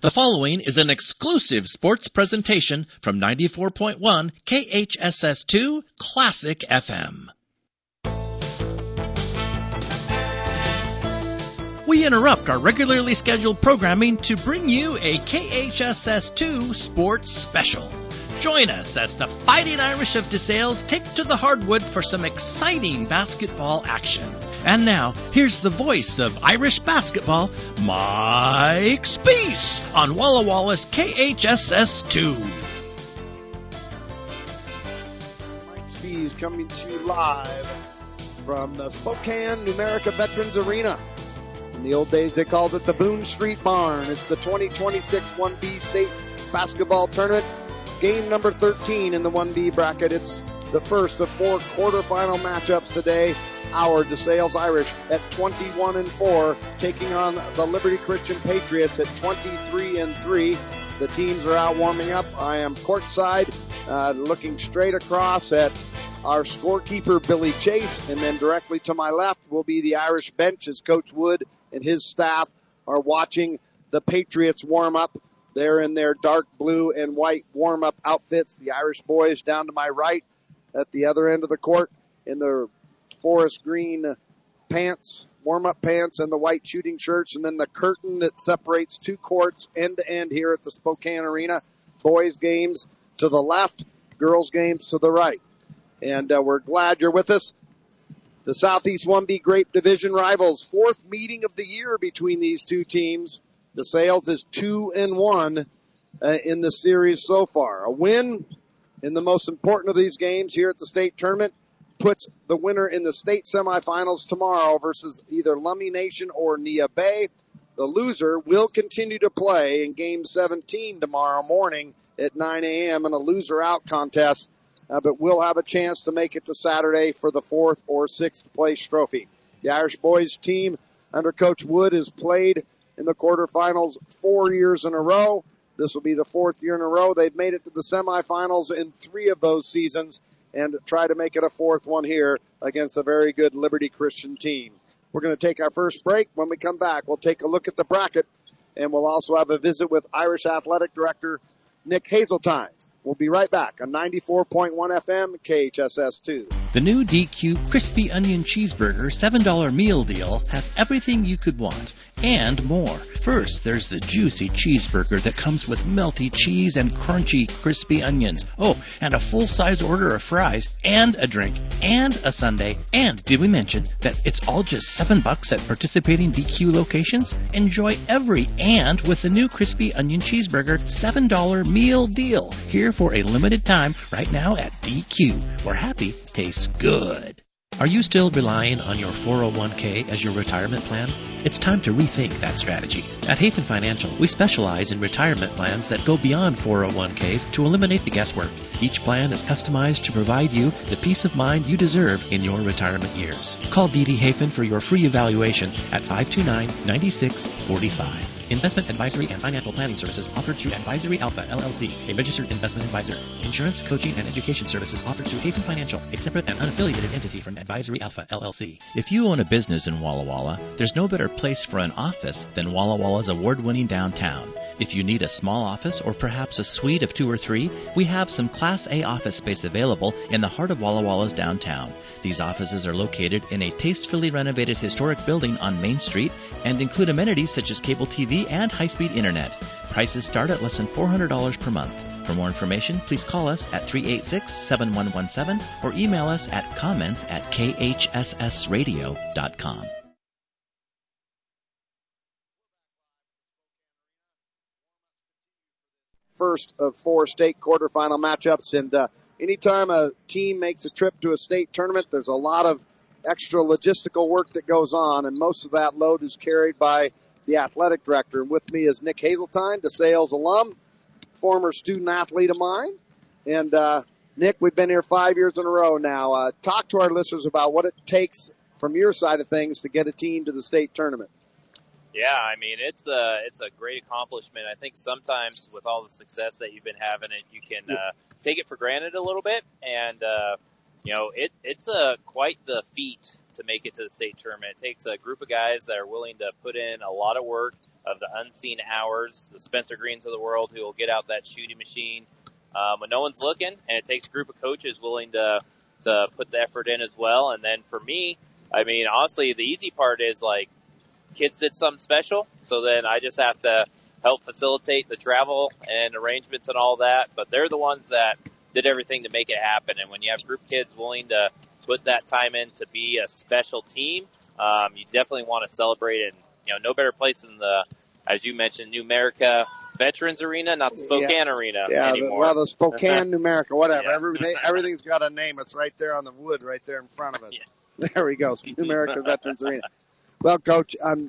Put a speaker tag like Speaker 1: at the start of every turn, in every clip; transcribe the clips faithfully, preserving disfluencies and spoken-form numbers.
Speaker 1: The following is an exclusive sports presentation from ninety-four point one K H S S two Classic F M. We interrupt our regularly scheduled programming to bring you a K H S S two sports special. Join us as the Fighting Irish of DeSales take to the hardwood for some exciting basketball action. And now, here's the voice of Irish basketball, Mike Speece, on Walla Walla's K H S S two.
Speaker 2: Mike Speece coming to you live from the Spokane Numerica Veterans Arena. In the old days, they called it the Boone Street Barn. It's the twenty twenty-six one B State Basketball Tournament. Game number thirteen in the one B bracket. It's the first of four quarterfinal matchups today. Our DeSales Irish at twenty-one and four, taking on the Liberty Christian Patriots at twenty-three and three. The teams are out warming up. I am courtside, uh, looking straight across at our scorekeeper, Billy Chase, and then directly to my left will be the Irish bench as Coach Wood and his staff are watching the Patriots warm up. They're in their dark blue and white warm-up outfits. The Irish boys down to my right at the other end of the court in their forest green pants, warm-up pants, and the white shooting shirts, and then the curtain that separates two courts end-to-end here at the Spokane Arena. Boys games to the left, girls games to the right. And uh, we're glad you're with us. The Southeast one B Grape Division rivals, fourth meeting of the year between these two teams. DeSales is two and one uh, in the series so far. A win in the most important of these games here at the state tournament puts the winner in the state semifinals tomorrow versus either Lummi Nation or Nia Bay. The loser will continue to play in game seventeen tomorrow morning at nine a.m. in a loser out contest, uh, but will have a chance to make it to Saturday for the fourth or sixth place trophy. The Irish boys team under Coach Wood has played in the quarterfinals four years in a row. This will be the fourth year in a row. They've made it to the semifinals in three of those seasons and try to make it a fourth one here against a very good Liberty Christian team. We're going to take our first break. When we come back, we'll take a look at the bracket, and we'll also have a visit with Irish Athletic Director Nick Hazeltine. We'll be right back on ninety-four point one F M, K H S S two.
Speaker 1: The new D Q Crispy Onion Cheeseburger seven dollar meal deal has everything you could want and more. First, there's the juicy cheeseburger that comes with melty cheese and crunchy crispy onions. Oh, and a full-size order of fries and a drink and a sundae. And did we mention that it's all just seven bucks at participating D Q locations? Enjoy every and with the new Crispy Onion Cheeseburger seven dollar meal deal. Here for a limited time right now at D Q, where happy tastes good. Are you still relying on your four oh one k as your retirement plan? It's time to rethink that strategy. At Hafen Financial, we specialize in retirement plans that go beyond four oh one k's to eliminate the guesswork. Each plan is customized to provide you the peace of mind you deserve in your retirement years. Call D D Hafen for your free evaluation at five two nine, nine six four five. Investment advisory and financial planning services offered through Advisory Alpha, L L C, a registered investment advisor. Insurance, coaching, and education services offered through Hafen Financial, a separate and unaffiliated entity from Advisory Alpha, L L C. If you own a business in Walla Walla, there's no better place for an office than Walla Walla's award-winning downtown. If you need a small office or perhaps a suite of two or three, we have some Class A office space available in the heart of Walla Walla's downtown. These offices are located in a tastefully renovated historic building on Main Street and include amenities such as cable T V and high-speed internet. Prices start at less than four hundred dollars per month. For more information, please call us at three eight six, seven one one seven or email us at comments at k h s s radio dot com.
Speaker 2: First of four state quarterfinal matchups, and uh, anytime a team makes a trip to a state tournament, there's a lot of extra logistical work that goes on, and most of that load is carried by the athletic director. And with me is Nick Hazeltine, DeSales alum, former student athlete of mine. And uh, Nick, we've been here five years in a row now. Uh, talk to our listeners about what it takes from your side of things to get a team to the state tournament.
Speaker 3: Yeah, I mean, it's a, it's a great accomplishment. I think sometimes with all the success that you've been having, it you can uh, take it for granted a little bit. And, uh, you know, it, it's a quite the feat to make it to the state tournament. It takes a group of guys that are willing to put in a lot of work, of the unseen hours, the Spencer Greens of the world who will get out that shooting machine um, when no one's looking, and it takes a group of coaches willing to to put the effort in as well. And then for me, I mean, honestly, the easy part is like kids did something special, so then I just have to help facilitate the travel and arrangements and all that. But they're the ones that did everything to make it happen. And when you have group kids willing to put that time in to be a special team, um, you definitely want to celebrate it. And, you know, no better place than the, as you mentioned, New America Veterans Arena, not the Spokane
Speaker 2: yeah.
Speaker 3: Arena
Speaker 2: yeah,
Speaker 3: anymore.
Speaker 2: The, well, the Spokane, New America, whatever.
Speaker 3: Yeah.
Speaker 2: Everything, everything's got a name. It's right there on the wood, right there in front of us. Yeah. There we go, New America Veterans Arena. Well, Coach, um,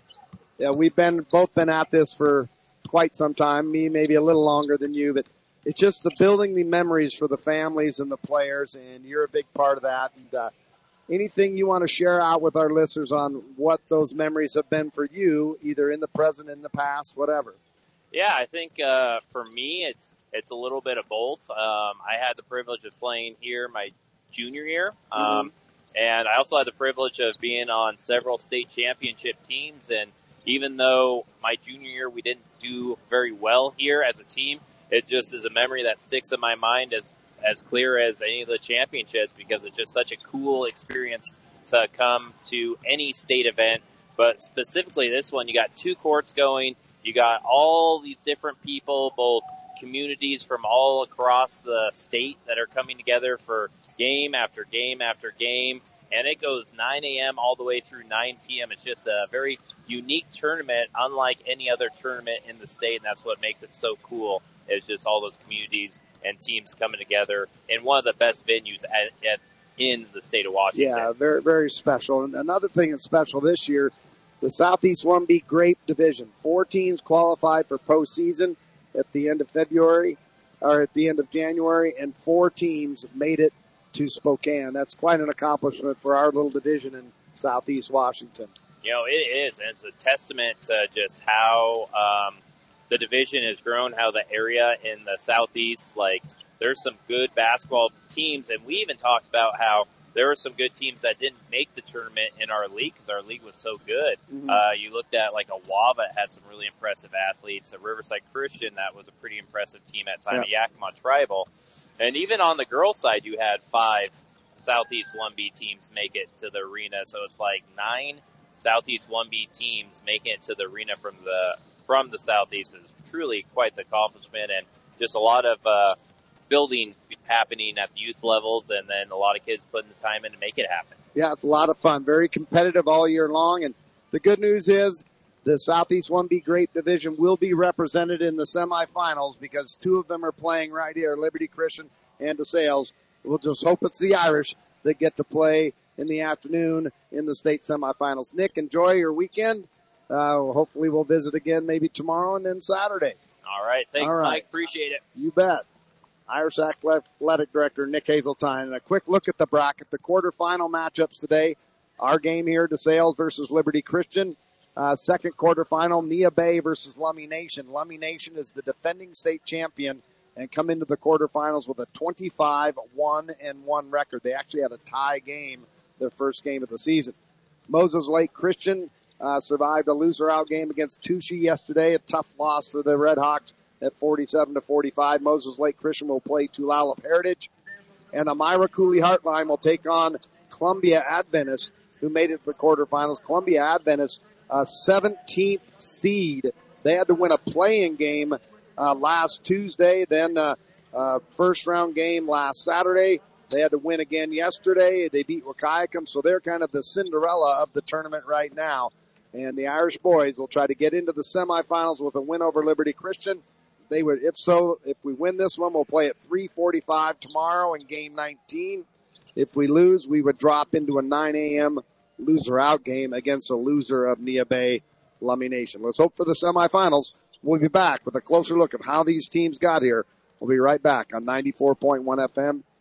Speaker 2: yeah, we've been both been at this for quite some time. Me, maybe a little longer than you, but it's just the building the memories for the families and the players, and you're a big part of that. And, uh, anything you want to share out with our listeners on what those memories have been for you, either in the present, in the past, whatever?
Speaker 3: Yeah, I think uh, for me, it's it's a little bit of both. Um, I had the privilege of playing here my junior year, um, mm-hmm. and I also had the privilege of being on several state championship teams. And even though my junior year we didn't do very well here as a team, it just is a memory that sticks in my mind as as clear as any of the championships, because it's just such a cool experience to come to any state event. But specifically this one, you got two courts going. You got all these different people, both communities from all across the state that are coming together for game after game after game. And it goes nine a.m. all the way through nine p.m. It's just a very unique tournament, unlike any other tournament in the state. And that's what makes it so cool. It's just all those communities and teams coming together in one of the best venues at, at in the state of Washington.
Speaker 2: Yeah, very, very special. And another thing that's special this year, the Southeast one B Grape Division. Four teams qualified for postseason at the end of February, or at the end of January, and four teams made it to Spokane. That's quite an accomplishment for our little division in Southeast Washington.
Speaker 3: You know, it is, and it's a testament to just how um, the division has grown, how the area in the Southeast, like, there's some good basketball teams, and we even talked about how there were some good teams that didn't make the tournament in our league because our league was so good. Mm-hmm. Uh, you looked at, like, Awava had some really impressive athletes. A Riverside Christian, that was a pretty impressive team at time, yep. Yakima Tribal. And even on the girls' side, you had five Southeast one B teams make it to the arena. So it's like nine Southeast one B teams making it to the arena from the from the Southeast is truly quite the accomplishment, and just a lot of uh, building happening at the youth levels, and then a lot of kids putting the time in to make it happen.
Speaker 2: Yeah, it's a lot of fun. Very competitive all year long, and the good news is the Southeast one B Grape Division will be represented in the semifinals because two of them are playing right here, Liberty Christian and DeSales. We'll just hope it's the Irish that get to play in the afternoon in the state semifinals. Nick, enjoy your weekend. Uh, hopefully we'll visit again maybe tomorrow and then Saturday.
Speaker 3: All right. Thanks,
Speaker 2: All right.
Speaker 3: Mike. Appreciate it.
Speaker 2: You bet. Irish Athletic Director Nick Hazeltine. And a quick look at the bracket, the quarterfinal matchups today. Our game here, DeSales versus Liberty Christian. Uh, second quarterfinal, Nia Bay versus Lummi Nation. Lummi Nation is the defending state champion and come into the quarterfinals with a twenty-five one and one record. They actually had a tie game, their first game of the season. Moses Lake Christian uh, survived a loser-out game against Touchy yesterday, a tough loss for the Red Hawks at forty-seven to forty-five. Moses Lake Christian will play Tulalip Heritage, and the Myra Cooley Heartline will take on Columbia Adventist, who made it to the quarterfinals. Columbia Adventist, a seventeenth seed. They had to win a play-in game uh, last Tuesday, then uh, uh, first round game last Saturday. They had to win again yesterday. They beat Wahkiakum, so they're kind of the Cinderella of the tournament right now. And the Irish boys will try to get into the semifinals with a win over Liberty Christian. They would, if so, if we win this one, we'll play at three forty-five tomorrow in game nineteen. If we lose, we would drop into a nine a.m. loser-out game against a loser of Nia Bay, Lummi Nation. Let's hope for the semifinals. We'll be back with a closer look at how these teams got here. We'll be right back on ninety-four point one F M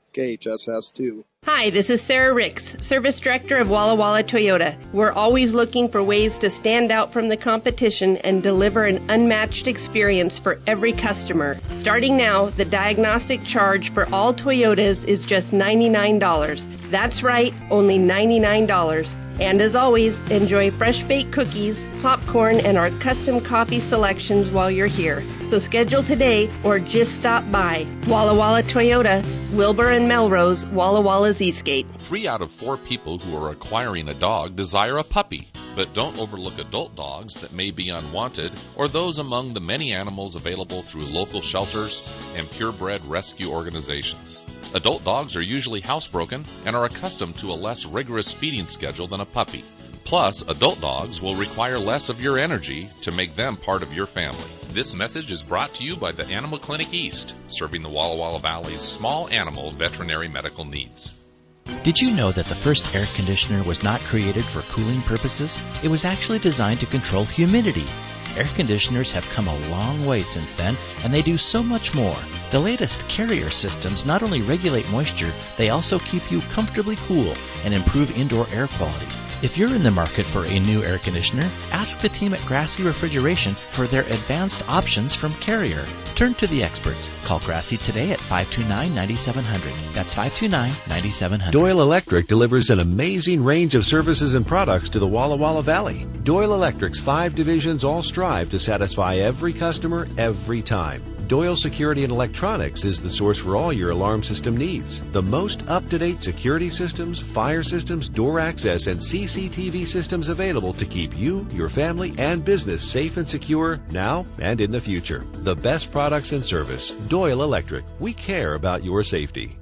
Speaker 2: K H S S two.
Speaker 4: Hi, this is Sarah Ricks, Service Director of Walla Walla Toyota. We're always looking for ways to stand out from the competition and deliver an unmatched experience for every customer. Starting now, the diagnostic charge for all Toyotas is just ninety-nine dollars. That's right, only ninety-nine dollars. And as always, enjoy fresh baked cookies, popcorn, and our custom coffee selections while you're here. So schedule today or just stop by. Walla Walla Toyota, Wilbur and Melrose, Walla Walla's Eastgate.
Speaker 5: Three out of four people who are acquiring a dog desire a puppy. But don't overlook adult dogs that may be unwanted or those among the many animals available through local shelters and purebred rescue organizations. Adult dogs are usually housebroken and are accustomed to a less rigorous feeding schedule than a puppy. Plus, adult dogs will require less of your energy to make them part of your family. This message is brought to you by the Animal Clinic East, serving the Walla Walla Valley's small animal veterinary medical needs.
Speaker 1: Did you know that the first air conditioner was not created for cooling purposes? It was actually designed to control humidity. Air conditioners have come a long way since then, and they do so much more. The latest Carrier systems not only regulate moisture, they also keep you comfortably cool and improve indoor air quality. If you're in the market for a new air conditioner, ask the team at Grassy Refrigeration for their advanced options from Carrier. Turn to the experts. Call Grassy today at five two nine, nine seven zero zero. That's five two nine, nine seven zero zero.
Speaker 6: Doyle Electric delivers an amazing range of services and products to the Walla Walla Valley. Doyle Electric's five divisions all strive to satisfy every customer every time. Doyle Security and Electronics is the source for all your alarm system needs. The most up-to-date security systems, fire systems, door access, and C C T V systems available to keep you, your family, and business safe and secure now and in the future. The best products and service. Doyle Electric. We care about your safety.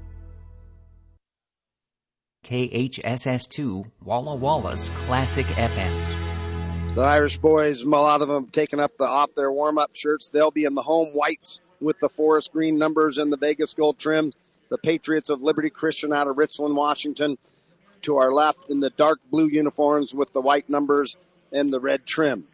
Speaker 7: K H S S two, Walla Walla's Classic F M.
Speaker 2: The Irish boys, a lot of them taking up the off their warm-up shirts. They'll be in the home whites with the forest green numbers and the Vegas gold trim. The Patriots of Liberty Christian out of Richland, Washington, to our left in the dark blue uniforms with the white numbers and the red trim.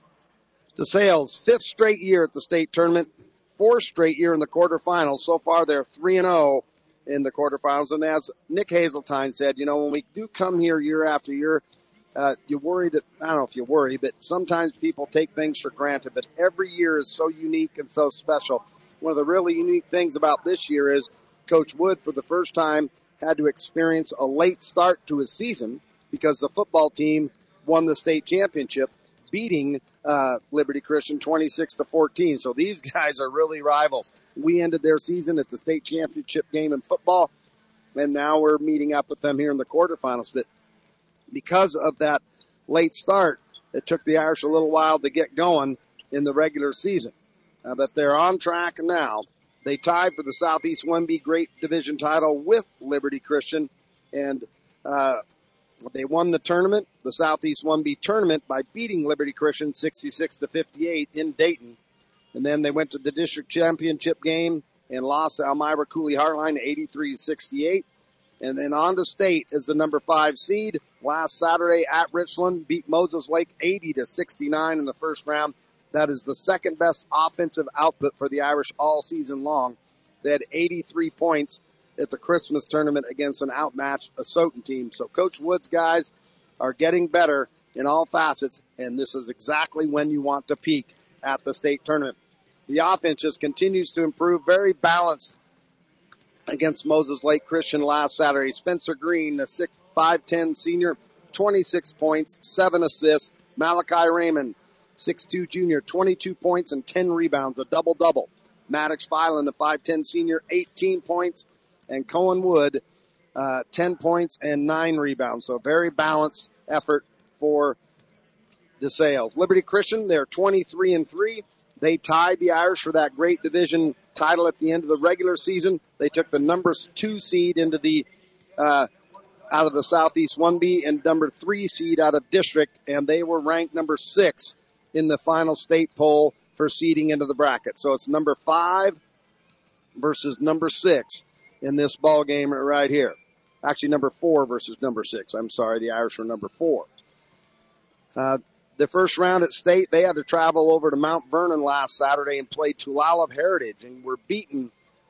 Speaker 2: DeSales, fifth straight year at the state tournament, fourth straight year in the quarterfinals. So far, they're three and oh in the quarterfinals. And as Nick Hazeltine said, you know, when we do come here year after year, Uh, you worry that, I don't know if you worry, but sometimes people take things for granted. But every year is so unique and so special. One of the really unique things about this year is Coach Wood, for the first time, had to experience a late start to his season because the football team won the state championship, beating uh, Liberty Christian twenty-six to fourteen. So these guys are really rivals. We ended their season at the state championship game in football, and now we're meeting up with them here in the quarterfinals. But because of that late start, it took the Irish a little while to get going in the regular season. Uh, but they're on track now. They tied for the Southeast one B Great Division title with Liberty Christian, and uh, they won the tournament, the Southeast one B tournament, by beating Liberty Christian sixty-six to fifty-eight in Dayton. And then they went to the district championship game and lost to Elmira Cooley Heartline eighty-three to sixty-eight. And then on to state as the number five seed. Last Saturday at Richland, beat Moses Lake eighty to sixty-nine in the first round. That is the second best offensive output for the Irish all season long. They had eighty-three points at the Christmas tournament against an outmatched Asotin team. So Coach Wood's guys are getting better in all facets, and this is exactly when you want to peak at the state tournament. The offense just continues to improve, very balanced against Moses Lake Christian last Saturday. Spencer Green, the six five ten senior, twenty-six points, seven assists. Malachi Raymond, six two junior, twenty-two points and ten rebounds, a double-double. Maddox Filan, the five ten senior, eighteen points. And Cohen Wood, uh, ten points and nine rebounds. So a very balanced effort for DeSales. Liberty Christian, they're twenty-three and three. They tied the Irish for that great division title at the end of the regular season. They took the number two seed into the uh, out of the Southeast one B and number three seed out of district, and they were ranked number six in the final state poll for seeding into the bracket. So it's number five versus number six in this ball game right here. Actually, number four versus number six. I'm sorry, the Irish were number four. Uh, The first round at state, they had to travel over to Mount Vernon last Saturday and play Tulalip Heritage, and were beaten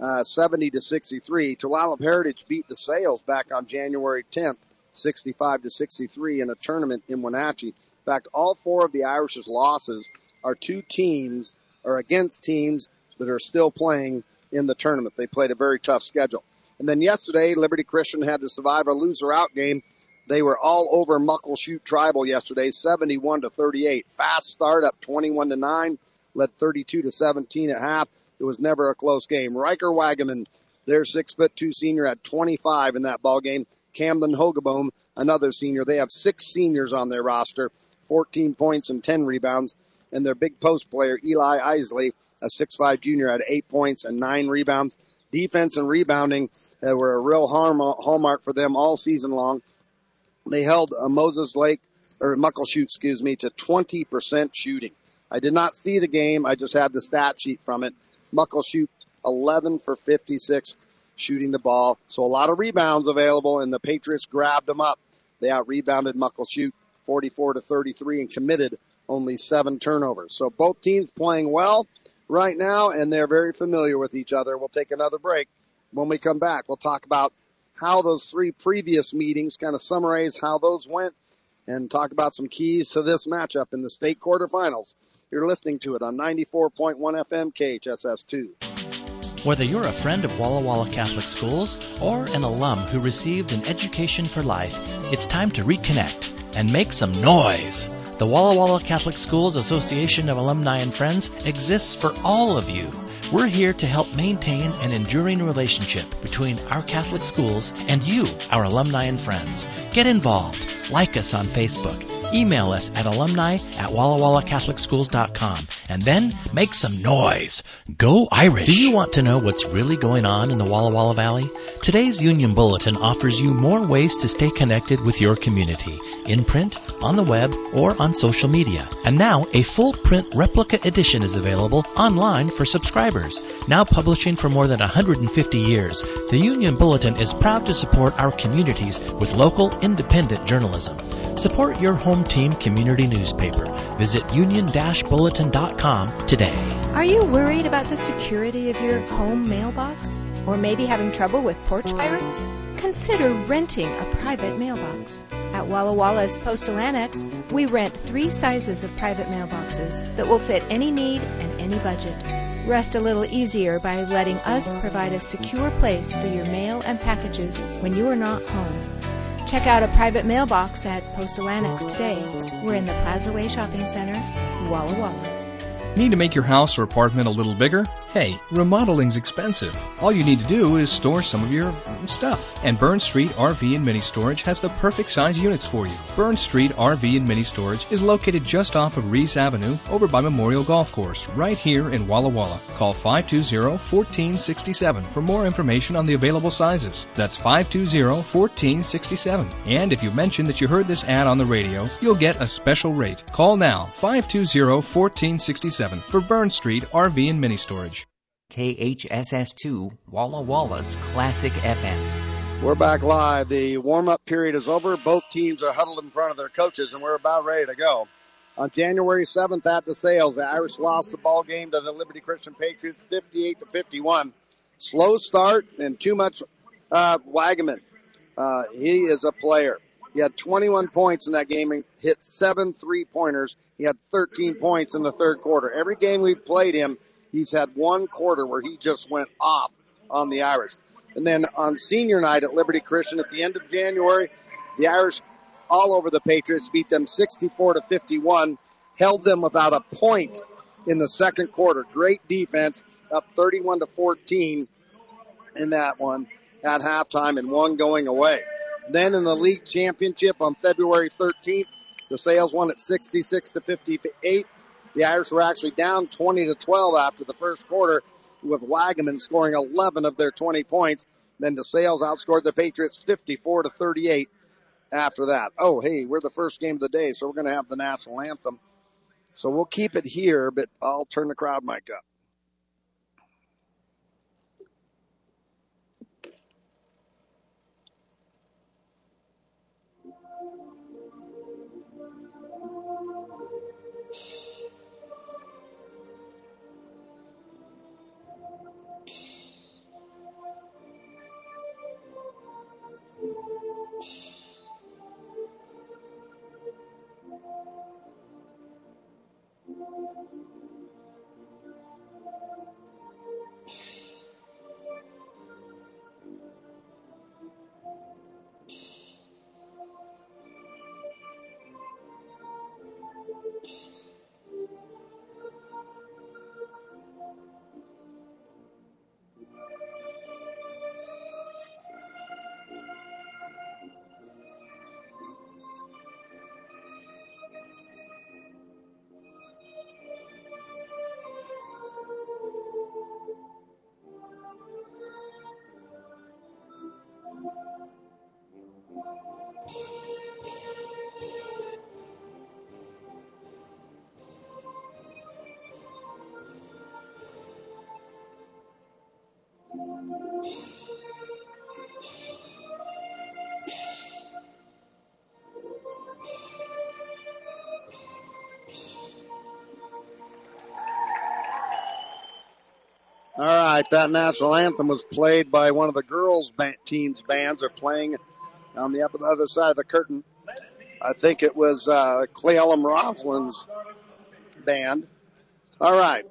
Speaker 2: uh, seventy to sixty-three. Tulalip Heritage beat the Sales back on January tenth, sixty-five to sixty-three in a tournament in Wenatchee. In fact, all four of the Irish's losses are two teams or against teams that are still playing in the tournament. They played a very tough schedule. And then yesterday, Liberty Christian had to survive a loser-out game. They were all over Muckleshoot Tribal yesterday, seventy-one to thirty-eight. Fast start, up twenty-one to nine, led thirty-two to seventeen at half. It was never a close game. Riker Wagaman, their six foot two senior, had twenty-five in that ball game. Camden Hogeboom, another senior. They have six seniors on their roster, fourteen points and ten rebounds. And their big post player, Eli Isley, a six five junior, had eight points and nine rebounds. Defense and rebounding uh, were a real hallmark for them all season long. They held uh, Moses Lake, or Muckleshoot, excuse me, to twenty percent shooting. I did not see the game. I just had the stat sheet from it. Muckleshoot, eleven for fifty-six shooting the ball. So a lot of rebounds available, and the Patriots grabbed them up. They out-rebounded Muckleshoot forty-four to thirty-three and committed only seven turnovers. So both teams playing well right now, and they're very familiar with each other. We'll take another break. When we come back, we'll talk about how those three previous meetings, kind of summarize how those went, and talk about some keys to this matchup in the state quarterfinals. You're listening to it on ninety-four point one F M K H S S two.
Speaker 1: Whether you're a friend of Walla Walla Catholic Schools or an alum who received an education for life, it's time to reconnect and make some noise. The Walla Walla Catholic Schools Association of Alumni and Friends exists for all of you. We're here to help maintain an enduring relationship between our Catholic schools and you, our alumni and friends. Get involved. Like us on Facebook. Email us at alumni at walla walla catholic schools dot com and then make some noise. Go Irish! Do you want to know what's really going on in the Walla Walla Valley? Today's Union Bulletin offers you more ways to stay connected with your community, in print, on the web, or on social media. And now a full print replica edition is available online for subscribers. Now publishing for more than one hundred fifty years, the Union Bulletin is proud to support our communities with local independent journalism. Support your home team community newspaper. Visit union dash bulletin dot com today.
Speaker 8: Are you worried about the security of your home mailbox? Or maybe having trouble with porch pirates? Consider renting a private mailbox. At Walla Walla's Postal Annex, we rent three sizes of private mailboxes that will fit any need and any budget. Rest a little easier by letting us provide a secure place for your mail and packages when you are not home. Check out a private mailbox at Postal Annex today. We're in the Plaza Way Shopping Center, Walla Walla.
Speaker 9: Need to make your house or apartment a little bigger? Hey, remodeling's expensive. All you need to do is store some of your stuff. And Burn Street R V and Mini Storage has the perfect size units for you. Burn Street R V and Mini Storage is located just off of Reese Avenue over by Memorial Golf Course, right here in Walla Walla. Call five two zero, one four six seven for more information on the available sizes. That's five two zero, one four six seven. And if you mention that you heard this ad on the radio, you'll get a special rate. Call now, five two zero, one four six seven for Burn Street R V and Mini Storage.
Speaker 7: K H S S two, Walla Walla's Classic F M.
Speaker 2: We're back live. The warm-up period is over. Both teams are huddled in front of their coaches, and we're about ready to go. On January seventh at the Sales, the Irish lost the ball game to the Liberty Christian Patriots fifty-eight to fifty-one. Slow start and too much uh, Wagaman. Uh, he is a player. He had twenty-one points in that game and hit seven three-pointers. He had thirteen points in the third quarter. Every game we've played him, he's had one quarter where he just went off on the Irish. And then on senior night at Liberty Christian at the end of January, the Irish all over the Patriots, beat them sixty-four to fifty-one, held them without a point in the second quarter. Great defense, up thirty-one to fourteen in that one at halftime and one going away. Then in the league championship on February thirteenth, the Sales won at sixty-six to fifty-eight. The Irish were actually down twenty to twelve after the first quarter, with Wagaman scoring eleven of their twenty points. Then the Sales outscored the Patriots fifty-four to thirty-eight after that. Oh, hey, we're the first game of the day, so we're going to have the national anthem. So we'll keep it here, but I'll turn the crowd mic up. All right, that national anthem was played by one of the girls' ba- team's bands. They're playing on the other side of the curtain. I think it was uh, Cleellum Roslin's band. All right.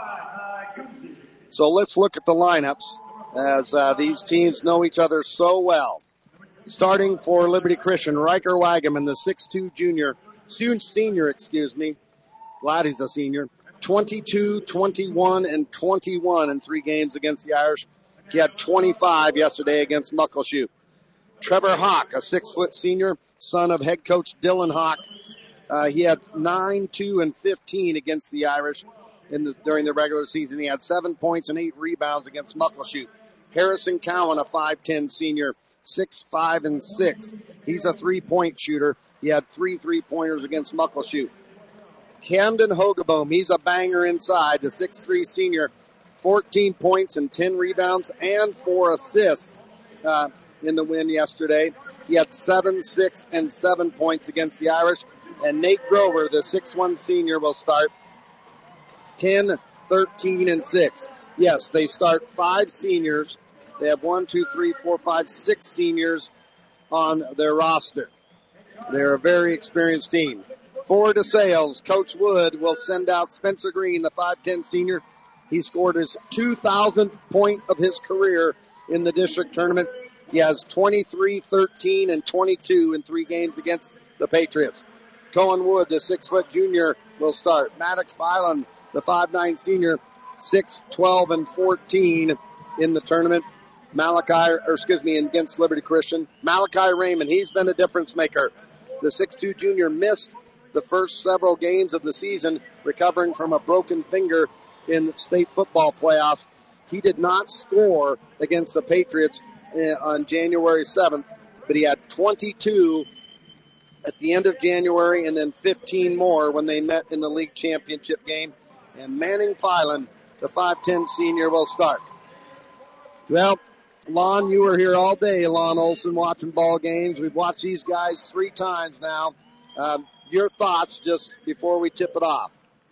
Speaker 2: So let's look at the lineups as uh, these teams know each other so well. Starting for Liberty Christian, Riker Wagaman, the six two junior, soon senior, excuse me. Glad he's a senior. twenty-two, twenty-one, and twenty-one in three games against the Irish. He had twenty-five yesterday against Muckleshoot. Trevor Hawk, a six-foot senior, son of head coach Dylan Hawk. Uh, he had nine, two, and fifteen against the Irish in the, during the regular season. He had seven points and eight rebounds against Muckleshoot. Harrison Cowan, a five ten senior, six, five, and six. He's a three-point shooter. He had three three-pointers against Muckleshoot. Camden Hogeboom, he's a banger inside, the six three senior, fourteen points and ten rebounds and four assists uh, in the win yesterday. He had seven, six, and seven points against the Irish. And Nate Grover, the six one senior, will start ten, thirteen, and six. Yes, they start five seniors. They have one, two, three, four, five, six seniors on their roster. They're a very experienced team. For DeSales, Coach Wood will send out Spencer Green, the five ten senior. He scored his two thousandth point of his career in the district tournament. He has twenty-three, thirteen, and twenty-two in three games against the Patriots. Cohen Wood, the six-foot junior, will start. Maddox Filan, the five nine senior, six, twelve, and fourteen in the tournament. Malachi, or excuse me, against Liberty Christian. Malachi Raymond, he's been a difference maker. The six two junior missed the first several games of the season, recovering from a broken finger in state football playoffs. He did not score against the Patriots on January seventh, but he had twenty-two at the end of January and then fifteen more when they met in the league championship game. And Manning Filan, the five ten senior, will start. Well, Lon, you were here all day, Lon Olson, watching ball games. We've watched these guys three times now. Um, your thoughts just before we tip it off?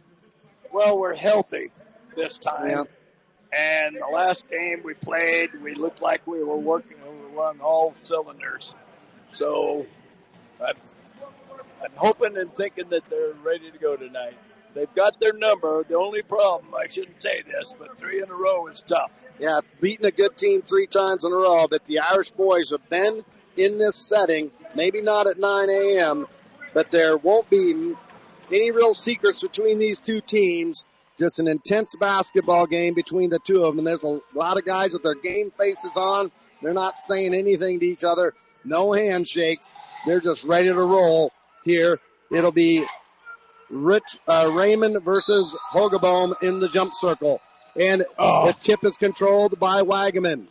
Speaker 10: Well, we're healthy this time.
Speaker 2: Yeah.
Speaker 10: And the last game we played, we looked like we were working on all cylinders. So I'm, I'm hoping and thinking that they're ready to go tonight. They've got their number. The only problem, I shouldn't say this, but three in a row is tough.
Speaker 2: Yeah, beating a good team three times in a row, but the Irish boys have been in this setting, maybe not at nine a.m., but there won't be any real secrets between these two teams. Just an intense basketball game between the two of them. There's a lot of guys with their game faces on. They're not saying anything to each other. No handshakes. They're just ready to roll here. It'll be Rich uh, Raymond versus Hogeboom in the jump circle. And oh. the tip is controlled by Wagaman.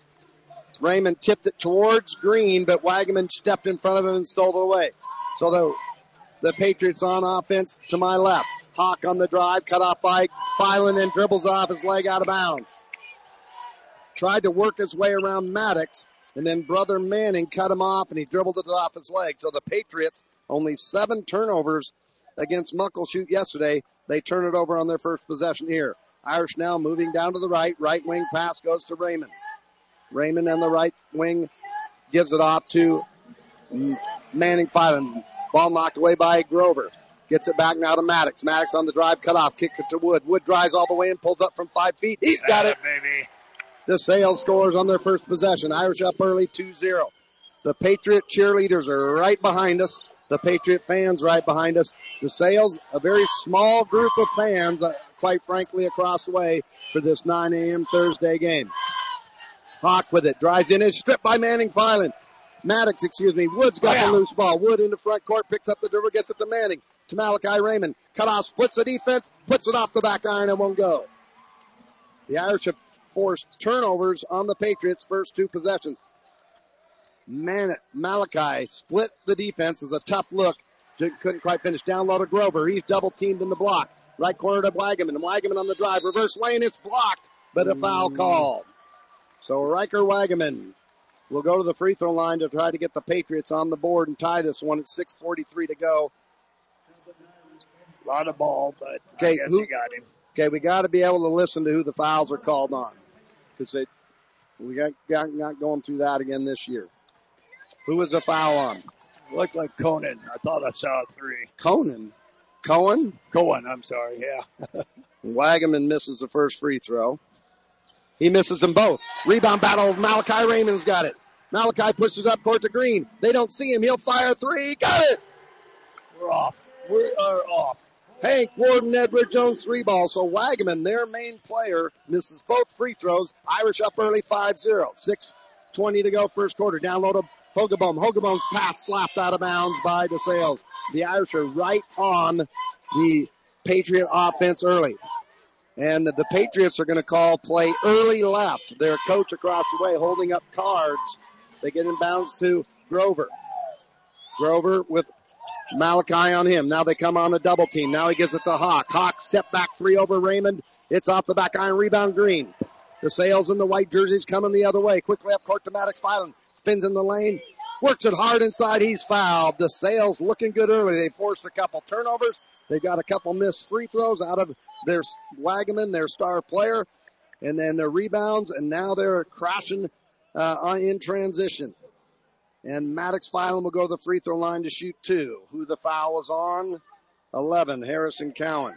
Speaker 2: Raymond tipped it towards Green, but Wagaman stepped in front of him and stole it away. So the, the Patriots on offense to my left. Hawk on the drive, cut off by Filan and dribbles off his leg out of bounds. Tried to work his way around Maddox, and then Brother Manning cut him off, and he dribbled it off his leg. So the Patriots, only seven turnovers against Muckleshoot yesterday. They turn it over on their first possession here. Irish now moving down to the right. Right wing pass goes to Raymond. Raymond on the right wing gives it off to Manning Filan. Ball knocked away by Grover. Gets it back now to Maddox. Maddox on the drive, cut off, kick it to Wood. Wood drives all the way in, pulls up from five feet. He's got it.
Speaker 10: Baby.
Speaker 2: DeSales scores on their first possession. Irish up early, two zero. The Patriot cheerleaders are right behind us. The Patriot fans right behind us. DeSales, a very small group of fans, uh, quite frankly, across the way for this nine a.m. Thursday game. Hawk with it. Drives in. Is stripped by Manning Filan. Maddox, excuse me. Wood's got oh, yeah. the loose ball. Wood in the front court, picks up the dribble, gets it to Manning. To Malachi Raymond. Cut off, splits the defense, puts it off the back iron and won't go. The Irish have forced turnovers on the Patriots' first two possessions. Man, Malachi split the defense. It was a tough look. Couldn't quite finish. Down low to Grover. He's double teamed in the block. Right corner to Wagaman. Wagaman on the drive. Reverse lane. It's blocked, but a foul called. So Riker Wagaman will go to the free throw line to try to get the Patriots on the board and tie this one at six forty-three to go.
Speaker 10: A lot of ball, but
Speaker 2: okay,
Speaker 10: I guess
Speaker 2: who,
Speaker 10: you got him.
Speaker 2: Okay, we got to be able to listen to who the fouls are called on, because we got, got not going through that again this year. Who was the foul on?
Speaker 10: Looked like Conan. I thought I saw a three.
Speaker 2: Conan? Cohen?
Speaker 10: Cohen, I'm sorry, yeah.
Speaker 2: Wagaman misses the first free throw. He misses them both. Rebound battle. Malachi Raymond's got it. Malachi pushes up court to Green. They don't see him. He'll fire three. Got it!
Speaker 10: We're off. We are off.
Speaker 2: Hank Warden, Edward Jones, three ball. So Wagaman, their main player, misses both free throws. Irish up early five zero. six twenty to go first quarter. Down low to Hogeboom. Hogeboom's pass slapped out of bounds by DeSales. The Irish are right on the Patriot offense early. And the, the Patriots are going to call play early left. Their coach across the way holding up cards. They get in bounds to Grover. Grover with Malachi on him. Now they come on a double team. Now he gives it to Hawk. Hawk step back three over Raymond. It's off the back iron. Rebound Green. DeSales in the white jerseys coming the other way. Quickly up court to Maddox Filan. Spins in the lane. Works it hard inside. He's fouled. DeSales looking good early. They forced a couple turnovers. They've got a couple missed free throws out of their Wagaman, their star player. And then their rebounds. And now they're crashing uh, in transition. And Maddox Filan will go to the free throw line to shoot two. Who the foul was on? eleven, Harrison Cowan.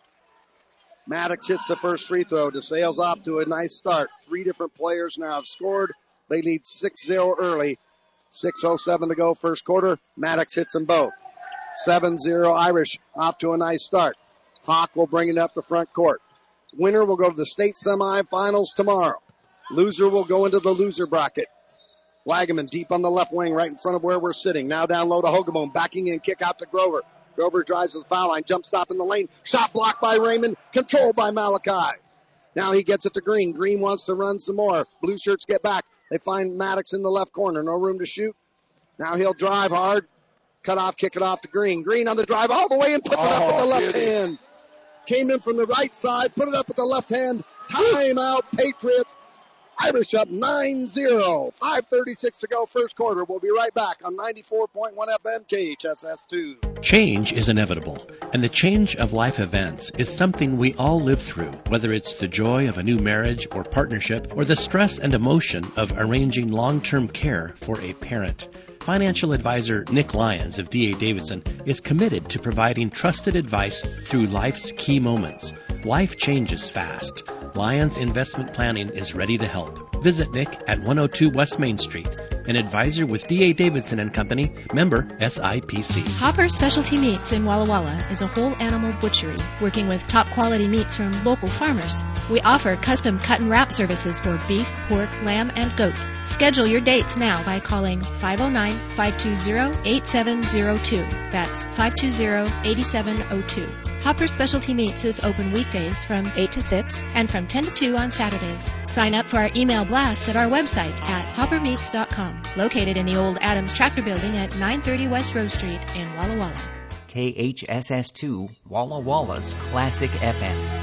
Speaker 2: Maddox hits the first free throw. DeSales off to a nice start. Three different players now have scored. They lead six zero early. six oh seven to go first quarter. Maddox hits them both. seven zero Irish off to a nice start. Hawk will bring it up to front court. Winner will go to the state semifinals tomorrow. Loser will go into the loser bracket. Wagaman deep on the left wing right in front of where we're sitting. Now down low to Hogeboom. Backing in, kick out to Grover. Grover drives to the foul line. Jump stop in the lane. Shot blocked by Raymond. Controlled by Malachi. Now he gets it to Green. Green wants to run some more. Blue shirts get back. They find Maddox in the left corner. No room to shoot. Now he'll drive hard. Cut off, kick it off to Green. Green on the drive all the way and puts oh, it up with the left beauty. hand. Came in from the right side. Put it up with the left hand. Timeout, Patriots. Irish up nine zero. five thirty-six to go first quarter. We'll be right back on ninety-four point one F M K H S S two.
Speaker 1: Change is inevitable, and the change of life events is something we all live through, whether it's the joy of a new marriage or partnership or the stress and emotion of arranging long-term care for a parent. Financial advisor Nick Lyons of D A Davidson is committed to providing trusted advice through life's key moments. Life changes fast. Lyons Investment Planning is ready to help. Visit Nick at one oh two West Main Street, an advisor with D A Davidson and Company, member S I P C.
Speaker 8: Hopper Specialty Meats in Walla Walla is a whole animal butchery, working with top quality meats from local farmers. We offer custom cut and wrap services for beef, pork, lamb, and goat. Schedule your dates now by calling five oh nine, five two zero, eight seven zero two. That's five two zero, eight seven zero two. Hopper Specialty Meats is open weekdays from eight to six and from ten to two on Saturdays. Sign up for our email blast at our website at hopper meats dot com, located in the old Adams Tractor Building at nine thirty West Rose Street in Walla Walla.
Speaker 7: K H S S two, Walla Walla's Classic F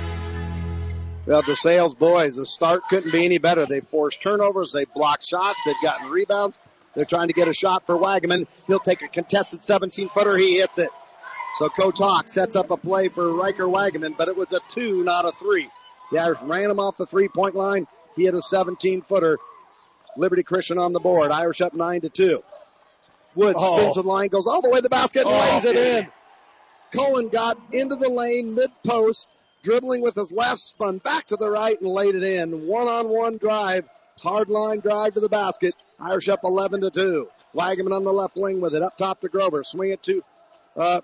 Speaker 7: M.
Speaker 2: Well, the DeSales boys, the start couldn't be any better. They forced turnovers. They blocked shots. They've gotten rebounds. They're trying to get a shot for Wagaman. He'll take a contested seventeen-footer. He hits it. So Coach Hawk sets up a play for Riker Wagaman, but it was a two, not a three. The Irish ran him off the three-point line. He hit a seventeen-footer. Liberty Christian on the board. Irish up nine to two. Woods
Speaker 10: oh.
Speaker 2: spins the line, goes all the way to the basket, and
Speaker 10: oh,
Speaker 2: lays it
Speaker 10: dude.
Speaker 2: in. Cohen got into the lane, mid-post, dribbling with his left, spun back to the right and laid it in. One-on-one drive, hard line drive to the basket. Irish up eleven to two. Wagaman on the left wing with it. Up top to Grover. Swing it to uh,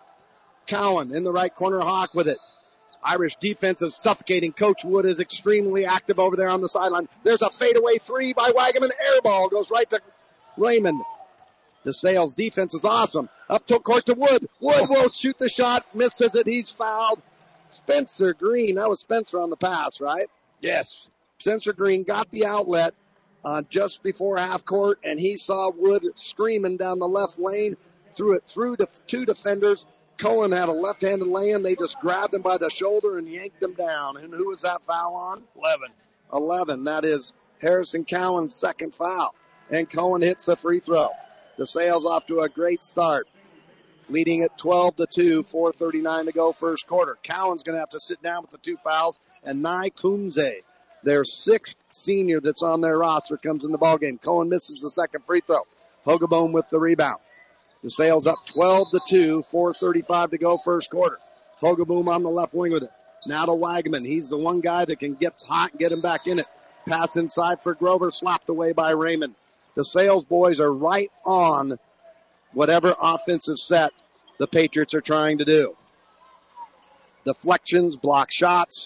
Speaker 2: Cowan in the right corner. Hawk with it. Irish defense is suffocating. Coach Wood is extremely active over there on the sideline. There's a fadeaway three by Wagaman. Air ball goes right to Raymond. DeSales defense is awesome. Up to court to Wood. Wood will shoot the shot. Misses it. He's fouled. Spencer Green. That was Spencer on the pass, right?
Speaker 10: Yes.
Speaker 2: Spencer Green got the outlet uh, just before half court, and he saw Wood screaming down the left lane. Threw it through to two defenders. Cohen had a left-handed lay-in. They just grabbed him by the shoulder and yanked him down. And who was that foul on?
Speaker 10: eleven.
Speaker 2: eleven. That is Harrison Cowan's second foul. And Cohen hits the free throw. DeSales off to a great start, leading at twelve to two, four thirty-nine to go first quarter. Cowan's going to have to sit down with the two fouls, and Nye Kumze, their sixth senior that's on their roster, comes in the ballgame. Cohen misses the second free throw. Hogeboom with the rebound. DeSales up twelve to two, four thirty-five to go first quarter. Hogeboom on the left wing with it. Now to Wagaman. He's the one guy that can get hot and get him back in it. Pass inside for Grover, slapped away by Raymond. The Sales boys are right on whatever offensive set the Patriots are trying to do. Deflections, block shots.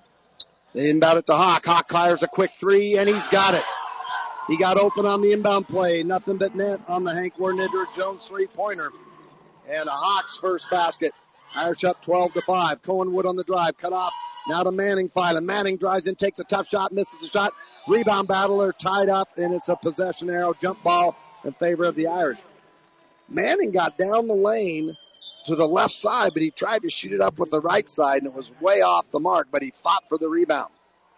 Speaker 2: They inbound it to Hawk. Hawk fires a quick three, and he's got it. He got open on the inbound play. Nothing but net on the Hank Warner Jones three-pointer. And a Hawks first basket. Irish up twelve to five. Cohen Wood on the drive. Cut off. Now to Manning Filan. Manning drives in, takes a tough shot, misses the shot. Rebound battler tied up, and it's a possession arrow jump ball in favor of the Irish. Manning got down the lane to the left side, but he tried to shoot it up with the right side, and it was way off the mark, but he fought for the rebound.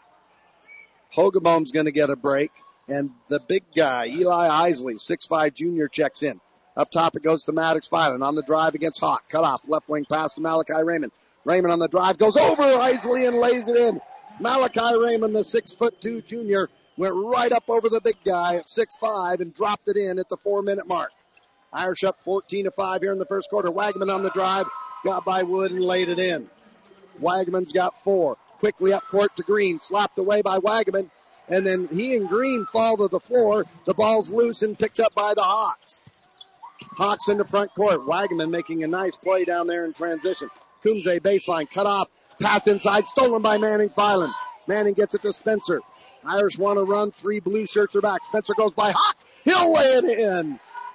Speaker 2: Hogeboom's going to get a break, and the big guy, Eli Isley, six five junior, checks in. Up top it goes to Maddox Filan on the drive against Hawk. Cut off, left wing pass to Malachi Raymond. Raymond on the drive goes over Isley and lays it in. Malachi Raymond, the six foot two junior, went right up over the big guy at six five and dropped it in at the four-minute mark. Irish up fourteen to five here in the first quarter. Wagaman on the drive, got by Wood and laid it in. Wagaman's got four. Quickly up court to Green, slapped away by Wagaman, and then he and Green fall to the floor. The ball's loose and picked up by the Hawks. Hawks in the front court. Wagaman making a nice play down there in transition. Kumze baseline, cut off, pass inside, stolen by Manning Filan. Manning gets it to Spencer. Irish want to run, three blue shirts are back. Spencer goes by Hawk, he'll lay it in.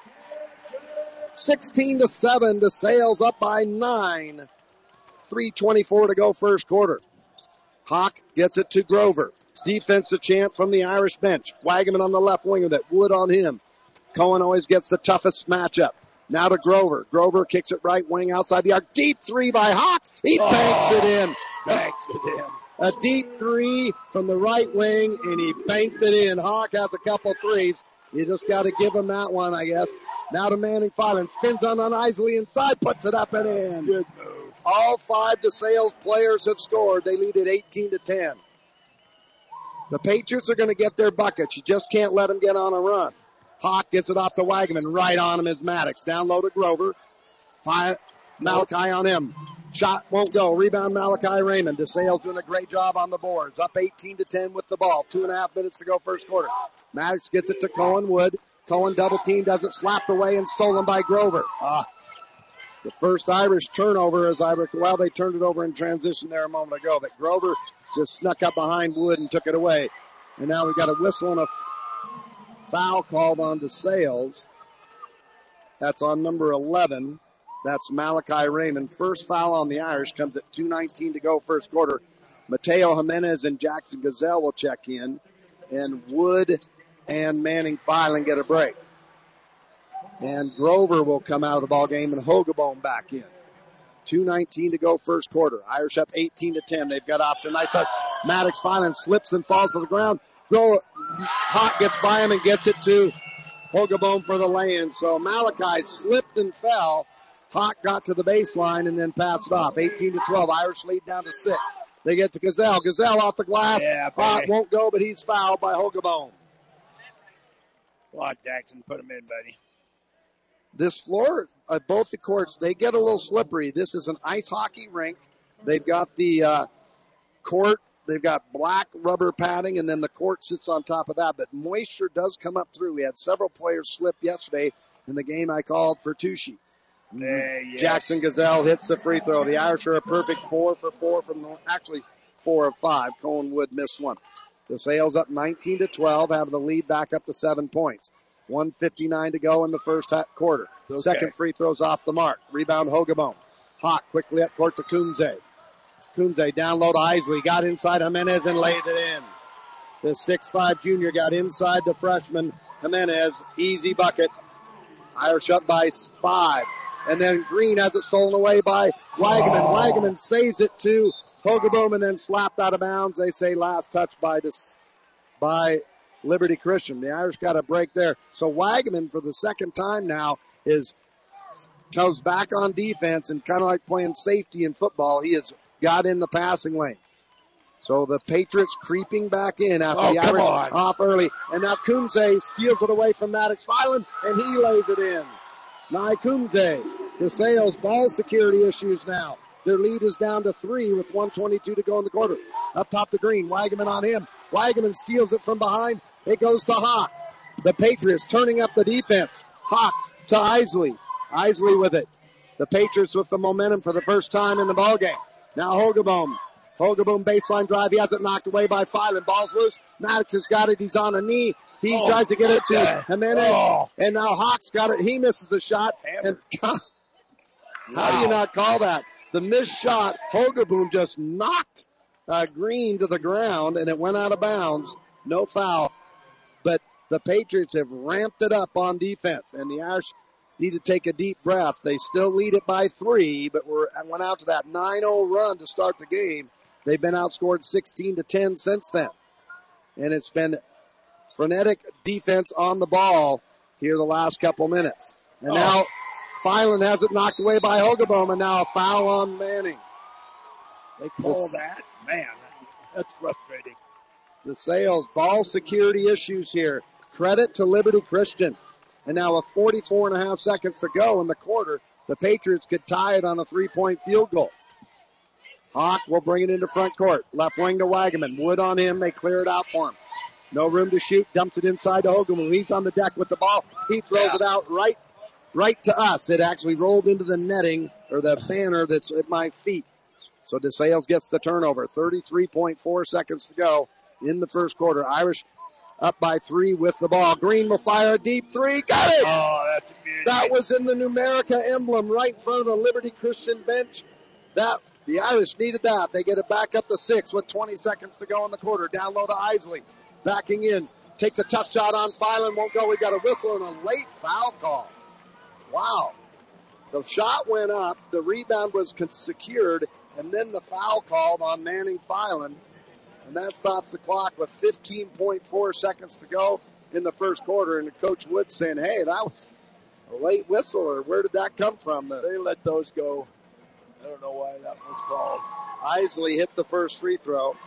Speaker 2: sixteen to seven, the Sales up by nine. three twenty-four to go first quarter. Hawk gets it to Grover. Defense a chant from the Irish bench. Wagaman on the left wing of it, Wood on him. Cohen always gets the toughest matchup. Now to Grover. Grover kicks it right wing outside the arc. Deep three by Hawk. He oh, banks it in.
Speaker 10: Banks it in.
Speaker 2: A deep three from the right wing, and he banked it in. Hawk has a couple threes. You just got to give him that one, I guess. Now to Manning Filan. Spins on on Isley inside, puts it up and in.
Speaker 10: Good move.
Speaker 2: All five DeSales players have scored. They lead at eighteen to ten. The Patriots are going to get their buckets. You just can't let them get on a run. Hawk gets it off to Wagaman. Right on him is Maddox. Down low to Grover. Five, Malachi on him. Shot won't go. Rebound Malachi Raymond. DeSales doing a great job on the boards. Up eighteen to ten with the ball. Two and a half minutes to go first quarter. Maddox gets it to Cohen Wood. Cohen double team does it. Slapped away and stolen by Grover. Ah. The first Irish turnover as I recall. Well, they turned it over in transition there a moment ago. But Grover just snuck up behind Wood and took it away. And now we've got a whistle and a foul called on DeSales. That's on number eleven. That's Malachi Raymond. First foul on the Irish comes at two nineteen to go first quarter. Mateo Jimenez and Jackson Gazelle will check in. And Wood and Manning Filan get a break. And Grover will come out of the ball game and Hogeboom back in. two nineteen to go first quarter. Irish up eighteen to ten. They've got off to a nice start. Maddox Filan slips and falls to the ground. Grover, Hawk gets by him and gets it to Hogeboom for the lay-in. So Malachi slipped and fell. Hawk got to the baseline and then passed it off. eighteen to twelve. Irish lead down to six. They get to Gazelle. Gazelle off the glass.
Speaker 10: Yeah,
Speaker 2: Hawk won't go, but he's fouled by Hogeboom.
Speaker 10: Come on, Jackson. Put him in, buddy.
Speaker 2: this floor at both the courts, they get a little slippery. This is an ice hockey rink. They've got the uh, court. They've got black rubber padding, and then the court sits on top of that. But moisture does come up through. We had several players slip yesterday in the game I called for Tushy.
Speaker 10: Uh, yes.
Speaker 2: Jackson Gazelle hits the free throw. The Irish are a perfect four for four from the, actually four of five. Cohen Wood missed one. The Sails up nineteen to twelve, having the lead back up to seven points. one fifty-nine to go in the first quarter.
Speaker 10: Okay.
Speaker 2: Second free throw's off the mark. Rebound Hogebone. Hawk quickly up court to Kunze. Kunze down low to Isley. Got inside Jimenez and laid it in. The six five junior got inside the freshman Jimenez. Easy bucket. Irish up by five. And then Green has it stolen away by Wagaman. Oh. Wagaman saves it to Hogeboom and then slapped out of bounds. They say last touch by this, by Liberty Christian. The Irish got a break there. So Wagaman, for the second time now, is comes back on defense and kind of like playing safety in football. He has got in the passing lane. So the Patriots creeping back in after
Speaker 10: oh,
Speaker 2: the Irish
Speaker 10: on.
Speaker 2: off early. And now Kunze steals it away from Maddox Filan, and he lays it in. Nye Kunze. The Sails ball security issues now. Their lead is down to three with one twenty-two to go in the quarter. Up top to Green. Wagaman on him. Wagaman steals it from behind. It goes to Hawk. The Patriots turning up the defense. Hawk to Isley. Isley with it. The Patriots with the momentum for the first time in the ballgame. Now Hogeboom. Hogeboom baseline drive. He has it knocked away by Filan. Ball's loose. Maddox has got it. He's on a knee. He oh, tries to get it to Jimenez. Oh. And now Hawk's got it. He misses the shot. And wow. How do you not call that? The missed shot, Hogeboom just knocked uh, Green to the ground, and it went out of bounds. No foul. But the Patriots have ramped it up on defense, and the Irish need to take a deep breath. They still lead it by three, but we're went out to that nine oh run to start the game. They've been outscored sixteen to ten since then. And it's been frenetic defense on the ball here the last couple minutes. And oh. now Filan has it knocked away by Hogeboom, and now a foul on Manning.
Speaker 10: They call that. Man, that's frustrating.
Speaker 2: The Sails ball security issues here. Credit to Liberty Christian. And now with forty-four and a half seconds to go in the quarter, the Patriots could tie it on a three-point field goal. Hawk will bring it into front court. Left wing to Wagaman. Wood on him. They clear it out for him. No room to shoot. Dumps it inside to Hogeboom. He's on the deck with the ball. He throws yeah. it out right Right to us. It actually rolled into the netting or the banner that's at my feet. So DeSales gets the turnover. thirty-three point four seconds to go in the first quarter. Irish up by three with the ball. Green will fire a deep three. Got it!
Speaker 10: Oh, that's beautiful.
Speaker 2: That was in the Numerica emblem right in front of the Liberty Christian bench. That the Irish needed that. They get it back up to six with twenty seconds to go in the quarter. Down low to Isley. Backing in. Takes a tough shot on Filan. Won't go. We got a whistle and a late foul call. Wow. The shot went up, the rebound was secured, and then the foul called on Manning Filan. And that stops the clock with fifteen point four seconds to go in the first quarter. And Coach Wood saying, hey, that was a late whistle, or where did that come from?
Speaker 10: They let those go. I don't know why that was called.
Speaker 2: Isley hit the first free throw.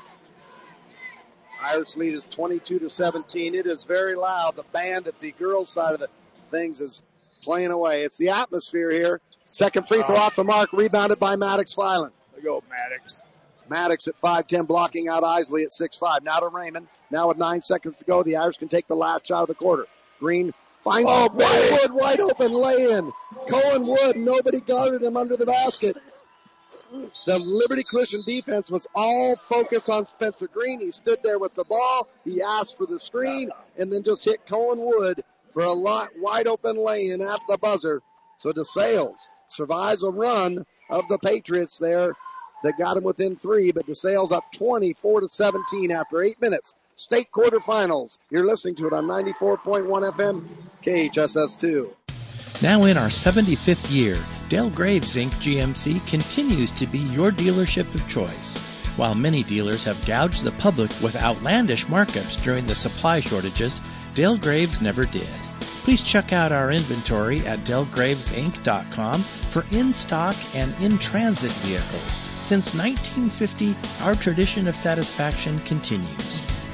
Speaker 2: Irish lead is twenty-two to seventeen. It is very loud. The band at the girls' side of the things is playing away. It's the atmosphere here. Second free throw uh, off the mark, rebounded by Maddox Filan.
Speaker 10: There you go, Maddox.
Speaker 2: Maddox at five ten, blocking out Isley at six five. Now to Raymond. Now with nine seconds to go, the Irish can take the last shot of the quarter. Green finds oh, Wood wide open lay-in. Cohen Wood, nobody guarded him under the basket. The Liberty Christian defense was all focused on Spencer Green. He stood there with the ball. He asked for the screen and then just hit Cohen Wood for a lot wide open lay-in at the buzzer. So DeSales survives a run of the Patriots there that got him within three, but DeSales up twenty-four to seventeen after eight minutes. State quarterfinals. You're listening to it on ninety-four point one F M, K H S S two.
Speaker 1: Now in our seventy-fifth year, Dale Graves Incorporated. G M C continues to be your dealership of choice. While many dealers have gouged the public with outlandish markups during the supply shortages, Dale Graves never did. Please check out our inventory at dale graves inc dot com for in-stock and in-transit vehicles. Since nineteen fifty, our tradition of satisfaction continues.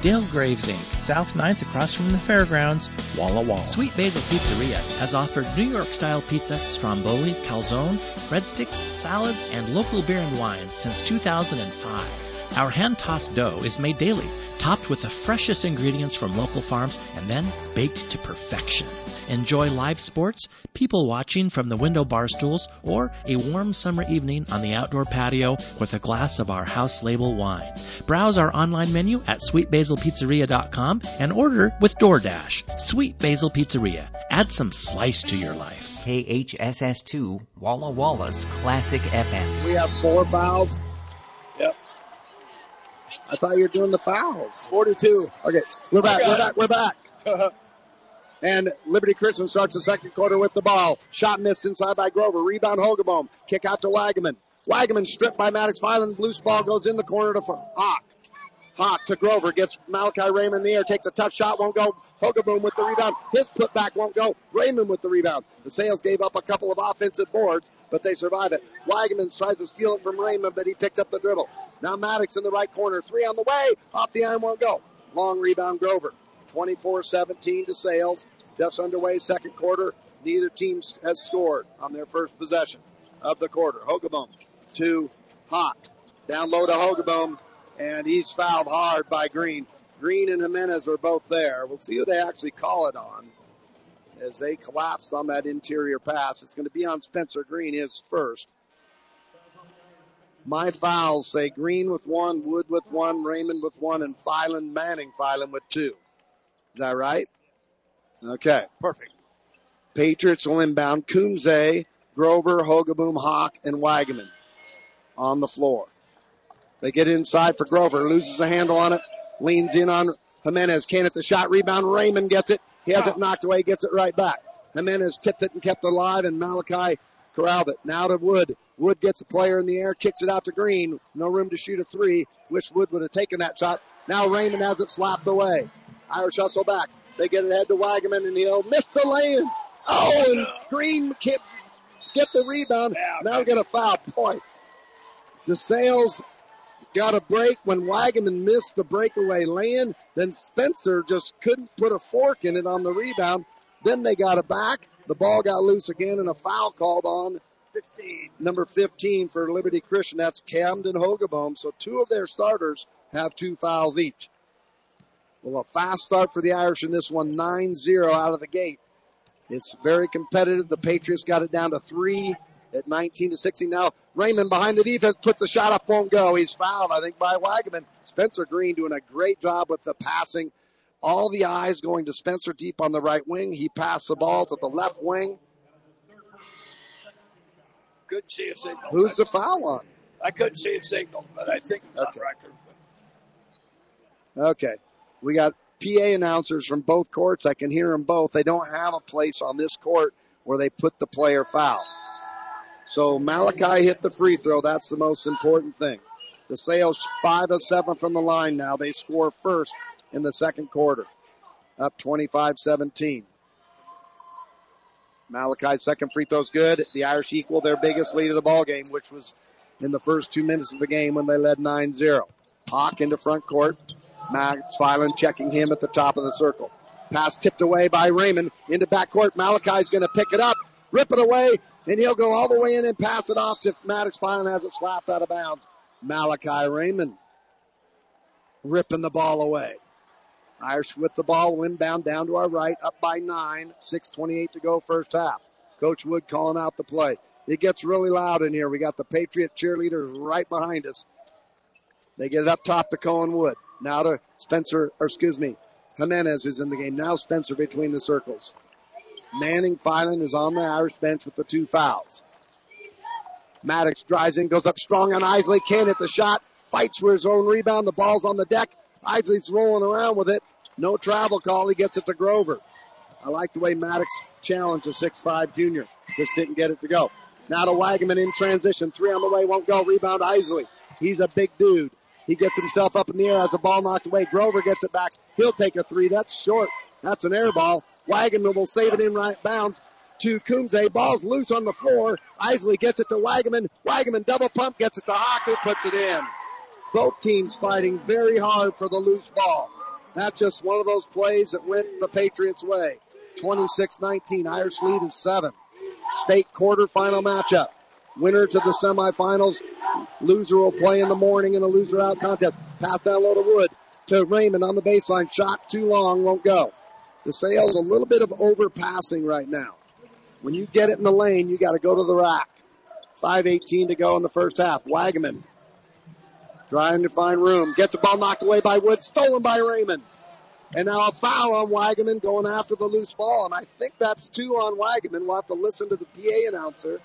Speaker 1: Dale Graves Incorporated, South ninth across from the fairgrounds, Walla Walla. Sweet Basil Pizzeria has offered New York-style pizza, stromboli, calzone, breadsticks, salads, and local beer and wines since two thousand five. Our hand-tossed dough is made daily, topped with the freshest ingredients from local farms, and then baked to perfection. Enjoy live sports, people watching from the window bar stools, or a warm summer evening on the outdoor patio with a glass of our house label wine. Browse our online menu at sweet basil pizzeria dot com and order with DoorDash. Sweet Basil Pizzeria. Add some slice to your life.
Speaker 7: K H S S two, Walla Walla's Classic F M.
Speaker 2: We have four fouls.
Speaker 10: Yep.
Speaker 2: I thought you were doing the fouls. forty-two. Okay, we're back, we're back, we're back. And Liberty Christian starts the second quarter with the ball. Shot missed inside by Grover. Rebound Hogeboom. Kick out to Wagaman. Wagaman stripped by Maddox Filan. Loose ball goes in the corner to Hawk. Hawk to Grover. Gets Malachi Raymond in the air. Takes a tough shot. Won't go. Hogeboom with the rebound. His putback won't go. Raymond with the rebound. The Sails gave up a couple of offensive boards, but they survive it. Wagaman tries to steal it from Raymond, but he picks up the dribble. Now Maddox in the right corner. Three on the way. Off the iron, won't go. Long rebound Grover. twenty-four seventeen to Sails. Just underway, second quarter. Neither team has scored on their first possession of the quarter. Hogeboom to Hawk. Down low to Hogeboom, and he's fouled hard by Green. Green and Jimenez are both there. We'll see who they actually call it on as they collapsed on that interior pass. It's going to be on Spencer Green, his first. My fouls say Green with one, Wood with one, Raymond with one, and Filan, Manning Filan with two. Is that right? Okay, perfect. Patriots will inbound. Coombs, Grover, Hogeboom, Hawk, and Wagaman on the floor. They get inside for Grover. Loses a handle on it. Leans in on Jimenez. Can't hit the shot. Rebound. Raymond gets it. He has it knocked away. Gets it right back. Jimenez tipped it and kept it alive, and Malachi corralled it. Now to Wood. Wood gets a player in the air. Kicks it out to Green. No room to shoot a three. Wish Wood would have taken that shot. Now Raymond has it slapped away. Irish hustle back. They get it ahead to Wagaman, and he'll miss the lay-in. Oh, and Green can't get the rebound. Now we get a foul. Boy, the Sails got a break when Wagaman missed the breakaway lay-in. Then Spencer just couldn't put a fork in it on the rebound. Then they got it back. The ball got loose again, and a foul called on fifteen. Number fifteen for Liberty Christian. That's Camden Hogeboom. So two of their starters have two fouls each. Well, a fast start for the Irish in this one, nine zero out of the gate. It's very competitive. The Patriots got it down to three at nineteen to sixteen. Now Raymond behind the defense puts the shot up, won't go. He's fouled, I think, by Wagaman. Spencer Green doing a great job with the passing. All the eyes going to Spencer deep on the right wing. He passed the ball to the left wing.
Speaker 10: Couldn't see a signal.
Speaker 2: Who's the foul on?
Speaker 10: I couldn't see a signal, but I think it's
Speaker 2: okay.
Speaker 10: on record.
Speaker 2: Okay. We got P A announcers from both courts. I can hear them both. They don't have a place on this court where they put the player foul. So Malachi hit the free throw. That's the most important thing. The Sails five of seven from the line now. They score first in the second quarter. Up twenty-five seventeen. Malachi's second free throw's good. The Irish equal their biggest lead of the ball game, which was in the first two minutes of the game when they led nine zero. Hawk into front court. Max Filan checking him at the top of the circle. Pass tipped away by Raymond into backcourt. Malachi's going to pick it up, rip it away, and he'll go all the way in and pass it off to Maddox Filan has it slapped out of bounds. Malachi Raymond ripping the ball away. Irish with the ball, inbound down to our right, up by nine, six twenty-eight to go first half. Coach Wood calling out the play. It gets really loud in here. We got the Patriot cheerleaders right behind us. They get it up top to Cohen Wood. Now to Spencer, or excuse me, Jimenez is in the game. Now Spencer between the circles. Manning Filan is on the Irish bench with the two fouls. Maddox drives in, goes up strong on Isley. Can't hit the shot. Fights for his own rebound. The ball's on the deck. Isley's rolling around with it. No travel call. He gets it to Grover. I like the way Maddox challenged a six five junior. Just didn't get it to go. Now to Wagaman in transition. Three on the way, won't go. Rebound Isley. He's a big dude. He gets himself up in the air, has the ball knocked away. Grover gets it back. He'll take a three. That's short. That's an air ball. Wagaman will save it in right bounds to Coombs. Ball's loose on the floor. Isley gets it to Wagaman. Wagaman double pump, gets it to Hawk, who puts it in. Both teams fighting very hard for the loose ball. That's just one of those plays that went the Patriots' way. twenty-six nineteen. Irish lead is seven. State quarterfinal matchup. Winner to the semifinals. Loser will play in the morning in a loser out contest. Pass down low to Wood to Raymond on the baseline. Shot too long, won't go. DeSales a little bit of overpassing right now. When you get it in the lane, you got to go to the rack. five eighteen to go in the first half. Wagaman trying to find room. Gets the ball knocked away by Wood. Stolen by Raymond. And now a foul on Wagaman going after the loose ball. And I think that's two on Wagaman. We'll have to listen to the P A announcer.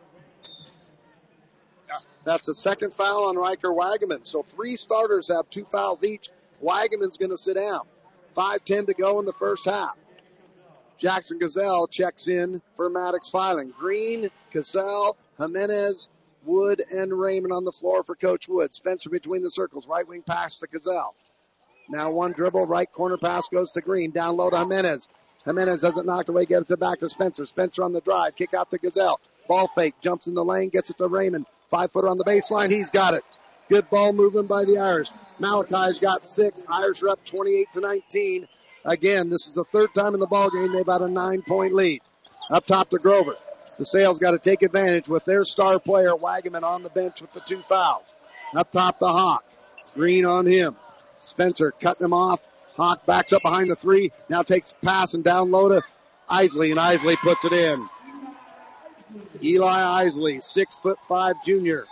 Speaker 2: That's the second foul on Riker Wagaman. So three starters have two fouls each. Wagaman's going to sit down. five ten to go in the first half. Jackson Gazelle checks in for Maddox Filing. Green, Gazelle, Jimenez, Wood, and Raymond on the floor for Coach Wood. Spencer between the circles. Right wing pass to Gazelle. Now one dribble. Right corner pass goes to Green. Down low to Jimenez. Jimenez has it knocked away. Gets it back to Spencer. Spencer on the drive. Kick out to Gazelle. Ball fake. Jumps in the lane. Gets it to Raymond. Five footer on the baseline. He's got it. Good ball movement by the Irish. Malachi's got six. Irish are up twenty-eight to nineteen. Again, this is the third time in the ball game they've had a nine-point lead. Up top to Grover. The Sales got to take advantage with their star player, Wagaman, on the bench with the two fouls. Up top to Hawk. Green on him. Spencer cutting him off. Hawk backs up behind the three. Now takes pass and down low to Isley, and Isley puts it in. Eli Isley, six foot five junior.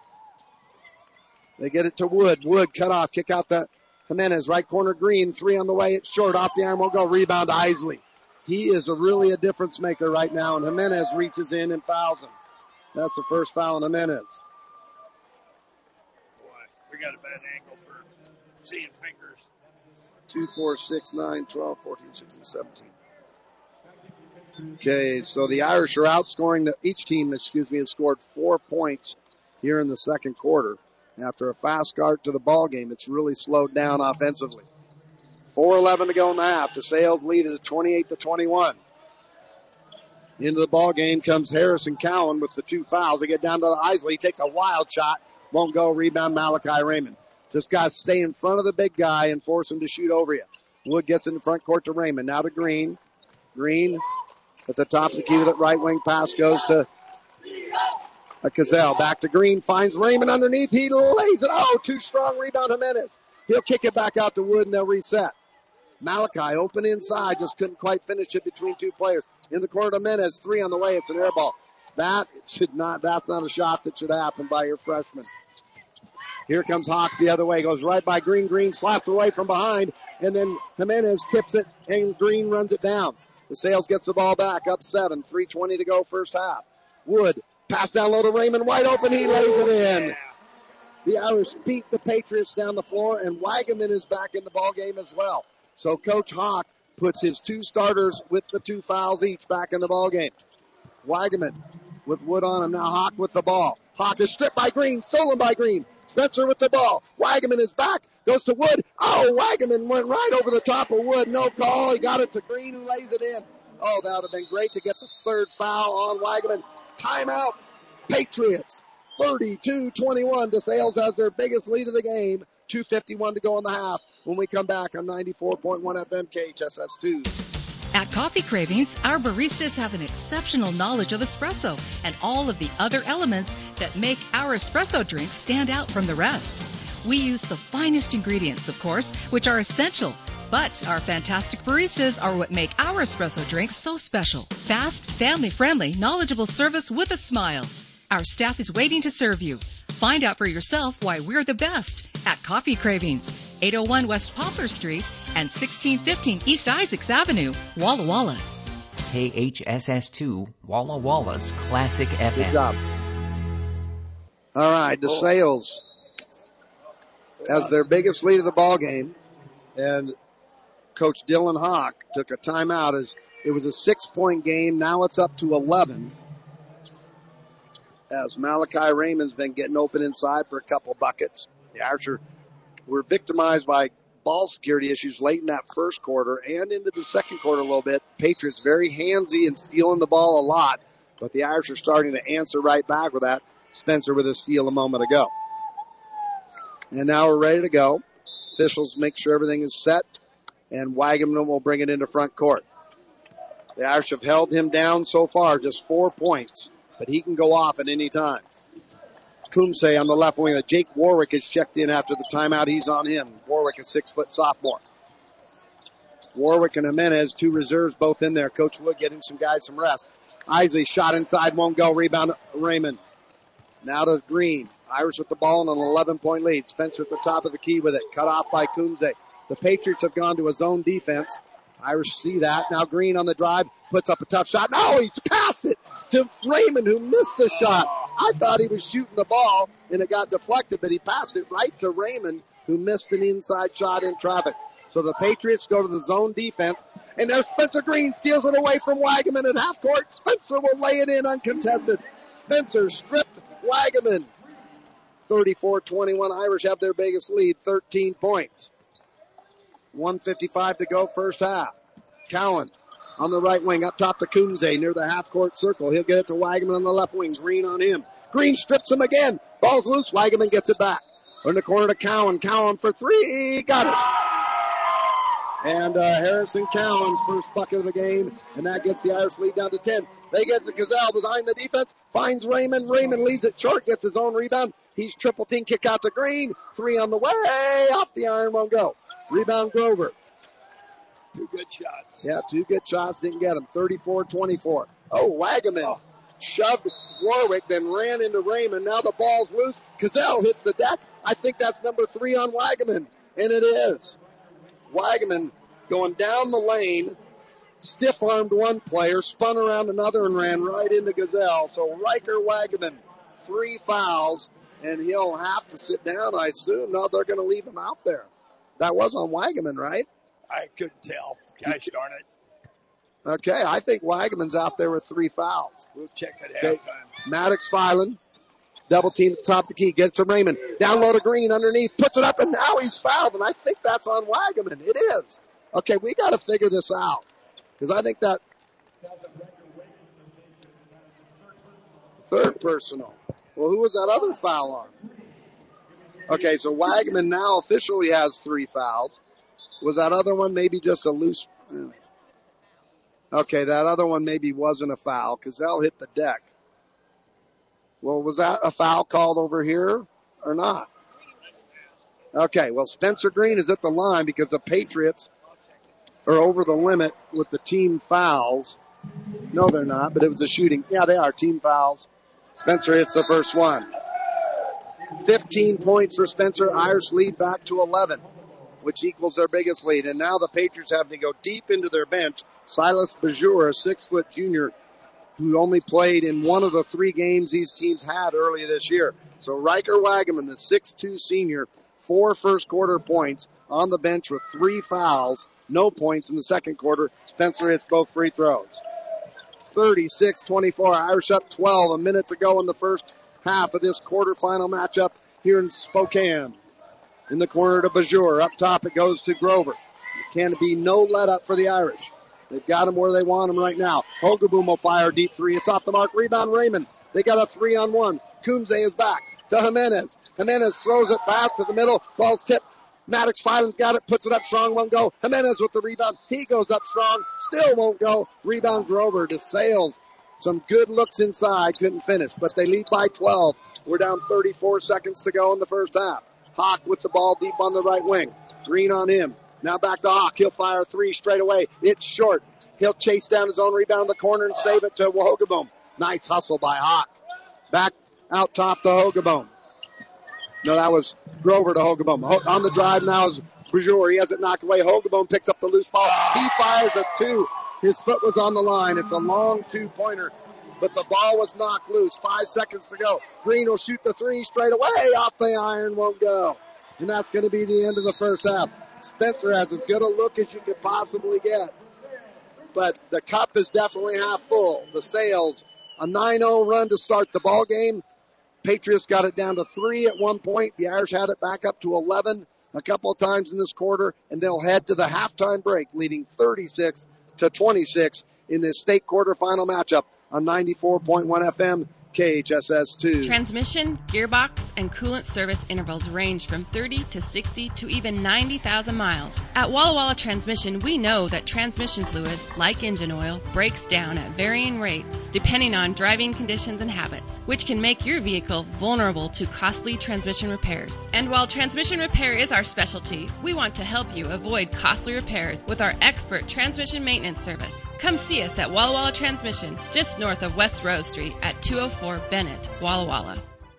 Speaker 2: They get it to Wood. Wood cut off. Kick out the Jimenez. Right corner Green. Three on the way. It's short. Off the arm. Won't go. Rebound to Isley. He is a really a difference maker right now. And Jimenez reaches in and fouls him. That's the first foul on Jimenez.
Speaker 10: Boy, we got a bad angle for seeing fingers.
Speaker 2: two, four, six, nine, twelve, fourteen, sixteen, seventeen. Okay, so the Irish are outscoring the, each team, excuse me, has scored four points here in the second quarter. After a fast start to the ball game, it's really slowed down offensively. four eleven to go in the half. The Sales lead is twenty-eight to twenty-one. Into the ball game comes Harrison Cowan with the two fouls. They get down to Isley. He takes a wild shot. Won't go. Rebound Malachi Raymond. Just got to stay in front of the big guy and force him to shoot over you. Wood gets in the front court to Raymond. Now to Green. Green at the top of the key with it. Right wing pass goes to a Gazelle. Back to Green. Finds Raymond underneath. He lays it. Oh, too strong. Rebound Jimenez. He'll kick it back out to Wood and they'll reset. Malachi open inside. Just couldn't quite finish it between two players. In the corner to Jimenez. Three on the way. It's an air ball. That should not, that's not a shot that should happen by your freshman. Here comes Hawk the other way. Goes right by Green. Green slapped away from behind. And then Jimenez tips it and Green runs it down. The Sales gets the ball back. Up seven. three twenty to go first half. Wood. Pass down low to Raymond. Wide open. He lays it in. The Irish beat the Patriots down the floor. And Wagaman is back in the ball game as well. So Coach Hawk puts his two starters with the two fouls each back in the ball game. Wagaman with Wood on him. Now Hawk with the ball. Hawk is stripped by Green. Stolen by Green. Spencer with the ball. Wagaman is back. Goes to Wood. Oh, Wagaman went right over the top of Wood. No call. He got it to Green, who lays it in. Oh, that would have been great to get the third foul on Wagaman. Timeout. Patriots. thirty-two twenty-one. DeSales has their biggest lead of the game. two fifty-one to go in the half. When we come back on ninety-four point one F M K H S S two.
Speaker 11: At Coffee Cravings, our baristas have an exceptional knowledge of espresso and all of the other elements that make our espresso drinks stand out from the rest. We use the finest ingredients, of course, which are essential. But our fantastic baristas are what make our espresso drinks so special. Fast, family-friendly, knowledgeable service with a smile. Our staff is waiting to serve you. Find out for yourself why we're the best at Coffee Cravings, eight oh one West Poplar Street and sixteen fifteen East Isaacs Avenue, Walla Walla.
Speaker 7: K H S S two, Walla Walla's Classic F M.
Speaker 2: Good job. All right, DeSales has their biggest lead of the ball game, and Coach Dylan Hawk took a timeout as it was a six-point game. Now it's up to eleven. As Malachi Raymond's been getting open inside for a couple buckets. The Irish were victimized by ball security issues late in that first quarter and into the second quarter a little bit. Patriots very handsy and stealing the ball a lot, but the Irish are starting to answer right back with that. Spencer with a steal a moment ago. And now we're ready to go. Officials make sure everything is set and Wagaman will bring it into front court. The Irish have held him down so far, just four points, but he can go off at any time. Kumse on the left wing. Jake Warwick is checked in after the timeout. He's on him. Warwick, a six-foot sophomore. Warwick and Jimenez, two reserves, both in there. Coach Wood getting some guys some rest. Isley shot inside, won't go. Rebound, Raymond. Now to Green. Irish with the ball and an eleven-point lead. Spencer at the top of the key with it. Cut off by Kumse. The Patriots have gone to a zone defense. Irish see that. Now Green on the drive. Puts up a tough shot. No, he's passed it to Raymond, who missed the shot. I thought he was shooting the ball, and it got deflected, but he passed it right to Raymond, who missed an inside shot in traffic. So the Patriots go to the zone defense, and there's Spencer Green, steals it away from Wagaman at half court. Spencer will lay it in uncontested. Spencer stripped Wagaman. thirty-four twenty-one. Irish have their biggest lead, thirteen points. one fifty-five to go, first half. Cowan on the right wing, up top to Kumse near the half-court circle. He'll get it to Wagaman on the left wing. Green on him. Green strips him again. Ball's loose. Wagaman gets it back. In the corner to Cowan. Cowan for three. Got it. And uh, Harrison Cowan's first bucket of the game, and that gets the Irish lead down to ten. They get to Gazelle behind the defense. Finds Raymond. Raymond leaves it short. Gets his own rebound. He's triple team. Kick out to Green. Three on the way. Off the iron. Won't go. Rebound Grover.
Speaker 10: Two good shots.
Speaker 2: Yeah, two good shots. Didn't get them. thirty-four twenty-four. Oh, Wagaman oh. shoved Warwick, then ran into Raymond. Now the ball's loose. Gazelle hits the deck. I think that's number three on Wagaman. And it is. Wagaman going down the lane, stiff-armed one player, spun around another and ran right into Gazelle. So Riker Wagaman, three fouls, and he'll have to sit down, I assume. No, they're going to leave him out there. That was on Wagaman, right?
Speaker 10: I couldn't tell. Gosh darn it.
Speaker 2: Okay, I think Wagaman's out there with three fouls.
Speaker 10: We'll check it
Speaker 2: okay.
Speaker 10: halftime.
Speaker 2: Maddox Filan, double team at the top of the key, gets to Raymond. Down low to Green underneath, puts it up, and now he's fouled, and I think that's on Wagaman. It is. Okay, we got to figure this out, because I think that third personal. Well, who was that other foul on? Okay, so Wagaman now officially has three fouls. Was that other one maybe just a loose? Okay, that other one maybe wasn't a foul because they'll hit the deck. Well, was that a foul called over here or not? Okay, well, Spencer Green is at the line because the Patriots are over the limit with the team fouls. No, they're not, but it was a shooting. Yeah, they are team fouls. Spencer hits the first one. fifteen points for Spencer. Irish lead back to eleven, which equals their biggest lead. And now the Patriots have to go deep into their bench. Silas Bajur, a six-foot junior who only played in one of the three games these teams had earlier this year. So Riker Wagaman, the six two senior, four first-quarter points on the bench with three fouls, no points in the second quarter. Spencer hits both free throws. thirty-six twenty-four, Irish up twelve, a minute to go in the first half of this quarterfinal matchup here in Spokane. In the corner to Bajur. Up top it goes to Grover. There can be no let up for the Irish. They've got him where they want him right now. Hogaboom will fire deep three. It's off the mark. Rebound Raymond. They got a three on one. Kumse is back to Jimenez. Jimenez throws it back to the middle. Ball's tipped. Maddox Filan's got it. Puts it up strong. Won't go. Jimenez with the rebound. He goes up strong. Still won't go. Rebound Grover to Sales. Some good looks inside. Couldn't finish. But they lead by twelve. We're down thirty-four seconds to go in the first half. Hawk with the ball deep on the right wing. Green on him. Now back to Hawk. He'll fire three straight away. It's short. He'll chase down his own rebound in the corner and save it to Hogaboom. Nice hustle by Hawk. Back out top to Hogaboom. No, that was Grover to Hogaboom. On the drive now is Bajur. He has it knocked away. Hogaboom picks up the loose ball. He fires a two. His foot was on the line. It's a long two-pointer, but the ball was knocked loose. Five seconds to go. Green will shoot the three straight away. Off the iron, won't go. And that's going to be the end of the first half. Spencer has as good a look as you could possibly get. But the cup is definitely half full. The Sales, a nine oh run to start the ball game. Patriots got it down to three at one point. The Irish had it back up to eleven a couple of times in this quarter, and they'll head to the halftime break, leading thirty-six to twenty-six in this state quarterfinal matchup on ninety-four point one F M K H S S two.
Speaker 12: Transmission, gearbox, and coolant service intervals range from thirty to sixty to even ninety thousand miles. At Walla Walla Transmission, we know that transmission fluid, like engine oil, breaks down at varying rates depending on driving conditions and habits, which can make your vehicle vulnerable to costly transmission repairs. And while transmission repair is our specialty, we want to help you avoid costly repairs with our expert transmission maintenance service. Come see us at Walla Walla Transmission, just north of West Rose Street at two oh four Bennett, Walla Walla.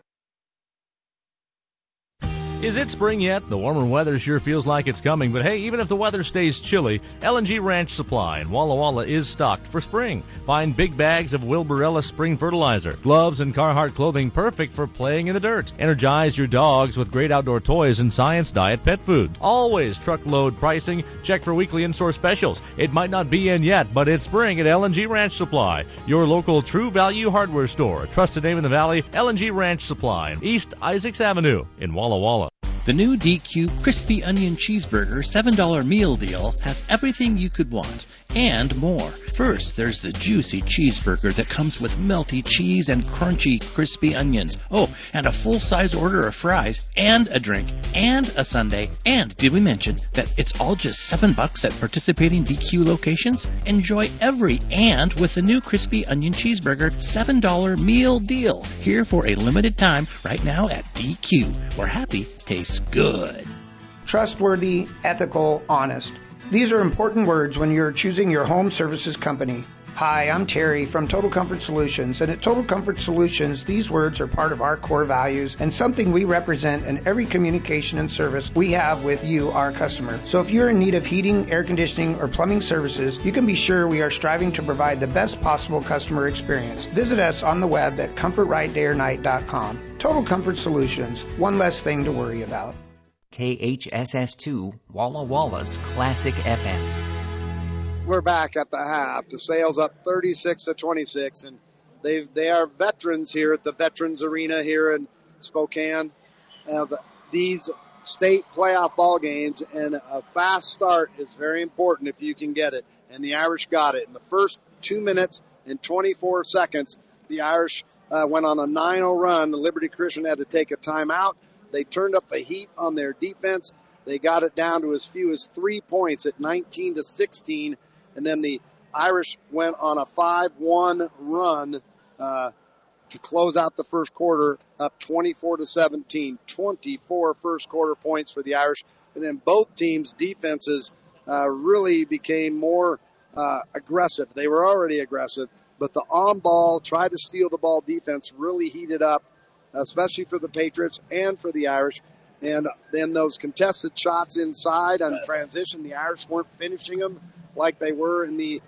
Speaker 13: Is it spring yet? The warmer weather sure feels like it's coming, but hey, even if the weather stays chilly, L and G Ranch Supply in Walla Walla is stocked for spring. Find big bags of Wilburella spring fertilizer, gloves and Carhartt clothing perfect for playing in the dirt. Energize your dogs with great outdoor toys and Science Diet pet food. Always truckload pricing. Check for weekly in-store specials. It might not be in yet, but it's spring at L and G Ranch Supply, your local True Value hardware store. Trusted name in the valley, L and G Ranch Supply, East Isaacs Avenue in Walla Walla.
Speaker 1: The new D Q Crispy Onion Cheeseburger seven dollar meal deal has everything you could want and more. First, there's the juicy cheeseburger that comes with melty cheese and crunchy crispy onions. Oh, and a full-size order of fries and a drink and a sundae. And did we mention that it's all just seven bucks at participating D Q locations? Enjoy every and with the new Crispy Onion Cheeseburger seven dollar meal deal. Here for a limited time right now at D Q, where happy tastes good.
Speaker 14: Trustworthy, ethical, honest. These are important words when you're choosing your home services company. Hi, I'm Terry from Total Comfort Solutions, and at Total Comfort Solutions, these words are part of our core values and something we represent in every communication and service we have with you, our customer. So if you're in need of heating, air conditioning, or plumbing services, you can be sure we are striving to provide the best possible customer experience. Visit us on the web at comfort right day or night dot com. Total Comfort Solutions, one less thing to worry about.
Speaker 7: K H S S two, Walla Walla's Classic F M.
Speaker 2: We're back at the half. The Sales up thirty-six to twenty-six, and they they are veterans here at the Veterans Arena here in Spokane. Uh, these state playoff ball games, and a fast start is very important if you can get it. And the Irish got it in the first two minutes and twenty-four seconds. The Irish uh, went on a nine oh run. The Liberty Christian had to take a timeout. They turned up the heat on their defense. They got it down to as few as three points at nineteen to sixteen. And then the Irish went on a five one run uh, to close out the first quarter, up twenty-four to seventeen. twenty-four first quarter points for the Irish. And then both teams' defenses uh, really became more uh, aggressive. They were already aggressive, but the on-ball, try to steal the ball defense really heated up, especially for the Patriots and for the Irish. And then those contested shots inside on transition, the Irish weren't finishing them like they were in the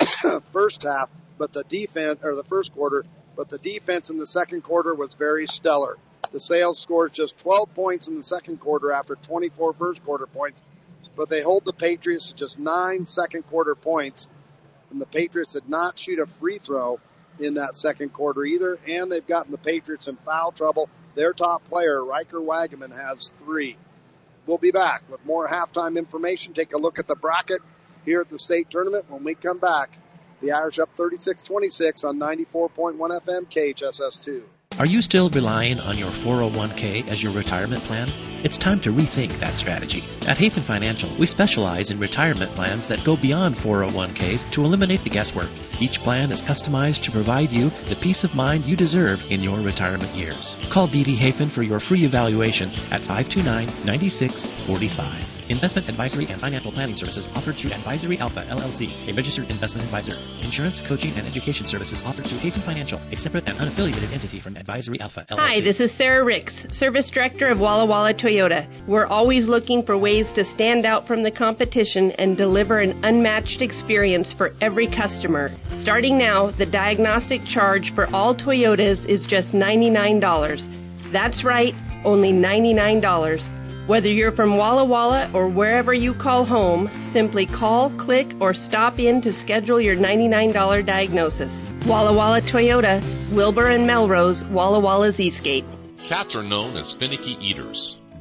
Speaker 2: first half, but the defense, or the first quarter, but the defense in the second quarter was very stellar. The Sales scores just twelve points in the second quarter after twenty-four first quarter points, but they hold the Patriots to just nine second quarter points, and the Patriots did not shoot a free throw in that second quarter either, and they've gotten the Patriots in foul trouble. Their top player, Riker Wagaman, has three. We'll be back with more halftime information. Take a look at the bracket here at the state tournament when we come back. The Irish up thirty-six twenty-six on ninety-four point one F M K H S S two.
Speaker 1: Are you still relying on your four oh one k as your retirement plan? It's time to rethink that strategy. At Hafen Financial, we specialize in retirement plans that go beyond four oh one k's to eliminate the guesswork. Each plan is customized to provide you the peace of mind you deserve in your retirement years. Call D D Hafen for your free evaluation at five two nine, nine six four five. Investment advisory and financial planning services offered through Advisory Alpha, L L C, a registered investment advisor. Insurance, coaching, and education services offered through Hafen Financial, a separate and unaffiliated entity from Advisory Alpha, L L C.
Speaker 4: Hi, this is Sarah Ricks, Service Director of Walla Walla Toyota. We're always looking for ways to stand out from the competition and deliver an unmatched experience for every customer. Starting now, the diagnostic charge for all Toyotas is just ninety-nine dollars. That's right, only ninety-nine dollars. Whether you're from Walla Walla or wherever you call home, simply call, click, or stop in to schedule your ninety-nine dollars diagnosis. Walla Walla Toyota, Wilbur and Melrose, Walla Walla's Eastgate.
Speaker 5: Cats are known as finicky eaters.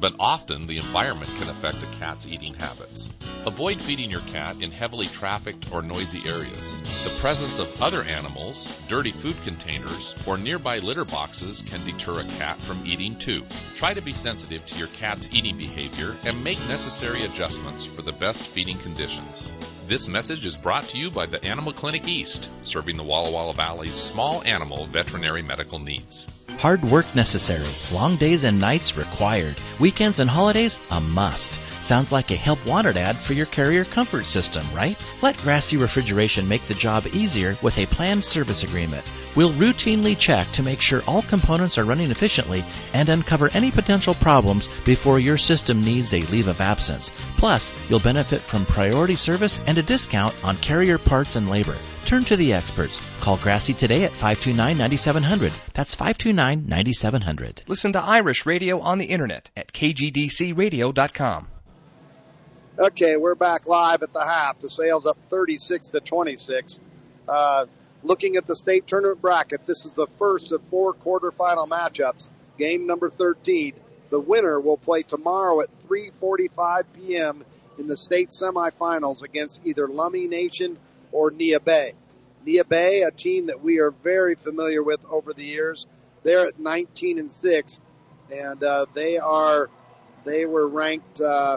Speaker 5: but often the environment can affect a cat's eating habits. Avoid feeding your cat in heavily trafficked or noisy areas. The presence of other animals, dirty food containers, or nearby litter boxes can deter a cat from eating too. Try to be sensitive to your cat's eating behavior and make necessary adjustments for the best feeding conditions. This message is brought to you by the Animal Clinic East, serving the Walla Walla Valley's small animal veterinary medical needs.
Speaker 1: Hard work necessary. Long days and nights required. Weekends and holidays a must. Sounds like a Help Wanted ad for your Carrier comfort system, right? Let Grassy Refrigeration make the job easier with a planned service agreement. We'll routinely check to make sure all components are running efficiently and uncover any potential problems before your system needs a leave of absence. Plus, you'll benefit from priority service and a discount on Carrier parts and labor. Turn to the experts. Call Grassy today at five two nine, nine seven zero zero. That's five two nine, nine seven zero zero.
Speaker 9: Listen to Irish Radio on the internet at k g d c radio dot com.
Speaker 2: Okay, we're back live at the half. The Sales up thirty-six to twenty-six. Uh, looking at the state tournament bracket, this is the first of four quarterfinal matchups. Game number thirteen. The winner will play tomorrow at three forty-five p.m. in the state semifinals against either Lummi Nation or Neah Bay. Neah Bay, a team that we are very familiar with over the years. They're at nineteen and six, and uh, they are they were ranked uh,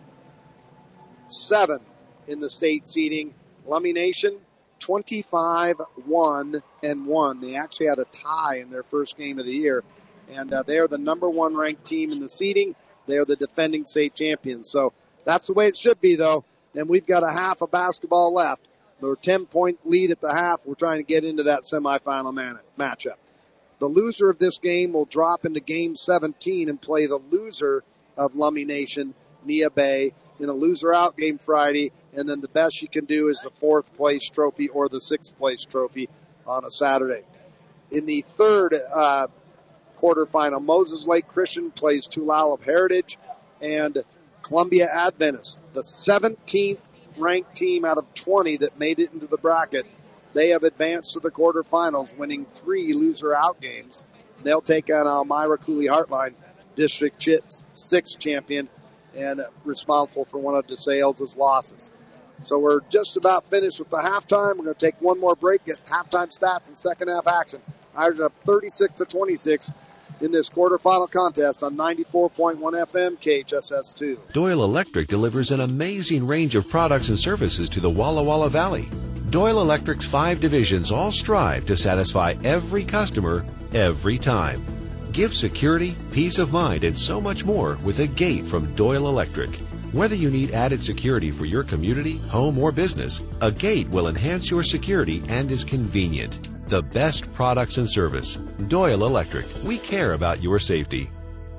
Speaker 2: seven in the state seeding. Lummi Nation twenty-five, one and one. They actually had a tie in their first game of the year, and uh, they are the number one ranked team in the seeding. They are the defending state champions. So that's the way it should be, though. And we've got a half of basketball left. We're ten-point lead at the half. We're trying to get into that semifinal man- matchup. The loser of this game will drop into Game seventeen and play the loser of Lummi Nation, Neah Bay, in a loser-out game Friday, and then the best you can do is the fourth-place trophy or the sixth-place trophy on a Saturday. In the third uh, quarterfinal, Moses Lake Christian plays Tulalip Heritage, and Columbia Adventist, the seventeenth ranked team out of twenty that made it into the bracket. They have advanced to the quarterfinals, winning three loser-out games. They'll take on Elmira Cooley Heartline, District six champion, and responsible for one of DeSales' losses. So we're just about finished with the halftime. We're going to take one more break, get halftime stats and second half action. Irish up thirty-six to twenty-six in this quarterfinal contest on ninety-four point one F M K H S S two.
Speaker 6: Doyle Electric delivers an amazing range of products and services to the Walla Walla Valley. Doyle Electric's five divisions all strive to satisfy every customer every time. Give security, peace of mind, and so much more with a gate from Doyle Electric. Whether you need added security for your community, home, or business, a gate will enhance your security and is convenient. The best products and service. Doyle Electric. We care about your safety.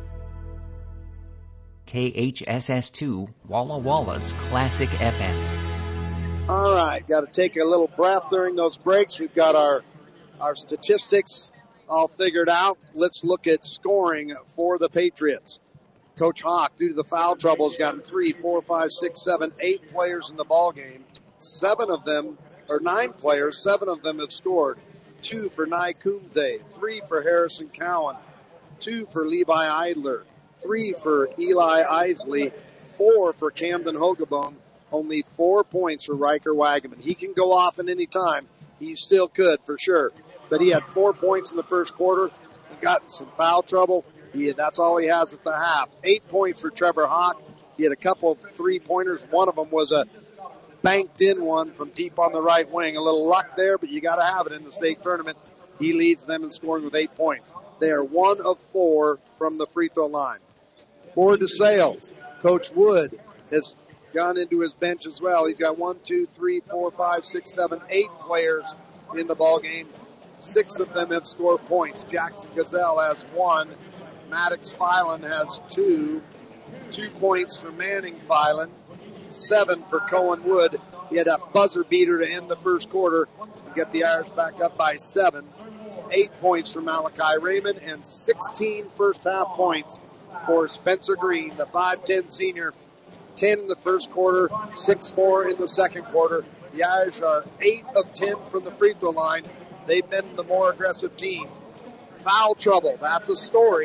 Speaker 7: K H S S two, Walla Walla's Classic F M.
Speaker 2: All right, got to take a little breath during those breaks. We've got our our statistics all figured out. Let's look at scoring for the Patriots. Coach Hawk, due to the foul trouble, has gotten three, four, five, six, seven, eight players in the ball game. Seven of them, or nine players, seven of them have scored. Two for Nye Kunze, three for Harrison Cowan, two for Levi Eidler, three for Eli Isley, four for Camden Hogebone, only four points for Riker Wagaman. He can go off at any time. He still could, for sure. But he had four points in the first quarter. He got in some foul trouble. He had, that's all he has at the half. Eight points for Trevor Hawk. He had a couple of three-pointers. One of them was a banked-in one from deep on the right wing. A little luck there, but you got to have it in the state tournament. He leads them in scoring with eight points. They are one of four from the free throw line. For DeSales, Coach Wood has gone into his bench as well. He's got one, two, three, four, five, six, seven, eight players in the ball game. Six of them have scored points. Jackson Gazelle has one. Maddox Filan has two. Two points for Manning Filan. Seven for Cohen Wood. He had a buzzer beater to end the first quarter and get the Irish back up by seven. Eight points for Malachi Raymond and sixteen first half points for Spencer Green, the five ten senior. ten in the first quarter, six four in the second quarter. The Irish are eight of ten from the free throw line. They've been the more aggressive team. Foul trouble, that's a story.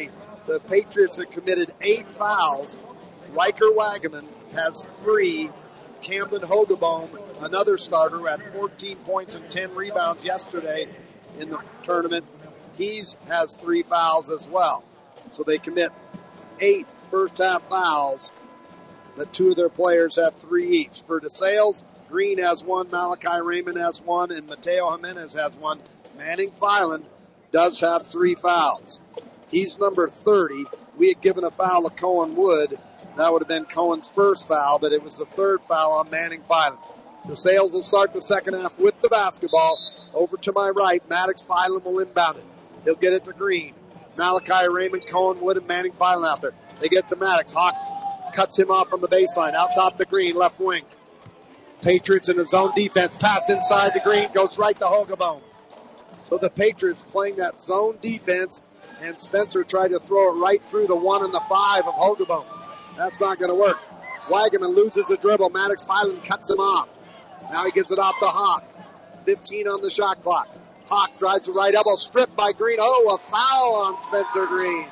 Speaker 2: the Patriots have committed eight fouls. Riker Wagaman has three. Camden Hogeboom, another starter, had fourteen points and ten rebounds yesterday in the tournament. He has three fouls as well. So they commit eight first half fouls, but two of their players have three each. For DeSales, Green has one, Malachi Raymond has one, and Mateo Jimenez has one. Manning Filan does have three fouls. He's number thirty. We had given a foul to Cohen Wood. That would have been Cohen's first foul, but it was the third foul on Manning Filan. DeSales will start the second half with the basketball. Over to my right, Maddox Filan will inbound it. He'll get it to Green. Malachi Raymond, Cohen Wood, and Manning Filan out there. They get to Maddox. Hawk cuts him off from the baseline. Out top to Green, left wing. Patriots in the zone defense. Pass inside the Green, goes right to Hogeboom. So the Patriots playing that zone defense, and Spencer tried to throw it right through the one and the five of Hogeboom. That's not going to work. Wagaman loses the dribble. Maddox Filan cuts him off. Now he gives it off to Hawk. fifteen on the shot clock. Hawk drives the right elbow, stripped by Green. Oh, a foul on Spencer Green.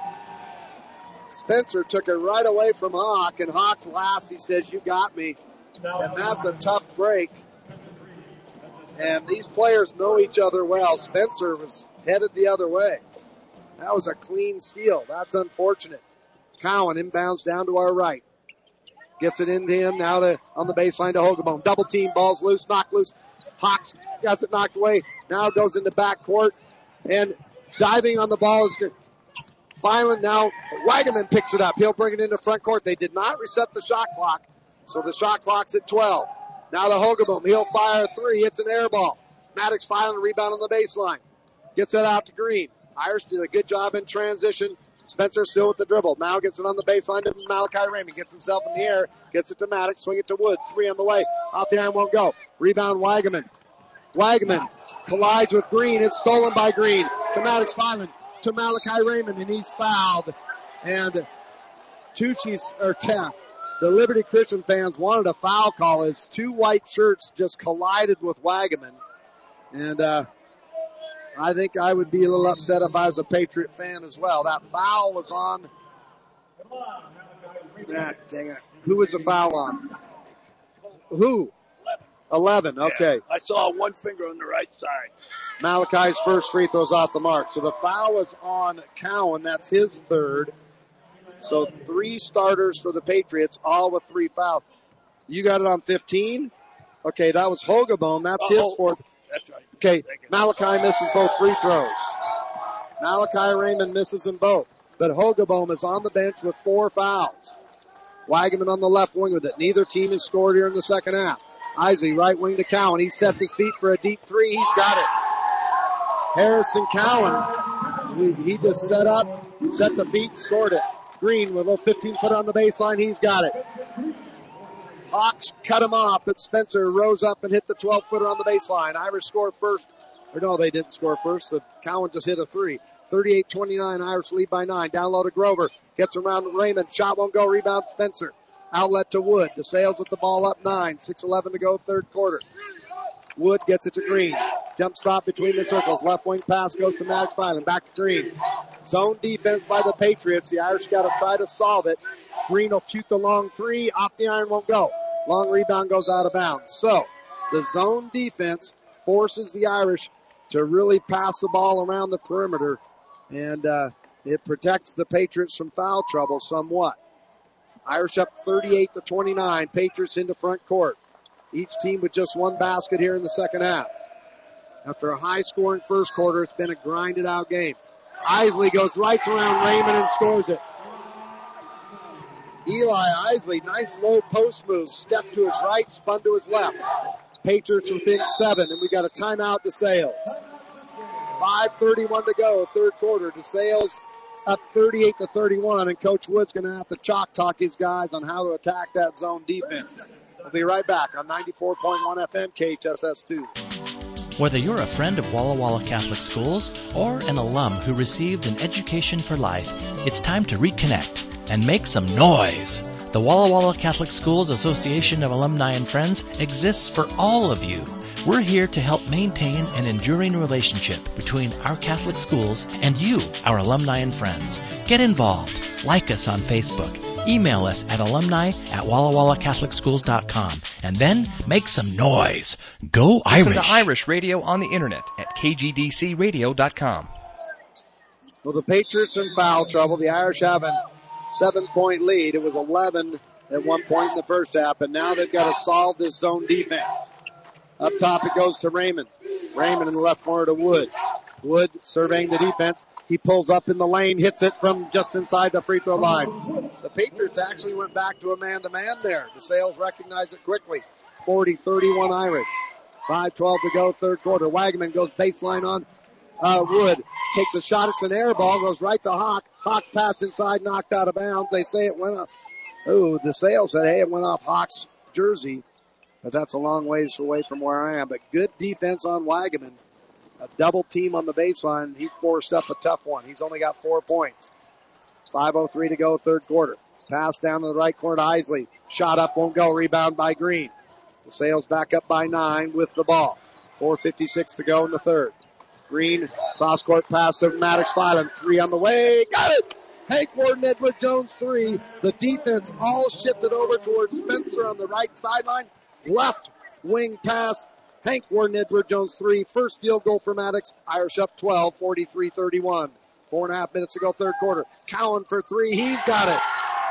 Speaker 2: Spencer took it right away from Hawk, and Hawk laughs. He says, "You got me." And that's a tough break. And these players know each other well. Spencer was headed the other way. That was a clean steal. That's unfortunate. Cowan inbounds down to our right. Gets it into him now to on the baseline to Hogeboom. Double team, ball's loose, knocked loose. Hawks gets it knocked away. Now goes into backcourt. And diving on the ball is good. Filan now, Wagaman picks it up. He'll bring it into front court. They did not reset the shot clock, so the shot clock's at twelve. Now to Hogeboom. He'll fire a three. It's an air ball. Maddox Filan rebound on the baseline. Gets it out to Green. Irish did a good job in transition. Spencer still with the dribble. Now gets it on the baseline to Malachi Raymond. Gets himself in the air. Gets it to Maddox. Swing it to Wood. Three on the way. Off the iron won't go. Rebound Wagaman. Wagaman collides with Green. It's stolen by Green. To Maddox Filan. To Malachi Raymond. And he's fouled. And Tucci's, or T- the Liberty Christian fans wanted a foul call as two white shirts just collided with Wagaman. And, uh, I think I would be a little upset if I was a Patriot fan as well. That foul was on. Ah, dang it. Who was the foul on? Who? eleven. Okay.
Speaker 10: Yeah, I saw one finger on the right side.
Speaker 2: Malachi's first free throw's off the mark. So the foul was on Cowan. That's his third. So three starters for the Patriots, all with three fouls. You got it on fifteen? Okay, that was Hogeboom. That's oh, his fourth.
Speaker 10: That's right.
Speaker 2: Okay, Malachi misses both free throws. Malachi Raymond misses them both. But Hogeboom is on the bench with four fouls. Wagaman on the left wing with it. Neither team has scored here in the second half. Isley, right wing to Cowan. He sets his feet for a deep three. He's got it. Harrison Cowan, he just set up, set the feet, scored it. Green with a little fifteen foot on the baseline. He's got it. Hawks cut him off, but Spencer rose up and hit the twelve footer on the baseline. Irish scored first. Or no, they didn't score first. The Cowan just hit a three. thirty-eight twenty-nine, Irish lead by nine. Down low to Grover. Gets around Raymond. Shot won't go. Rebound Spencer. Outlet to Wood. DeSales with the ball up nine. six eleven to go, third quarter. Wood gets it to Green. Jump stop between the circles. Left wing pass goes to Maddox Filan. Back to Green. Zone defense by the Patriots. The Irish got to try to solve it. Green will shoot the long three. Off the iron, won't go. Long rebound goes out of bounds. So the zone defense forces the Irish to really pass the ball around the perimeter, and uh, it protects the Patriots from foul trouble somewhat. Irish up thirty-eight to twenty-nine. Patriots into front court. Each team with just one basket here in the second half. After a high-scoring first quarter, it's been a grinded-out game. Isley goes right around Raymond and scores it. Eli Isley, nice low post move. Step to his right, spun to his left. Patriots within seven, and we got a timeout to DeSales. five thirty-one to go, third quarter. DeSales up thirty-eight to thirty-one, and Coach Wood's going to have to chalk talk his guys on how to attack that zone defense. We'll be right back on ninety-four point one F M K H S S two.
Speaker 1: Whether you're a friend of Walla Walla Catholic Schools or an alum who received an education for life, it's time to reconnect and make some noise. The Walla Walla Catholic Schools Association of Alumni and Friends exists for all of you. We're here to help maintain an enduring relationship between our Catholic schools and you, our alumni and friends. Get involved. Like us on Facebook. Email us at alumni at walla walla catholic schools dot com. And then make some noise. Go Irish.
Speaker 9: Listen to Irish Radio on the internet at k g d c radio dot com.
Speaker 2: Well, the Patriots in foul trouble. The Irish have a seven-point lead. It was eleven at one point in the first half, and now they've got to solve this zone defense. Up top it goes to Raymond. Raymond in the left corner to Wood. Wood surveying the defense. He pulls up in the lane, hits it from just inside the free throw line. The Patriots actually went back to a man-to-man there. DeSales recognized it quickly. forty thirty-one Irish. five twelve to go, third quarter. Wagaman goes baseline on uh, Wood. Takes a shot. It's an air ball. Goes right to Hawk. Hawk pass inside, knocked out of bounds. They say it went off. Oh, DeSales said, hey, it went off Hawk's jersey. But that's a long ways away from where I am. But good defense on Wagaman. A double team on the baseline. He forced up a tough one. He's only got four points. five oh three to go, third quarter. Pass down to the right corner to Isley. Shot up, won't go. Rebound by Green. The Sails back up by nine with the ball. four fifty-six to go in the third. Green, cross-court pass to Maddox Filan. Three on the way. Got it! Hank Warden, Edward Jones, three. The defense all shifted over towards Spencer on the right sideline. Left wing pass. Hank Warden, Edward Jones, three. First field goal for Maddox. Irish up twelve, forty-three thirty-one. Four and a half minutes to go, third quarter. Cowan for three. He's got it.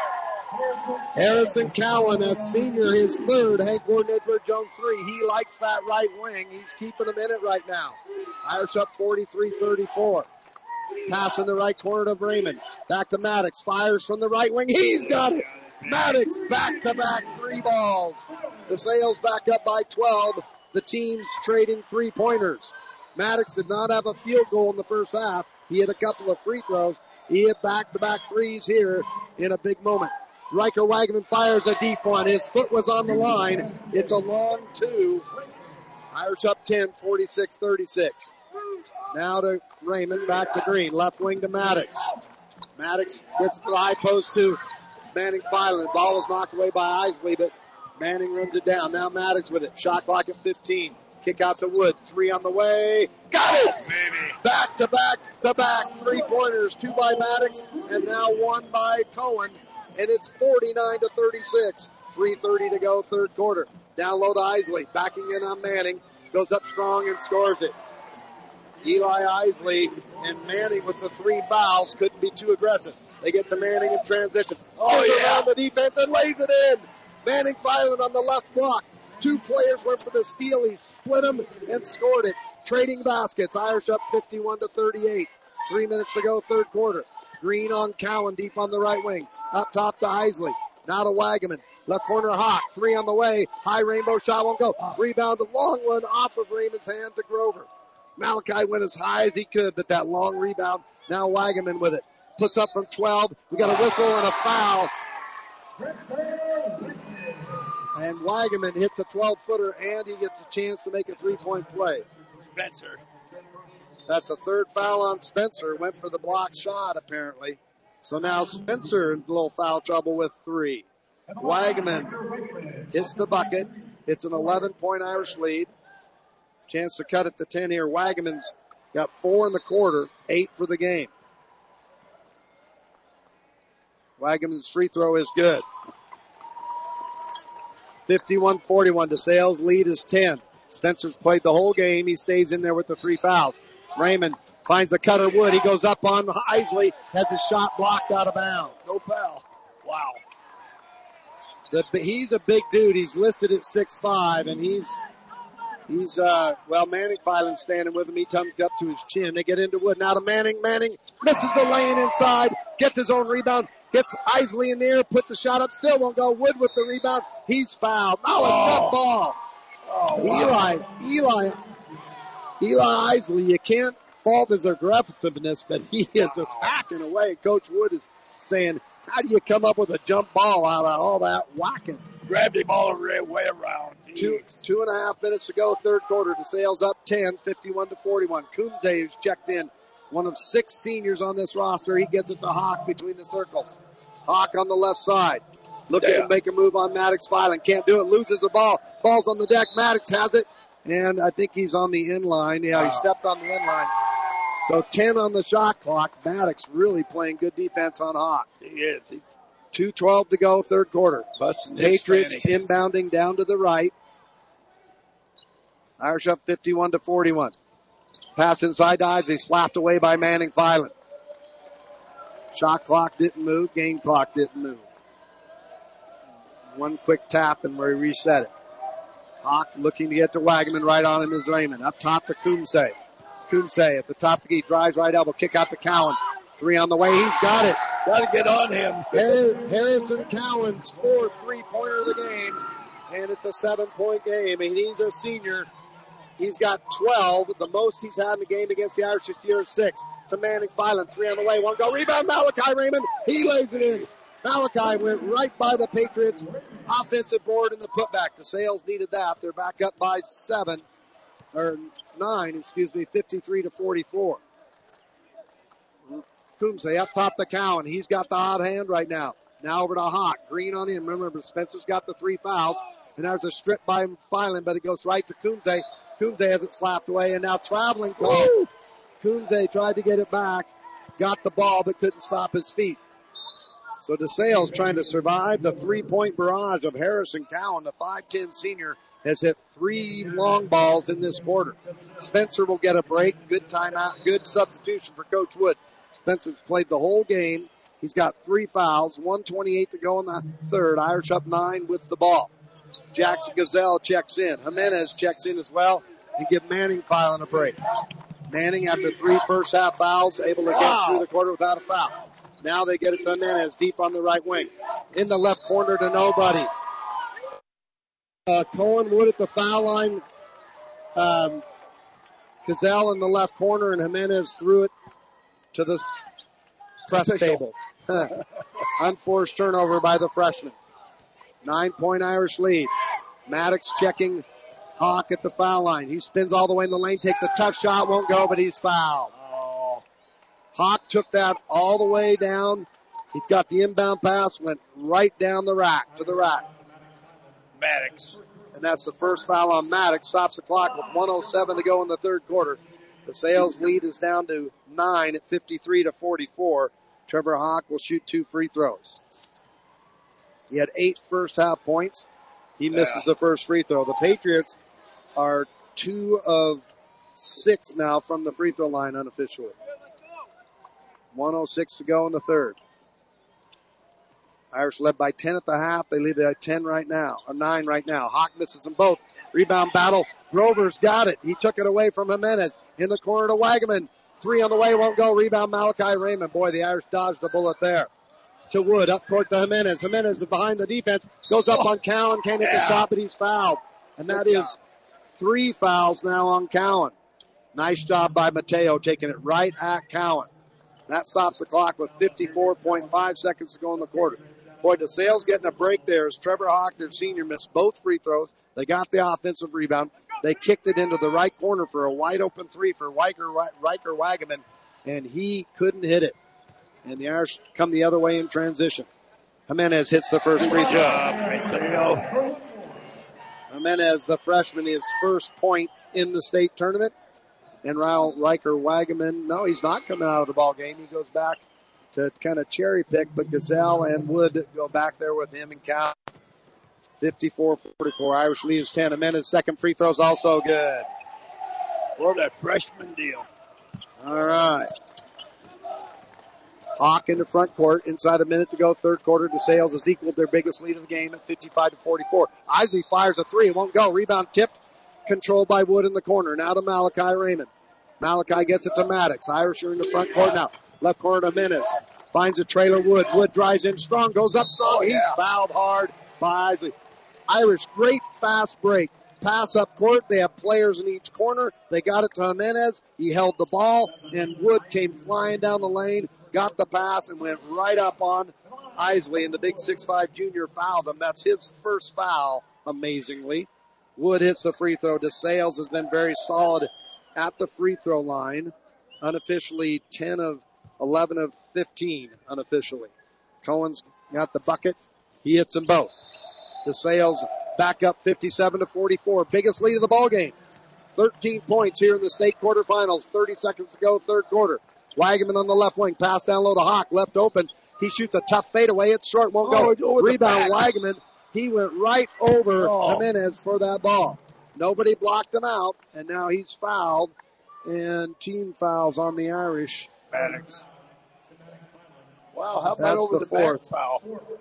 Speaker 2: Harrison Cowan, a senior, his third. Hank Warden, Edward Jones, three. He likes that right wing. He's keeping him in it right now. Irish up forty-three thirty-four. Pass in the right corner to Raymond. Back to Maddox. Fires from the right wing. He's got it. Maddox back-to-back three balls. The Sails back up by twelve. The teams trading three-pointers. Maddox did not have a field goal in the first half. He hit a couple of free throws. He hit back-to-back threes here in a big moment. Riker Wagaman fires a deep one. His foot was on the line. It's a long two. Irish up ten, forty-six thirty-six. Now to Raymond, back to Green. Left wing to Maddox. Maddox gets to the high post to Manning Filan. Ball was knocked away by Isley, but Manning runs it down. Now Maddox with it. Shot clock at fifteen. Kick out to Wood. Three on the way. Got it! Back to back to back. Three pointers. Two by Maddox and now one by Cohen. And it's forty-nine to thirty-six. three thirty to go, third quarter. Down low to Isley. Backing in on Manning. Goes up strong and scores it. Eli Isley and Manning with the three fouls couldn't be too aggressive. They get to Manning in transition. Oh, yeah. Around the defense and lays it in. Manning Filan on the left block. Two players went for the steal. He split them and scored it. Trading baskets. Irish up fifty-one to thirty-eight. Three minutes to go, third quarter. Green on Cowan, deep on the right wing. Up top to Isley. Now to Wagaman. Left corner Hawk. Three on the way. High rainbow shot won't go. Rebound, the long one off of Raymond's hand to Grover. Malachi went as high as he could, but that long rebound. Now Wagaman with it. Puts up from twelve. We got a whistle and a foul. And Wagaman hits a twelve-footer, and he gets a chance to make a three-point play.
Speaker 10: Spencer.
Speaker 2: That's the third foul on Spencer. Went for the block shot, apparently. So now Spencer in a little foul trouble with three. Wagaman hits the bucket. It's an eleven-point Irish lead. Chance to cut it to ten here. Wagaman's got four in the quarter, eight for the game. Wagaman's free throw is good. fifty-one forty-one. DeSales lead is ten. Spencer's played the whole game. He stays in there with the three fouls. Raymond finds the cutter Wood. He goes up on Isley. Has his shot blocked out of bounds.
Speaker 10: No foul. Wow.
Speaker 2: The, he's a big dude. He's listed at six five, and he's, he's uh, well, Manning Filan's standing with him. He comes up to his chin. They get into Wood. Now to Manning. Manning misses the lane inside. Gets his own rebound. Gets Isley in the air. Puts the shot up. Still won't go. Wood with the rebound. He's fouled. Now a tough ball.
Speaker 10: Oh, wow.
Speaker 2: Eli, Eli, Eli Isley, you can't fault his aggressiveness, but he is just hacking away. Coach Wood is saying, how do you come up with a jump ball out of all that whacking?
Speaker 10: Grabbed him all the way around.
Speaker 2: Two, two and a half minutes to go, third quarter. DeSales up ten, fifty-one to forty-one. Coombs is checked in. One of six seniors on this roster. He gets it to Hawk between the circles. Hawk on the left side. Looking
Speaker 10: yeah.
Speaker 2: to make a move on Maddox Filan. Can't do it. Loses the ball. Ball's on the deck. Maddox has it. And I think he's on the in line. Yeah, he stepped on the in line. So ten on the shot clock. Maddox really playing good defense on Hawk.
Speaker 10: He is. He's
Speaker 2: two twelve to go, third quarter.
Speaker 10: busting his
Speaker 2: Patriots
Speaker 10: fanny.
Speaker 2: inbounding down to the right. Irish up fifty-one to forty-one. Pass inside to Isley, slapped away by Manning Filan. Shot clock didn't move, game clock didn't move. One quick tap and we reset it. Hawk looking to get to Wagaman, right on him is Raymond. Up top to Kumse. Kumse at the top of the key, drives right elbow, kick out to Cowan. Three on the way, he's got it.
Speaker 10: Got to get on him.
Speaker 2: Harrison Cowan's fourth three-pointer of the game, and it's a seven-point game. And he's a senior. He's got twelve, the most he's had in the game against the Irish this year is six. To Manning Filan, three on the way, one go. Rebound, Malachi Raymond. He lays it in. Malachi went right by the Patriots offensive board in the putback. The Sales needed that. They're back up by seven, or nine, excuse me, fifty-three to forty-four. Kumse up top to Cowan. He's got the hot hand right now. Now over to Hawk. Green on him. Remember, Spencer's got the three fouls. And there's a strip by Filan, but it goes right to Kumse. Kumse has it slapped away, and now traveling call. Kumse tried to get it back, got the ball, but couldn't stop his feet. So DeSales trying to survive the three-point barrage of Harrison Cowan. The five ten senior has hit three long balls in this quarter. Spencer will get a break. Good timeout. Good substitution for Coach Wood. Spencer's played the whole game. He's got three fouls. one twenty-eight to go in the third. Irish up nine with the ball. Jackson Gazelle checks in. Jimenez checks in as well. And give Manning Filan a break. Manning, after three first half fouls, able to get wow. through the quarter without a foul. Now they get it to Jimenez deep on the right wing. In the left corner to nobody. Uh, Cohen Wood at the foul line. Um, Gazelle in the left corner, and Jimenez threw it to the press table. Unforced turnover by the freshman. Nine-point Irish lead. Maddox checking Hawk at the foul line. He spins all the way in the lane, takes a tough shot, won't go, but he's fouled. Oh. Hawk took that all the way down. He got the inbound pass, went right down the rack, to the rack.
Speaker 10: Maddox.
Speaker 2: And that's the first foul on Maddox. Stops the clock with one oh seven to go in the third quarter. The Sales lead is down to nine at fifty-three to forty-four. Trevor Hawk will shoot two free throws. He had eight first half points. He misses yeah. the first free throw. The Patriots are two of six now from the free throw line unofficially. one oh six to go in the third. Irish led by ten at the half. They lead at ten right now, or nine right now. Hawk misses them both. Rebound battle. Grover's got it. He took it away from Jimenez. In the corner to Wagaman. Three on the way, won't go. Rebound Malachi Raymond. Boy, the Irish dodged the bullet there. To Wood, up court to Jimenez. Jimenez is behind the defense. Goes up oh, on Cowan. Can't hit yeah. the shot, but he's fouled. And that Good is job. three fouls now on Cowan. Nice job by Mateo, taking it right at Cowan. That stops the clock with fifty-four point five seconds to go in the quarter. Boy, DeSales getting a break there as Trevor Hawk, their senior, missed both free throws. They got the offensive rebound. They kicked it into the right corner for a wide open three for Riker, Riker Wagaman, and he couldn't hit it. And the Irish come the other way in transition. Jimenez hits the first free throw. Jimenez, the freshman, his first point in the state tournament. And Ryle Riker Wagaman, no, he's not coming out of the ball game. He goes back to kind of cherry pick, but Gazelle and Wood go back there with him and Cal. fifty-four forty-four. Irish leads ten. Jimenez second free throw's also good.
Speaker 10: What a freshman deal.
Speaker 2: All right. Hawk in the front court. Inside a minute to go. Third quarter. DeSales has equaled their biggest lead of the game at fifty-five to forty-four. Isley fires a three. It won't go. Rebound tipped. Controlled by Wood in the corner. Now to Malachi Raymond. Malachi gets it to Maddox. Irish are in the front court now. Left corner to Jimenez. Finds a trailer Wood. Wood drives in strong. Goes up strong. Oh, yeah. He's fouled hard by Isley. Irish, great fast break. Pass up court. They have players in each corner. They got it to Jimenez. He held the ball, and Wood came flying down the lane, got the pass, and went right up on Isley, and the big six five junior fouled him. That's his first foul, amazingly. Wood hits the free throw. DeSales has been very solid at the free throw line. Unofficially ten of eleven of fifteen unofficially. Cohen's got the bucket. He hits them both. DeSales back up fifty-seven to forty-four. Biggest lead of the ball game. thirteen points here in the state quarterfinals. thirty seconds to go, third quarter. Wagaman on the left wing. Pass down low to Hawk. Left open. He shoots a tough fadeaway. It's short. Won't go.
Speaker 10: Oh,
Speaker 2: Rebound Wagaman. He went right over
Speaker 10: Oh.
Speaker 2: Jimenez for that ball. Nobody blocked him out, and now he's fouled. And team fouls on the Irish.
Speaker 10: Maddox. Wow, how about
Speaker 2: That's
Speaker 10: over
Speaker 2: the
Speaker 10: the,
Speaker 2: fourth.
Speaker 10: back foul?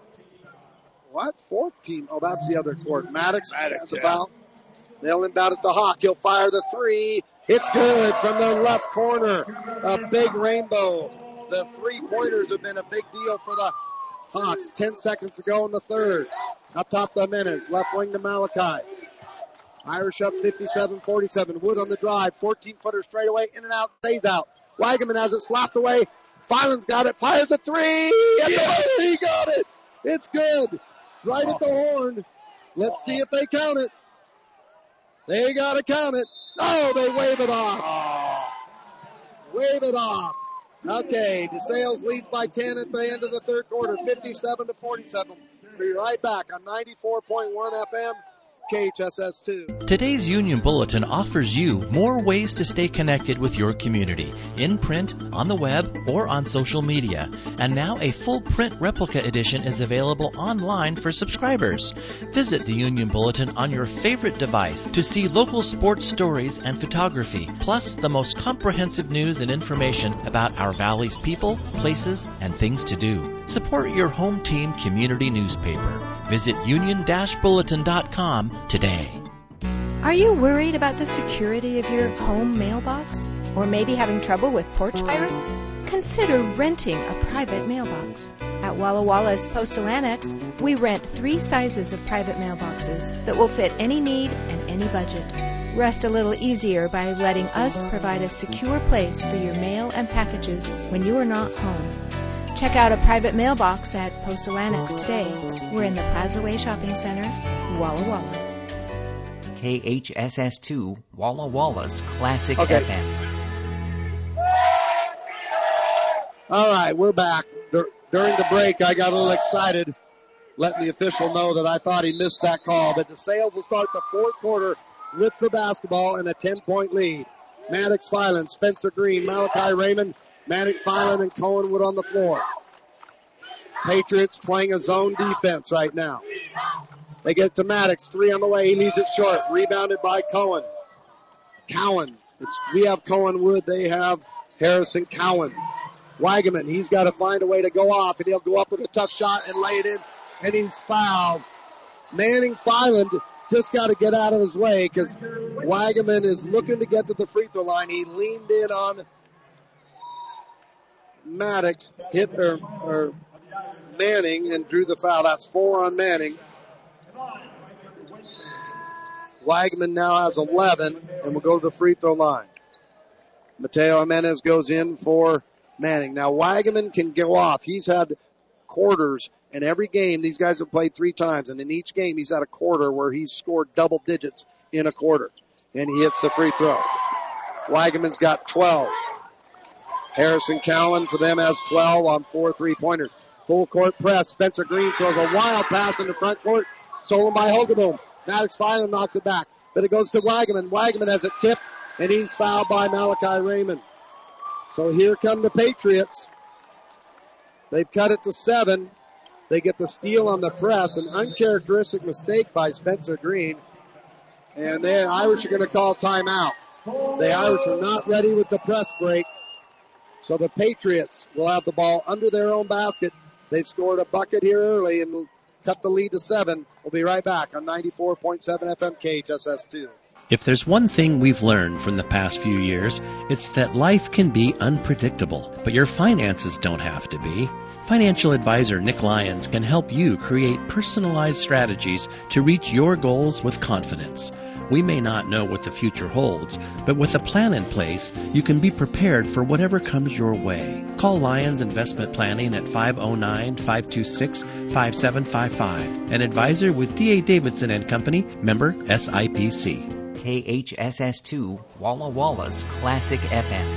Speaker 2: What? Fourth team? Oh, that's the other court. Maddox,
Speaker 10: Maddox,
Speaker 2: has a
Speaker 10: yeah.
Speaker 2: foul. They'll inbound it to Hawk. He'll fire the three. It's good from the left corner. A big rainbow. The three-pointers have been a big deal for the Hawks. Ten seconds to go in the third. Up top to Jimenez. Left wing to Malachi. Irish up fifty-seven forty-seven. Wood on the drive. fourteen-footer straight away. In and out. Stays out. Wagaman has it slapped away. Filan's got it. Fires a three. Yeah. He got it. It's good. Right at the horn. Let's see if they count it. They got to count it. Oh, they wave it off. Wave it off. Okay, DeSales leads by ten at the end of the third quarter, fifty-seven to forty-seven. We'll be right back on ninety-four point one F M, K H S S two.
Speaker 1: Today's Union Bulletin offers you more ways to stay connected with your community, in print, on the web, or on social media. And now a full print replica edition is available online for subscribers. Visit the Union Bulletin on your favorite device to see local sports stories and photography, plus the most comprehensive news and information about our valley's people, places, and things to do. Support your home team community newspaper. Visit union dash bulletin dot com today.
Speaker 8: Are you worried about the security of your home mailbox? Or maybe having trouble with porch pirates? Consider renting a private mailbox. At Walla Walla's Postal Annex, we rent three sizes of private mailboxes that will fit any need and any budget. Rest a little easier by letting us provide a secure place for your mail and packages when you are not home. Check out a private mailbox at Postal Annex today. We're in the Plaza Way Shopping Center, Walla Walla.
Speaker 7: K H S S two, Walla Walla's Classic
Speaker 2: Okay.
Speaker 7: F M.
Speaker 2: All right, we're back. Dur- during the break, I got a little excited, letting the official know that I thought he missed that call. But DeSales will start the fourth quarter with the basketball and a ten-point lead. Maddox Filan, Spencer Green, Malachi Raymond, Maddox Filan, and Cohenwood on the floor. Patriots playing a zone defense right now. They get it to Maddox, three on the way. He leaves it short. Rebounded by Cohen. Cowan. It's, we have Cohenwood. They have Harrison Cowan. Wagaman, he's got to find a way to go off, and he'll go up with a tough shot and lay it in, and he's fouled. Manning Filan just got to get out of his way because Wagaman is looking to get to the free throw line. He leaned in on Maddox, hit or, or Manning, and drew the foul. That's four on Manning. Wagaman now has eleven and will go to the free throw line. Mateo Jimenez goes in for Manning. Now Wagaman can go off. He's had quarters in every game. These guys have played three times, and in each game he's had a quarter where he's scored double digits in a quarter, and he hits the free throw. Wagaman's got twelve. Harrison Cowan for them has twelve on four three-pointers. Full court press. Spencer Green throws a wild pass in the front court. Stolen by Hogeboom. Maddox Filan knocks it back. But it goes to Wagaman. Wagaman has it tipped, and he's fouled by Malachi Raymond. So here come the Patriots. They've cut it to seven. They get the steal on the press. An uncharacteristic mistake by Spencer Green. And the Irish are going to call timeout. The Irish are not ready with the press break. So the Patriots will have the ball under their own basket. They've scored a bucket here early and will cut the lead to seven. We'll be right back on ninety-four point seven F M K H S S two.
Speaker 1: If there's one thing we've learned from the past few years, it's that life can be unpredictable, but your finances don't have to be. Financial advisor Nick Lyons can help you create personalized strategies to reach your goals with confidence. We may not know what the future holds, but with a plan in place, you can be prepared for whatever comes your way. Call Lyons Investment Planning at five oh nine, five two six, five seven five five. An advisor with D A Davidson and Company, member S I P C.
Speaker 7: K H S S two, Walla Walla's Classic F M.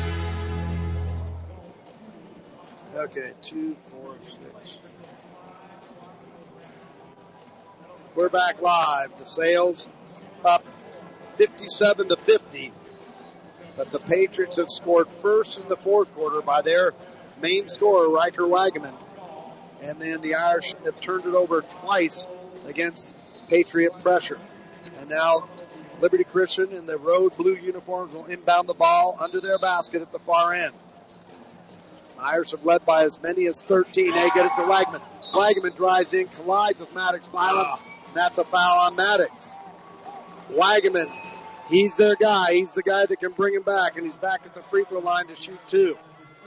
Speaker 2: Okay, two, four, six. We're back live. DeSales up fifty-seven to fifty. But the Patriots have scored first in the fourth quarter by their main scorer, Riker Wagaman. And then the Irish have turned it over twice against Patriot pressure. And now Liberty Christian in the road blue uniforms will inbound the ball under their basket at the far end. Irish have led by as many as thirteen. They get it to Wagman. Wagman drives in, collides with Maddox Filan. That's a foul on Maddox. Wagaman, he's their guy. He's the guy that can bring him back, and he's back at the free throw line to shoot two.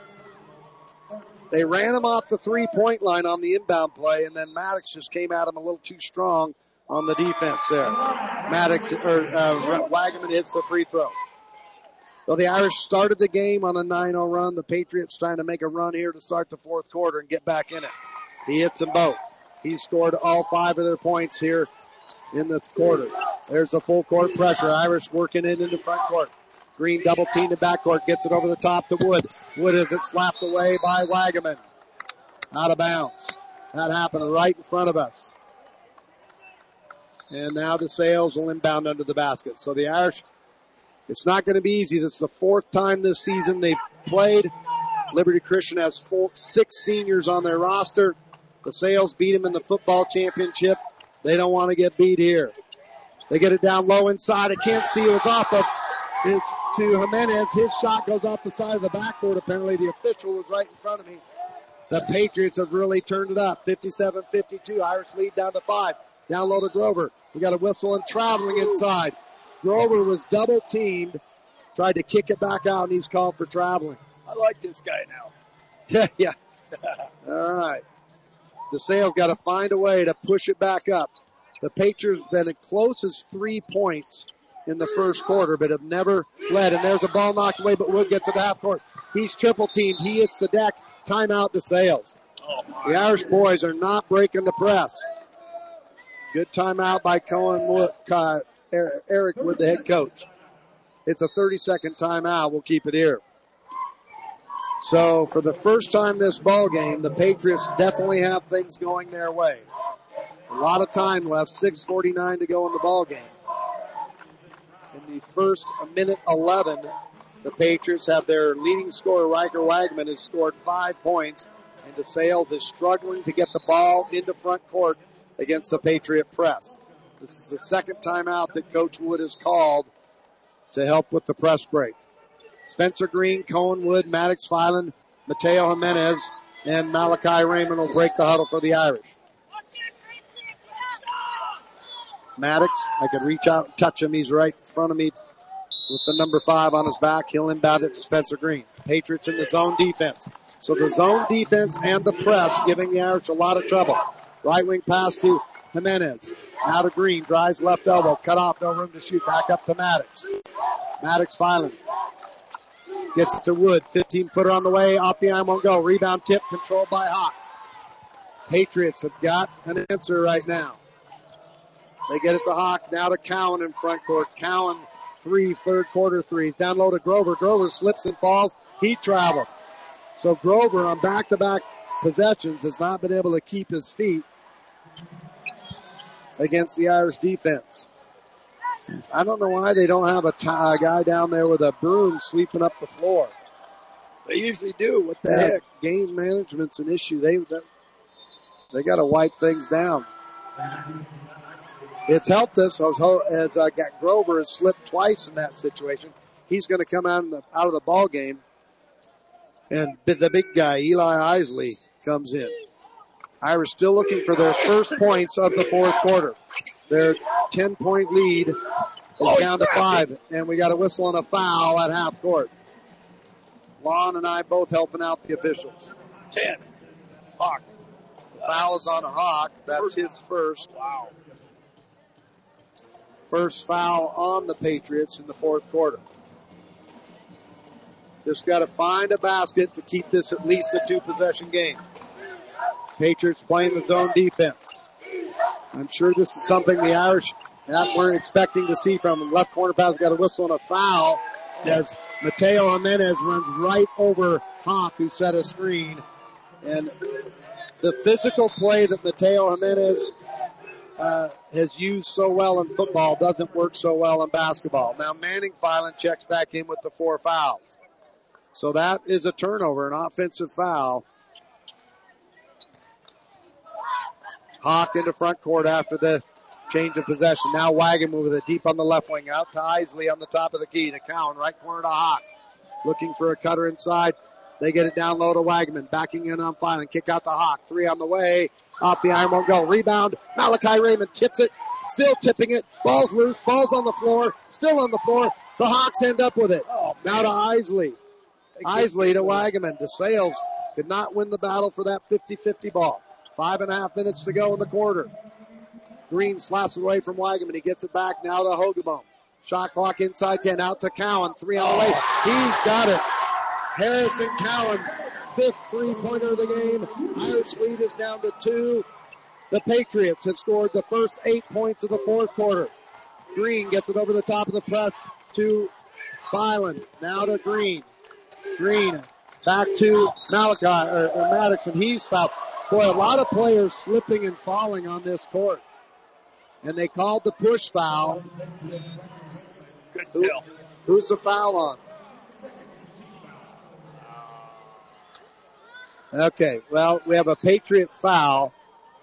Speaker 2: They ran him off the three-point line on the inbound play, and then Maddox just came at him a little too strong on the defense there. Maddox, or uh, Wagaman hits the free throw. Well, the Irish started the game on a nine oh run. The Patriots trying to make a run here to start the fourth quarter and get back in it. He hits them both. He scored all five of their points here in this quarter. There's a full court pressure. Irish working it into front court. Green double team to backcourt, gets it over the top to Wood. Wood has it slapped away by Wagaman. Out of bounds. That happened right in front of us. And now DeSales will inbound under the basket. So the Irish, it's not going to be easy. This is the fourth time this season they've played. Liberty Christian has four, six seniors on their roster. DeSales beat them in the football championship. They don't want to get beat here. They get it down low inside. I can't see it was off of. It's to Jimenez. His shot goes off the side of the backboard. Apparently the official was right in front of me. The Patriots have really turned it up. fifty-seven fifty-two. Irish lead down to five. Down low to Grover. We got a whistle and traveling inside. Grover was double teamed. Tried to kick it back out, and he's called for traveling.
Speaker 10: I like this guy now.
Speaker 2: Yeah, yeah. All right. DeSales got to find a way to push it back up. The Patriots have been as close as three points in the first quarter, but have never led. And there's a ball knocked away, but Wood gets it to half court. He's triple teamed. He hits the deck. Timeout DeSales.
Speaker 10: Oh,
Speaker 2: the Irish boys are not breaking the press. Good timeout by Cohen Wood, uh, Eric Wood, the head coach. It's a thirty-second timeout. We'll keep it here. So for the first time this ball game, the Patriots definitely have things going their way. A lot of time left, six forty-nine to go in the ball game. In the first minute eleven, the Patriots have their leading scorer, Riker Wagman, has scored five points, and DeSales is struggling to get the ball into front court against the Patriot press. This is the second timeout that Coach Wood has called to help with the press break. Spencer Green, Cohen Wood, Maddox Filan, Mateo Jimenez, and Malachi Raymond will break the huddle for the Irish. Maddox, I could reach out and touch him. He's right in front of me with the number five on his back. He'll inbound it to Spencer Green. Patriots in the zone defense. So the zone defense and the press giving the Irish a lot of trouble. Right wing pass to Jimenez. Now to Green. Drives left elbow. Cut off. No room to shoot. Back up to Maddox. Maddox Filan. Gets it to Wood. fifteen-footer on the way. Off the arm won't go. Rebound tip controlled by Hawk. Patriots have got an answer right now. They get it to Hawk. Now to Cowan in front court. Cowan, three, third quarter threes. Down low to Grover. Grover slips and falls. He traveled. So Grover on back-to-back possessions has not been able to keep his feet against the Irish defense. I don't know why they don't have a, t- a guy down there with a broom sweeping up the floor.
Speaker 10: They usually do. What the
Speaker 2: that
Speaker 10: heck?
Speaker 2: Game management's an issue. They they got to wipe things down. It's helped us as, as uh, got Grover has slipped twice in that situation. He's going to come out, in the, out of the ball game, and the big guy Eli Isley comes in. Irish still looking for their first points of the fourth quarter. Their ten-point lead is oh, down to five, it. and we got a whistle and a foul at half court. Lon and I both helping out the officials.
Speaker 10: Ten. Hawk.
Speaker 2: The foul is on Hawk. That's his first.
Speaker 10: Wow.
Speaker 2: First foul on the Patriots in the fourth quarter. Just got to find a basket to keep this at least a two-possession game. Patriots playing the zone defense. I'm sure this is something the Irish weren't expecting to see from them. Left corner pass, got a whistle and a foul as Mateo Jimenez runs right over Hawk, who set a screen. And the physical play that Mateo Jimenez uh, has used so well in football doesn't work so well in basketball. Now Manning Filan checks back in with the four fouls. So that is a turnover, an offensive foul. Hawk into front court after the change of possession. Now Wagaman with it deep on the left wing. Out to Isley on the top of the key. To Cowan, right corner to Hawk. Looking for a cutter inside. They get it down low to Wagaman. Backing in on Filan. Kick out to Hawk. Three on the way. Off the iron, won't go. Rebound. Malachi Raymond tips it. Still tipping it. Ball's loose. Ball's on the floor. Still on the floor. The Hawks end up with it.
Speaker 10: Oh,
Speaker 2: now to Isley. Isley to Wagaman. DeSales could not win the battle for that fifty-fifty ball. Five and a half minutes to go in the quarter. Green slaps it away from Wagaman. He gets it back now to Hogeboom. Shot clock inside ten. Out to Cowan. Three on the way. He's got it. Harrison Cowan, fifth three-pointer of the game. Irish lead is down to two. The Patriots have scored the first eight points of the fourth quarter. Green gets it over the top of the press to Filan. Now to Green. Green back to Malachi or, or Maddoxon. He's fouled. Boy, a lot of players slipping and falling on this court. And they called the push foul.
Speaker 10: Good
Speaker 2: Who,
Speaker 10: tell.
Speaker 2: Who's the foul on? Okay, well, we have a Patriot foul.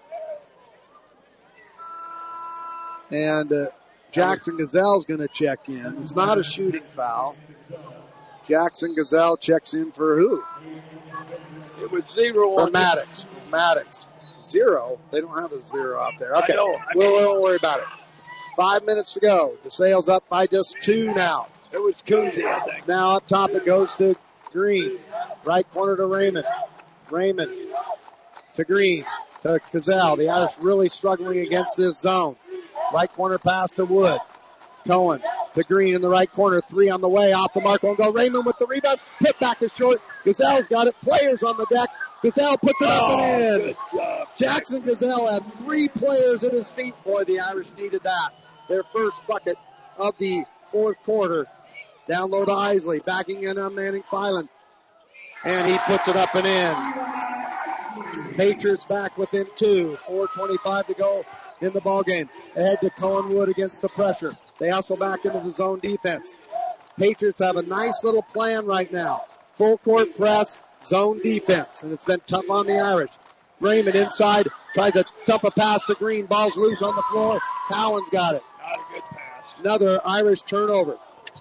Speaker 2: And uh, Jackson Gazelle's going to check in. It's not a shooting foul. Jackson Gazelle checks in for who?
Speaker 10: It was zero.
Speaker 2: For Maddox. Maddox. Zero? They don't have a zero out there. Okay,
Speaker 10: I know. I
Speaker 2: we'll, we won't worry about it. Five minutes to go. DeSales up by just two now.
Speaker 10: It was Coonsey, I think.
Speaker 2: Now up top it goes to Green. Right corner to Raymond. Raymond to Green. To Gazelle. The Irish really struggling against this zone. Right corner pass to Wood. Cohen to Green in the right corner. Three on the way. Off the mark. Won't go. Raymond with the rebound. Hit back is short. Gazelle's got it. Players on the deck. Gazelle puts it up
Speaker 10: Oh,
Speaker 2: and in.
Speaker 10: good job.
Speaker 2: Jackson Gazelle had three players at his feet. Boy, the Irish needed that. Their first bucket of the fourth quarter. Down low to Isley. Backing in on Manning Filan. And he puts it up and in. Patriots back within two. four twenty-five to go in the ballgame. Ahead to Cohen Wood against the pressure. They also back into the zone defense. Patriots have a nice little plan right now. Full court press, zone defense. And it's been tough on the Irish. Raymond inside, tries to dump a pass to Green. Ball's loose on the floor. Cowan's got it.
Speaker 10: Not a good pass.
Speaker 2: Another Irish turnover.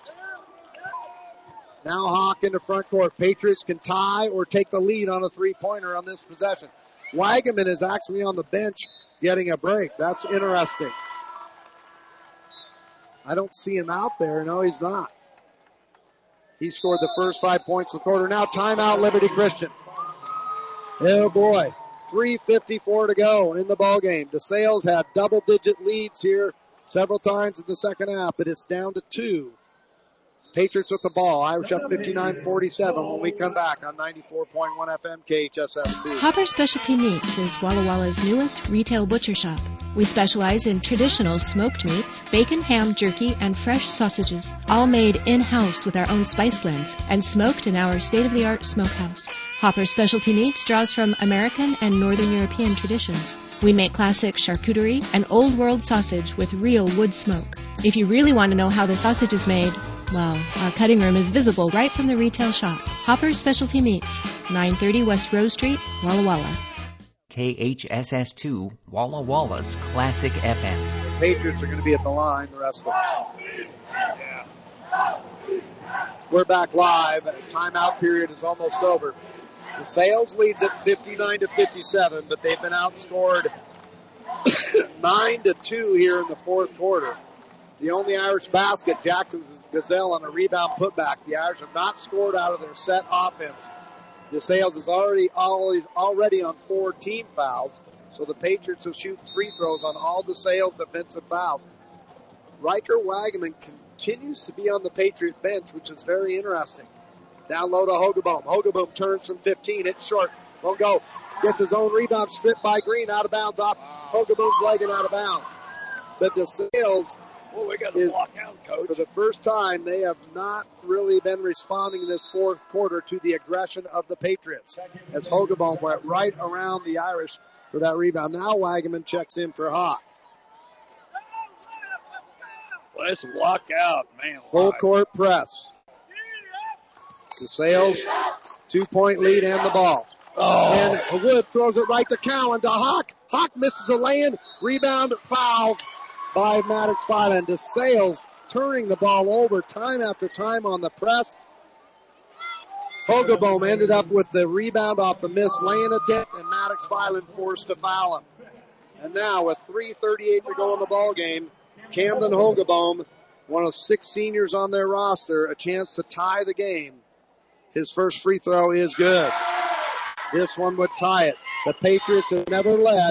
Speaker 2: Now Hawk into front court. Patriots can tie or take the lead on a three-pointer on this possession. Wagaman is actually on the bench getting a break. That's interesting. I don't see him out there. No, he's not. He scored the first five points of the quarter. Now timeout, Liberty Christian. Oh, boy. three fifty-four to go in the ballgame. DeSales had double-digit leads here several times in the second half, but it's down to two. Patriots with the ball. Irish up fifty-nine forty-seven when we come back on ninety-four point one F M K H S S two.
Speaker 8: Hopper Specialty Meats is Walla Walla's newest retail butcher shop. We specialize in traditional smoked meats, bacon, ham, jerky, and fresh sausages, all made in-house with our own spice blends and smoked in our state-of-the-art smokehouse. Hopper Specialty Meats draws from American and Northern European traditions. We make classic charcuterie and old-world sausage with real wood smoke. If you really want to know how the sausage is made, well, our cutting room is visible right from the retail shop. Hopper Specialty Meats, nine thirty West Rose Street, Walla Walla.
Speaker 7: K H S S two, Walla Walla's Classic F M.
Speaker 2: The Patriots are going to be at the line the rest of the yeah. We're back live. Timeout period is almost over. The Sales leads at fifty-nine to fifty-seven, but they've been outscored nine to two here in the fourth quarter. The only Irish basket, Jackson's Gazelle on a rebound putback. The Irish have not scored out of their set offense. The Sales is already always already on four team fouls, so the Patriots will shoot free throws on all the Sales defensive fouls. Riker Wagaman continues to be on the Patriot bench, which is very interesting. Down low to Hogeboom. Hogeboom turns from fifteen. It's short. Won't go. Gets his own rebound stripped by Green. Out of bounds off Hogeboom's leg and out of bounds. But the Sales...
Speaker 10: Well, we got to block out, Coach.
Speaker 2: For the first time, they have not really been responding in this fourth quarter to the aggression of the Patriots, as Hogeboom went right around the Irish for that rebound. Now Wagaman checks in for Hawk.
Speaker 10: Let's block out, man.
Speaker 2: Full court press. DeSales, two-point lead and the ball.
Speaker 10: Oh.
Speaker 2: And Wood throws it right to Cowan, to Hawk. Hawk misses a lay-in. Rebound, foul by Maddox Filan. DeSales turning the ball over time after time on the press. Hogeboom ended up with the rebound off the missed lay-in attempt, and Maddox Filan forced to foul him. And now with three thirty-eight to go in the ball game, Camden Hogeboom, one of six seniors on their roster, a chance to tie the game. His first free throw is good. This one would tie it. The Patriots have never led,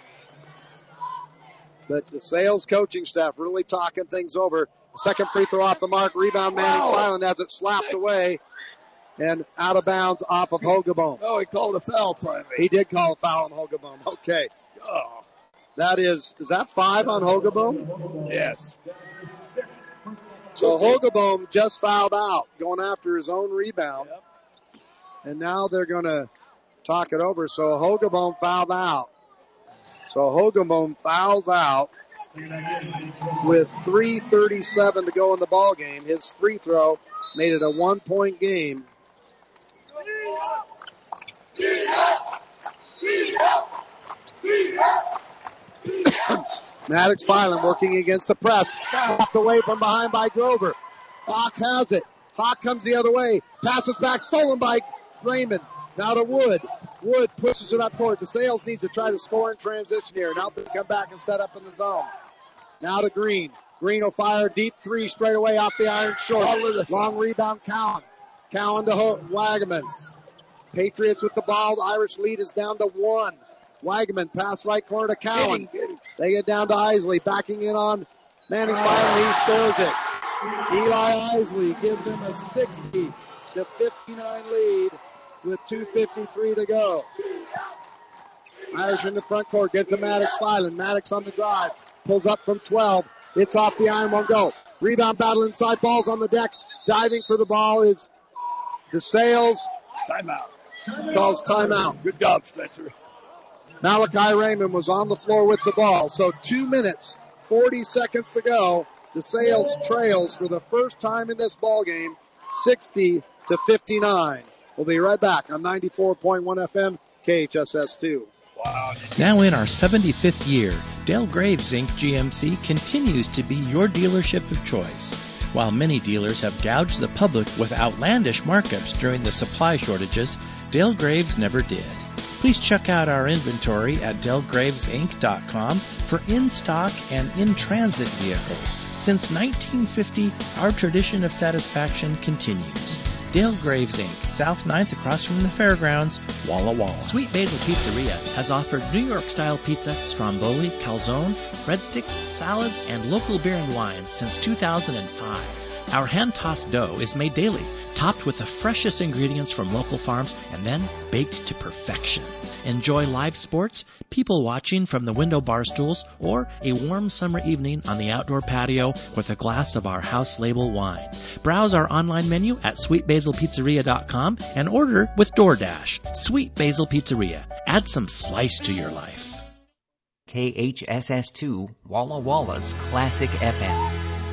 Speaker 2: but the DeSales coaching staff really talking things over. The second free throw off the mark. Rebound Manning Filan has it slapped away and out of bounds off of Hogeboom.
Speaker 10: Oh, he called a foul finally.
Speaker 2: He did call a foul on Hogeboom. Okay.
Speaker 10: Oh.
Speaker 2: That is, is that five on Hogeboom?
Speaker 10: Yes.
Speaker 2: So Hogeboom just fouled out, going after his own rebound. Yep. And now they're going to talk it over. So Hogeboom fouled out. So Hogeboom fouls out with three thirty-seven to go in the ball game. His free throw made it a one-point game. Maddox Filan working against the press. Stopped away from behind by Grover. Hawk has it. Hawk comes the other way. Passes back, stolen by Raymond. Now to Wood. Wood pushes it up court. DeSales needs to try to score in transition here. Now they come back and set up in the zone. Now to Green. Green will fire deep three straight away off the iron short. Long rebound, Cowan. Cowan to Wagaman. Patriots with the ball. The Irish lead is down to one. Wagaman pass right corner to Cowan. They get down to Isley. Backing in on Manning Filan. He scores it. Eli Isley gives them a sixty to fifty-nine lead with two fifty-three to go. Irish in the front court. Gets to Maddox Filan. Maddox on the drive. Pulls up from twelve. It's off the iron. Won't go. Rebound battle inside. Ball's on the deck. Diving for the ball is DeSales.
Speaker 10: Timeout.
Speaker 2: Calls timeout.
Speaker 10: Good job, Spencer.
Speaker 2: Malachi Raymond was on the floor with the ball. So two minutes, forty seconds to go. DeSales trails for the first time in this ball game, sixty to fifty-nine. We'll be right back on ninety-four point one F M, K H S S two.
Speaker 10: Wow.
Speaker 1: Now in our seventy-fifth year, Dale Graves Incorporated. G M C continues to be your dealership of choice. While many dealers have gouged the public with outlandish markups during the supply shortages, Dale Graves never did. Please check out our inventory at dale graves inc dot com for in-stock and in-transit vehicles. Since nineteen fifty, our tradition of satisfaction continues. Dale Graves Incorporated, South ninth across from the fairgrounds, Walla Walla.
Speaker 15: Sweet Basil Pizzeria has offered New York-style pizza, stromboli, calzone, breadsticks, salads, and local beer and wines since two thousand five. Our hand-tossed dough is made daily, topped with the freshest ingredients from local farms, and then baked to perfection. Enjoy live sports, people watching from the window bar stools, or a warm summer evening on the outdoor patio with a glass of our house label wine. Browse our online menu at sweet basil pizzeria dot com and order with DoorDash. Sweet Basil Pizzeria. Add some slice to your life.
Speaker 7: K H S S two, Walla Walla's Classic F M.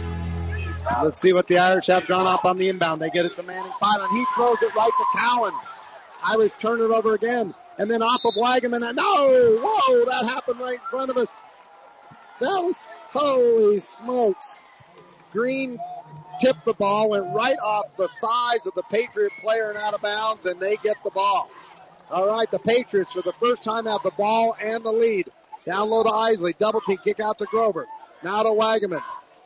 Speaker 2: Let's see what the Irish have drawn up on the inbound. They get it to Manning Filan. He throws it right to Cowan. Irish turn it over again. And then off of Wagaman. And no! Whoa! That happened right in front of us. That was, holy smokes. Green tipped the ball, went right off the thighs of the Patriot player and out of bounds, and they get the ball. All right, the Patriots for the first time have the ball and the lead. Down low to Isley. Double team kick out to Grover. Now to Wagaman.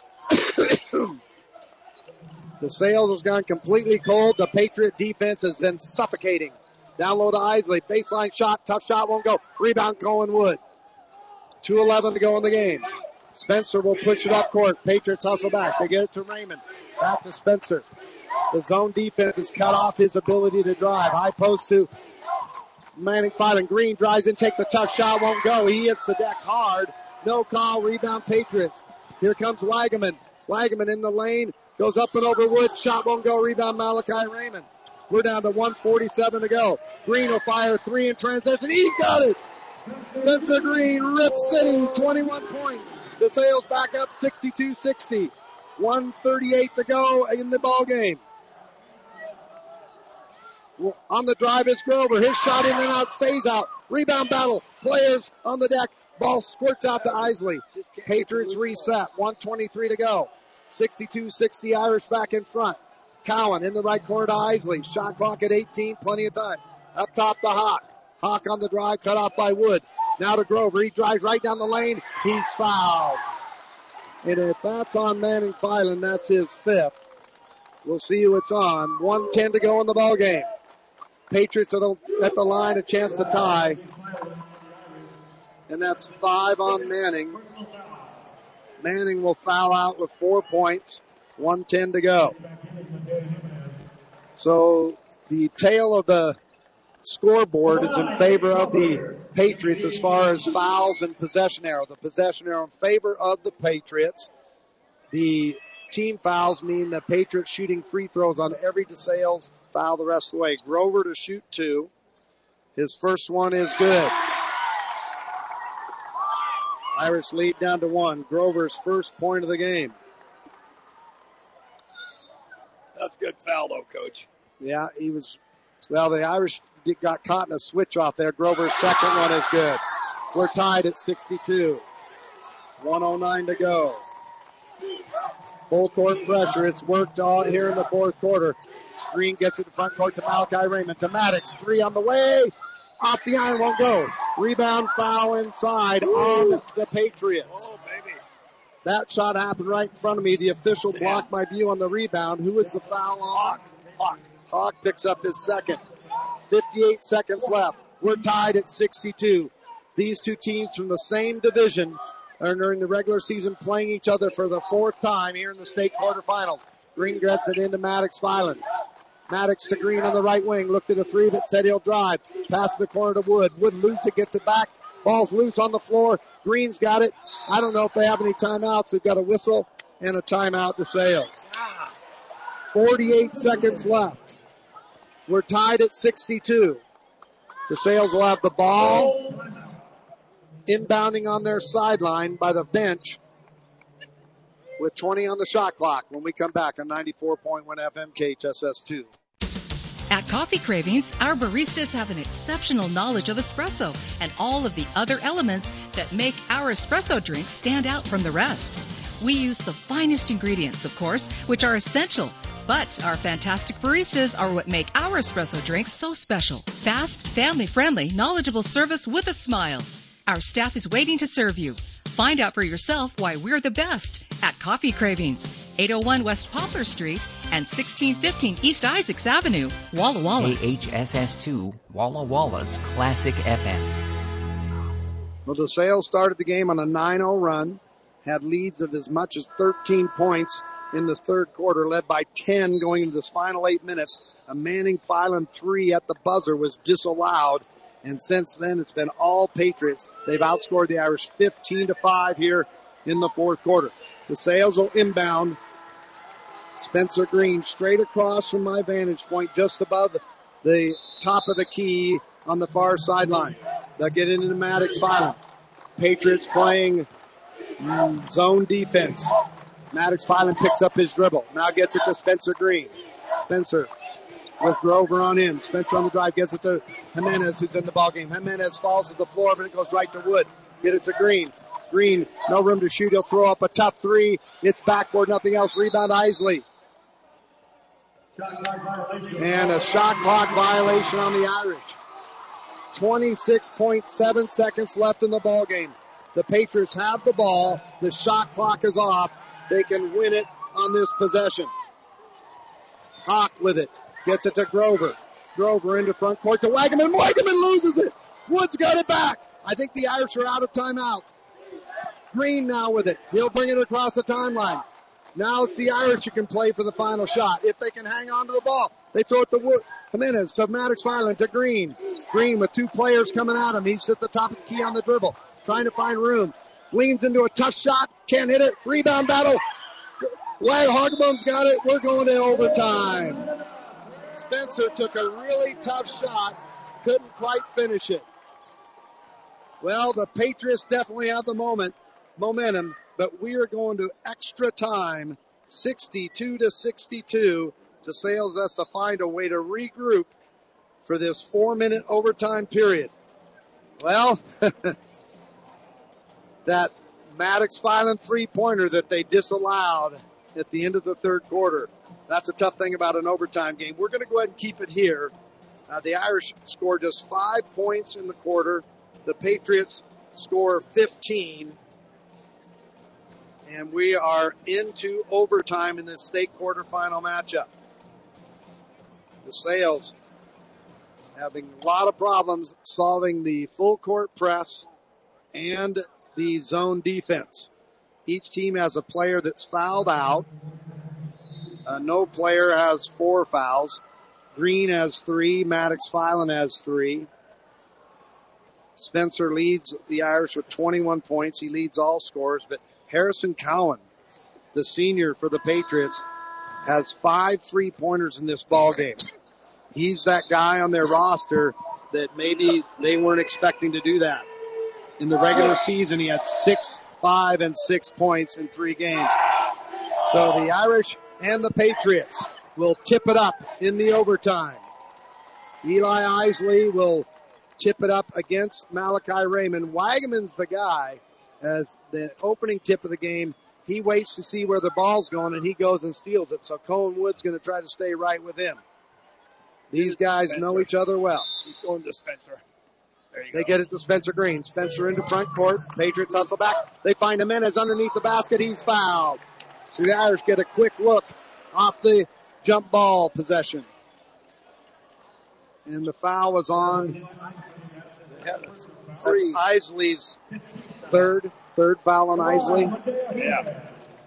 Speaker 2: DeSales has gone completely cold. The Patriot defense has been suffocating. Down low to Isley. Baseline shot. Tough shot. Won't go. Rebound Cohen Wood. two eleven to go in the game. Spencer will push it up court. Patriots hustle back. They get it to Raymond. Back to Spencer. The zone defense has cut off his ability to drive. High post to Manning Filan. Green drives in. Takes a tough shot. Won't go. He hits the deck hard. No call. Rebound Patriots. Here comes Wagaman. Wagaman in the lane. Goes up and over Wood. Shot won't go. Rebound Malachi Raymond. We're down to one forty-seven to go. Green will fire three in transition. He's got it. Spencer Green, Rip City, twenty-one points. DeSales back up sixty-two sixty. one thirty-eight to go in the ball game. On the drive is Grover. His shot in and out, stays out. Rebound battle. Players on the deck. Ball squirts out to Isley. Patriots reset. one twenty-three to go. sixty-two sixty Irish back in front. Cowan in the right corner to Isley. Shot clock at eighteen. Plenty of time. Up top to Hawk. Hawk on the drive. Cut off by Wood. Now to Grover. He drives right down the lane. He's fouled. And if that's on Manning Filan, that's his fifth. We'll see who it's on. one ten to go in the ball game. Patriots at the line, a chance to tie. And that's five on Manning. Manning will foul out with four points. one ten to go. So the tail of the scoreboard is in favor of the Patriots as far as fouls and possession arrow. The possession arrow in favor of the Patriots. The team fouls mean the Patriots shooting free throws on every DeSales foul the rest of the way. Grover to shoot two. His first one is good. Irish lead down to one. Grover's first point of the game.
Speaker 10: That's good foul, though, Coach.
Speaker 2: Yeah, he was. Well, the Irish got caught in a switch off there. Grover's second one is good. We're tied at sixty-two. one oh nine to go. Full court pressure. It's worked on here in the fourth quarter. Green gets it to front court to Malachi Raymond. To Maddox. Three on the way. Off the iron, won't go. Rebound foul inside Ooh. on the Patriots.
Speaker 10: Oh, baby.
Speaker 2: That shot happened right in front of me. The official blocked my view on the rebound. Who is the foul on?
Speaker 10: Hawk. Hawk.
Speaker 2: Hawk picks up his second. fifty-eight seconds left. We're tied at sixty-two. These two teams from the same division are during the regular season playing each other for the fourth time here in the state quarterfinals. Green gets it into Maddox Filan. Maddox to Green on the right wing. Looked at a three, but said he'll drive. Pass the corner to Wood. Wood loses it, gets it back. Ball's loose on the floor. Green's got it. I don't know if they have any timeouts. We've got a whistle and a timeout to Sales. forty-eight seconds left. We're tied at sixty-two. The Sales will have the ball inbounding on their sideline by the bench with twenty on the shot clock when we come back on ninety-four point one F M K H S S two.
Speaker 11: At Coffee Cravings, our baristas have an exceptional knowledge of espresso and all of the other elements that make our espresso drinks stand out from the rest. We use the finest ingredients, of course, which are essential. But our fantastic baristas are what make our espresso drinks so special. Fast, family-friendly, knowledgeable service with a smile. Our staff is waiting to serve you. Find out for yourself why we're the best at Coffee Cravings, eight oh one West Poplar Street and sixteen fifteen East Isaacs Avenue, Walla Walla.
Speaker 7: K H S S two, Walla Walla's Classic F M.
Speaker 2: Well, the Sales started the game on a nine oh run, had leads of as much as thirteen points in the third quarter, led by ten going into this final eight minutes. A Manning Filan three at the buzzer was disallowed. And since then, it's been all Patriots. They've outscored the Irish fifteen to five here in the fourth quarter. The Sales will inbound. Spencer Green straight across from my vantage point, just above the top of the key on the far sideline. They'll get into Maddox Filan. Patriots playing mm, zone defense. Maddox Filan picks up his dribble. Now gets it to Spencer Green. Spencer with Grover on him. Spencer on the drive gets it to Jimenez, who's in the ballgame. Jimenez falls to the floor, but it goes right to Wood. Get it to Green. Green, no room to shoot. He'll throw up a tough three. It's backboard, nothing else. Rebound Isley. And a shot clock violation on the Irish. twenty-six point seven seconds left in the ballgame. The Patriots have the ball. The shot clock is off. They can win it on this possession. Hawk with it. Gets it to Grover. Grover into front court to Wagaman. Wagaman loses it. Wood's got it back. I think the Irish are out of timeout. Green now with it. He'll bring it across the timeline. Now it's the Irish who can play for the final shot. If they can hang on to the ball, they throw it to Wood. Jimenez to Maddox Filan to Green. Green with two players coming at him. He's at the top of the key on the dribble, trying to find room. Leans into a tough shot. Can't hit it. Rebound battle. Wag Hogbone's got it. We're going to overtime. Spencer took a really tough shot. Couldn't quite finish it. Well, the Patriots definitely have the moment, momentum, but we are going to extra time sixty-two to sixty-two. DeSales has to find a way to regroup for this four-minute overtime period. Well, that Maddox Filan three-pointer that they disallowed at the end of the third quarter, that's a tough thing about an overtime game. We're going to go ahead and keep it here. Uh, the Irish score just five points in the quarter. The Patriots score fifteen. And we are into overtime in this state quarterfinal matchup. DeSales having a lot of problems solving the full court press and the zone defense. Each team has a player that's fouled out. Uh, no player has four fouls. Green has three. Maddox Filan has three. Spencer leads the Irish with twenty-one points. He leads all scores, but Harrison Cowan, the senior for the Patriots, has five three-pointers in this ball game. He's that guy on their roster that maybe they weren't expecting to do that. In the regular season, he had six, five, and six points in three games. So the Irish and the Patriots will tip it up in the overtime. Eli Isley will tip it up against Malachi Raymond. Wagaman's the guy. As the opening tip of the game, he waits to see where the ball's going, and he goes and steals it. So Cohen Wood's going to try to stay right with him. These guys
Speaker 10: Spencer.
Speaker 2: know each other well.
Speaker 10: He's going to Spencer. There you
Speaker 2: They
Speaker 10: go.
Speaker 2: get it to Spencer Green. Spencer into front court. Patriots hustle back. They find Jimenez underneath the basket. He's fouled. So the Irish get a quick look off the jump ball possession. And the foul was on. That's Isley's third, third foul on Isley.
Speaker 10: Yeah.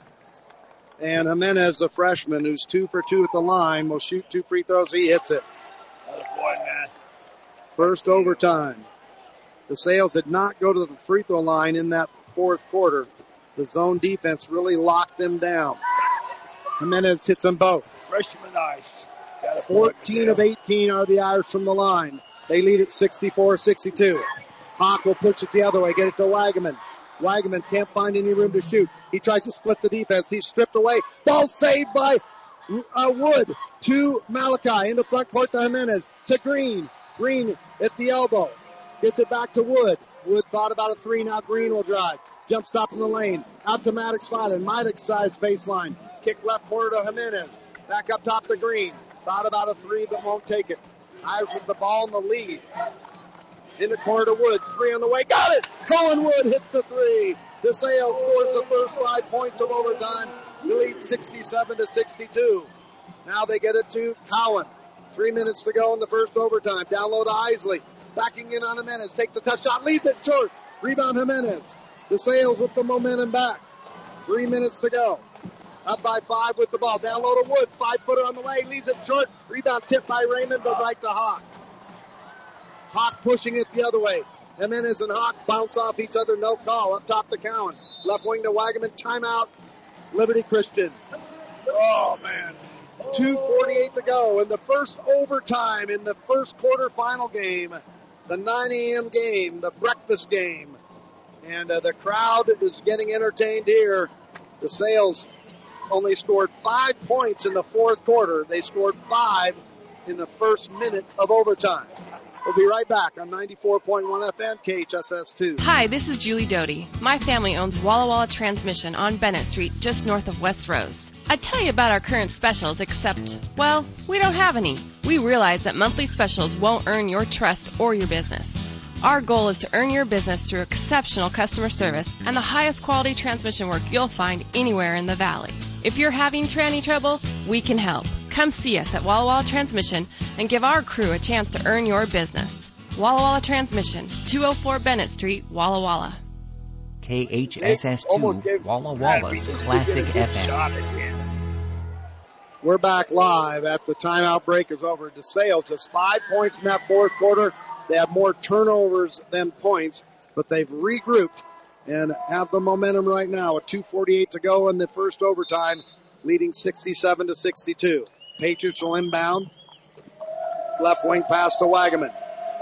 Speaker 2: And Jimenez, a freshman who's two for two at the line, will shoot two free throws. He hits it.
Speaker 10: Boy, man.
Speaker 2: First overtime. DeSales did not go to the free throw line in that fourth quarter. The zone defense really locked them down. Jimenez hits them both.
Speaker 10: Freshman ice.
Speaker 2: fourteen of eighteen are the Irish from the line. They lead at sixty-four sixty-two. Hawk will push it the other way, get it to Wagaman. Wagaman can't find any room to shoot. He tries to split the defense. He's stripped away. Ball saved by uh, Wood to Malachi. Into front court to Jimenez. To Green. Green at the elbow. Gets it back to Wood. Wood thought about a three. Now Green will drive. Jump stop in the lane. Out to Maddox Filan. Maddox drives baseline. Kick left corner to Jimenez. Back up top to Green. Thought about a three, but won't take it. Irish with the ball in the lead. In the corner to Wood. Three on the way. Got it! Cohen Wood hits the three. DeSales scores the first five points of overtime. The lead sixty-seven to sixty-two. Now they get it to Cowan. Three minutes to go in the first overtime. Down low to Isley. Backing in on Jimenez. Takes the touch shot. Leaves it short. Rebound Jimenez. DeSales with the momentum back. Three minutes to go. Up by five with the ball. Down low to Wood. Five footer on the way. Leaves it short. Rebound tipped by Raymond, but right to Hawk. Hawk pushing it the other way. Jimenez and Hawk bounce off each other. No call. Up top to Cowan. Left wing to Wagaman. Timeout. Liberty Christian.
Speaker 10: Oh, man.
Speaker 2: two forty-eight to go in the first overtime in the first quarterfinal game. The nine a.m. game. The breakfast game. And uh, the crowd is getting entertained here. DeSales only scored five points in the fourth quarter. They scored five in the first minute of overtime. We'll be right back on ninety-four point one F M K H S S two.
Speaker 12: Hi, this is Julie Doty. My family owns Walla Walla Transmission on Bennett Street, just north of West Rose. I'd tell you about our current specials, except, well, we don't have any. We realize that monthly specials won't earn your trust or your business. Our goal is to earn your business through exceptional customer service and the highest quality transmission work you'll find anywhere in the valley. If you're having tranny trouble, we can help. Come see us at Walla Walla Transmission and give our crew a chance to earn your business. Walla Walla Transmission, two oh four Bennett Street, Walla Walla.
Speaker 7: K H S S two, Walla Walla's Classic F M.
Speaker 2: We're back live at the timeout break is over. DeSales just five points in that fourth quarter. They have more turnovers than points, but they've regrouped and have the momentum right now with two forty-eight to go in the first overtime, leading sixty-seven to sixty-two. Patriots will inbound. Left wing pass to Wagaman.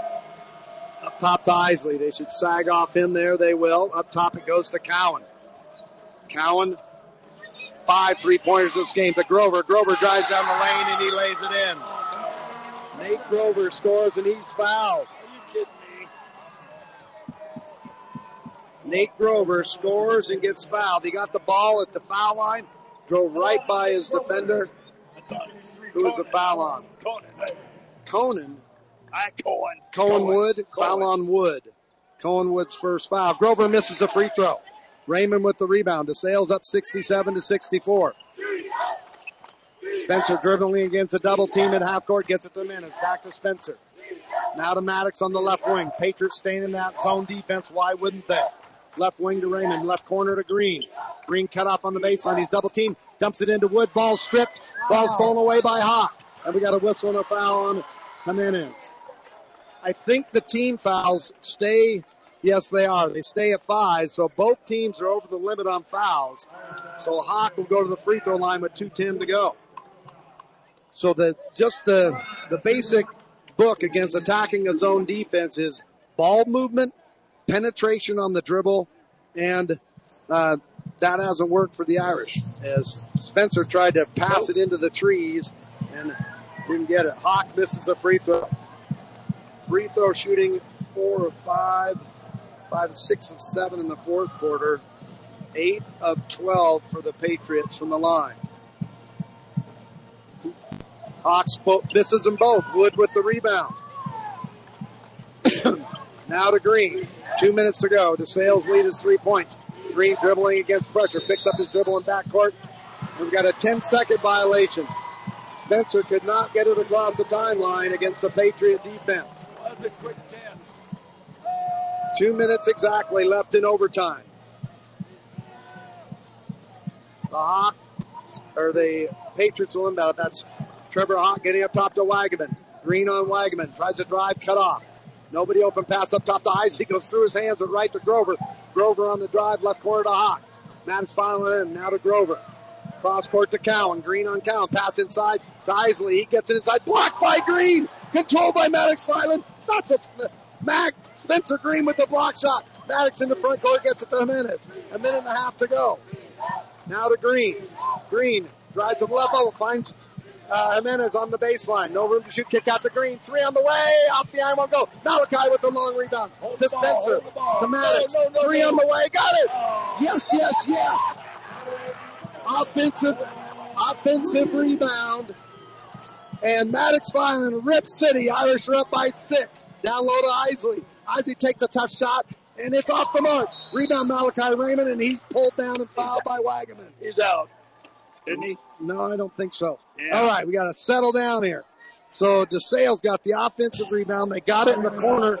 Speaker 2: Up top to Isley. They should sag off him there. They will. Up top it goes to Cowan. Cowan five three-pointers this game to Grover. Grover drives down the lane and he lays it in. Nate Grover scores and he's fouled.
Speaker 10: Are you kidding me?
Speaker 2: Nate Grover scores and gets fouled. He got the ball at the foul line, drove right by his defender. Who was the foul on?
Speaker 10: Conan.
Speaker 2: Conan.
Speaker 10: I Cohen.
Speaker 2: Cohen Wood.
Speaker 10: Cohen.
Speaker 2: Foul on Wood. Cohen Wood's first foul. Grover misses a free throw. Raymond with the rebound. DeSales up sixty-seven to sixty-four. Spencer dribbling against a double team at half court. Gets it to Menace. Back to Spencer. Now to Maddox on the left wing. Patriots staying in that zone defense. Why wouldn't they? Left wing to Raymond. Left corner to Green. Green cut off on the baseline. He's double teamed. Dumps it into Wood. Ball stripped. Ball stolen away by Hawk. And we got a whistle and a foul on Jimenez. I think the team fouls stay. Yes, they are. They stay at five. So both teams are over the limit on fouls. So Hawk will go to the free throw line with two ten to go. So the just the the basic book against attacking a zone defense is ball movement, penetration on the dribble, and uh, that hasn't worked for the Irish, as Spencer tried to pass it into the trees and didn't get it. Hawk misses a free throw. Free throw shooting four of five, five of six of seven in the fourth quarter, eight of twelve for the Patriots from the line. Hawks misses them both. Wood with the rebound. Now to Green. Two minutes to go. DeSales lead is three points. Green dribbling against pressure. Picks up his dribble in backcourt. We've got a ten-second violation. Spencer could not get it across the timeline against the Patriot defense.
Speaker 10: That's a quick ten.
Speaker 2: Two minutes exactly left in overtime. The Hawks, or the Patriots will inbound. That's Trevor Hawk getting up top to Wagaman. Green on Wagaman. Tries to drive, cut off. Nobody open pass up top to Isley. Goes through his hands and right to Grover. Grover on the drive, left corner to Hawk. Maddox filing in. Now to Grover. Cross court to Cowan. Green on Cowan. Pass inside to Isley. He gets it inside. Blocked by Green. Controlled by Maddox filing. Not the Mac. Spencer Green with the block shot. Maddox in the front court gets it to Jimenez. A minute and a half to go. Now to Green. Green drives to the left level. Finds Uh, Jimenez on the baseline. No room to shoot. Kick out to Green. Three on the way. Off the iron won't go. Malachi with the long rebound.
Speaker 10: Hold
Speaker 2: To
Speaker 10: ball,
Speaker 2: Spencer. To Maddox.
Speaker 10: No, no, no,
Speaker 2: Three
Speaker 10: no.
Speaker 2: on the way. Got it. Yes, yes, yes. Offensive, offensive rebound. And Maddox filing Rip City. Irish are up by six. Down low to Isley. Isley takes a tough shot. And it's off the mark. Rebound Malachi Raymond. And he's pulled down and fouled by Wagaman.
Speaker 10: He's out. Didn't he?
Speaker 2: No, I don't think so.
Speaker 10: Yeah.
Speaker 2: All right, we got to settle down here. So DeSales got the offensive rebound. They got it in the corner.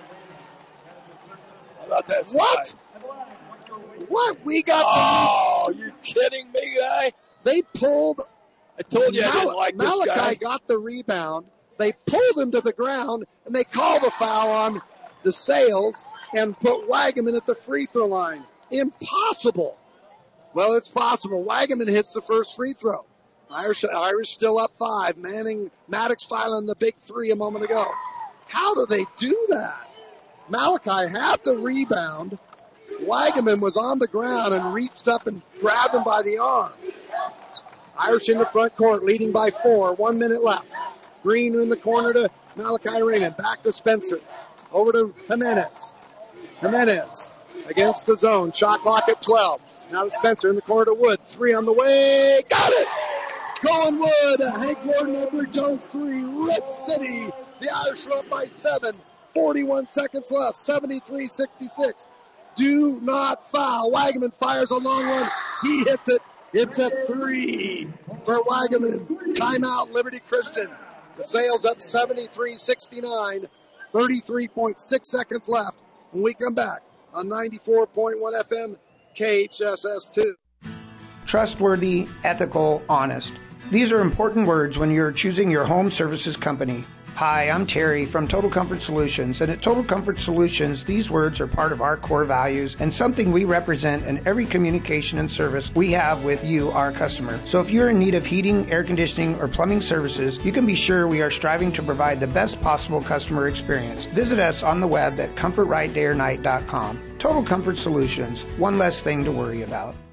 Speaker 10: How about that
Speaker 2: What?
Speaker 10: slide?
Speaker 2: What? We got
Speaker 10: Oh, you kidding me, guy?
Speaker 2: the, they pulled.
Speaker 10: I told you I
Speaker 2: Mal-
Speaker 10: didn't like this
Speaker 2: Malachi
Speaker 10: guy.
Speaker 2: got the rebound. They pulled him to the ground, and they called the foul on DeSales and put Wagaman at the free throw line. Impossible. Well, it's possible. Wagaman hits the first free throw. Irish, Irish still up five. Manning, Maddox filing the big three a moment ago. How do they do that? Malachi had the rebound. Wagaman was on the ground and reached up and grabbed him by the arm. Irish in the front court, leading by four. One minute left. Green in the corner to Malachi Raymond. Back to Spencer. Over to Jimenez. Jimenez against the zone. Shot clock at twelve. Now to Spencer in the corner to Wood. Three on the way. Got it! Colin Wood. Hank Gordon, Edward Jones three. Rip City. The Irish are up by seven. forty-one seconds left. seventy-three sixty-six. Do not foul. Wagaman fires a long one. He hits it. It's a three for Wagaman. Timeout, Liberty Christian. The Sales up seventy-three sixty-nine. thirty-three point six seconds left. When we come back on ninety-four point one F M, K H S S two.
Speaker 14: Trustworthy, ethical, honest. These are important words when you're choosing your home services company. Hi, I'm Terry from Total Comfort Solutions, and at Total Comfort Solutions, these words are part of our core values and something we represent in every communication and service we have with you, our customer. So if you're in need of heating, air conditioning, or plumbing services, you can be sure we are striving to provide the best possible customer experience. Visit us on the web at comfort right day or night dot com. Total Comfort Solutions, one less thing to worry about.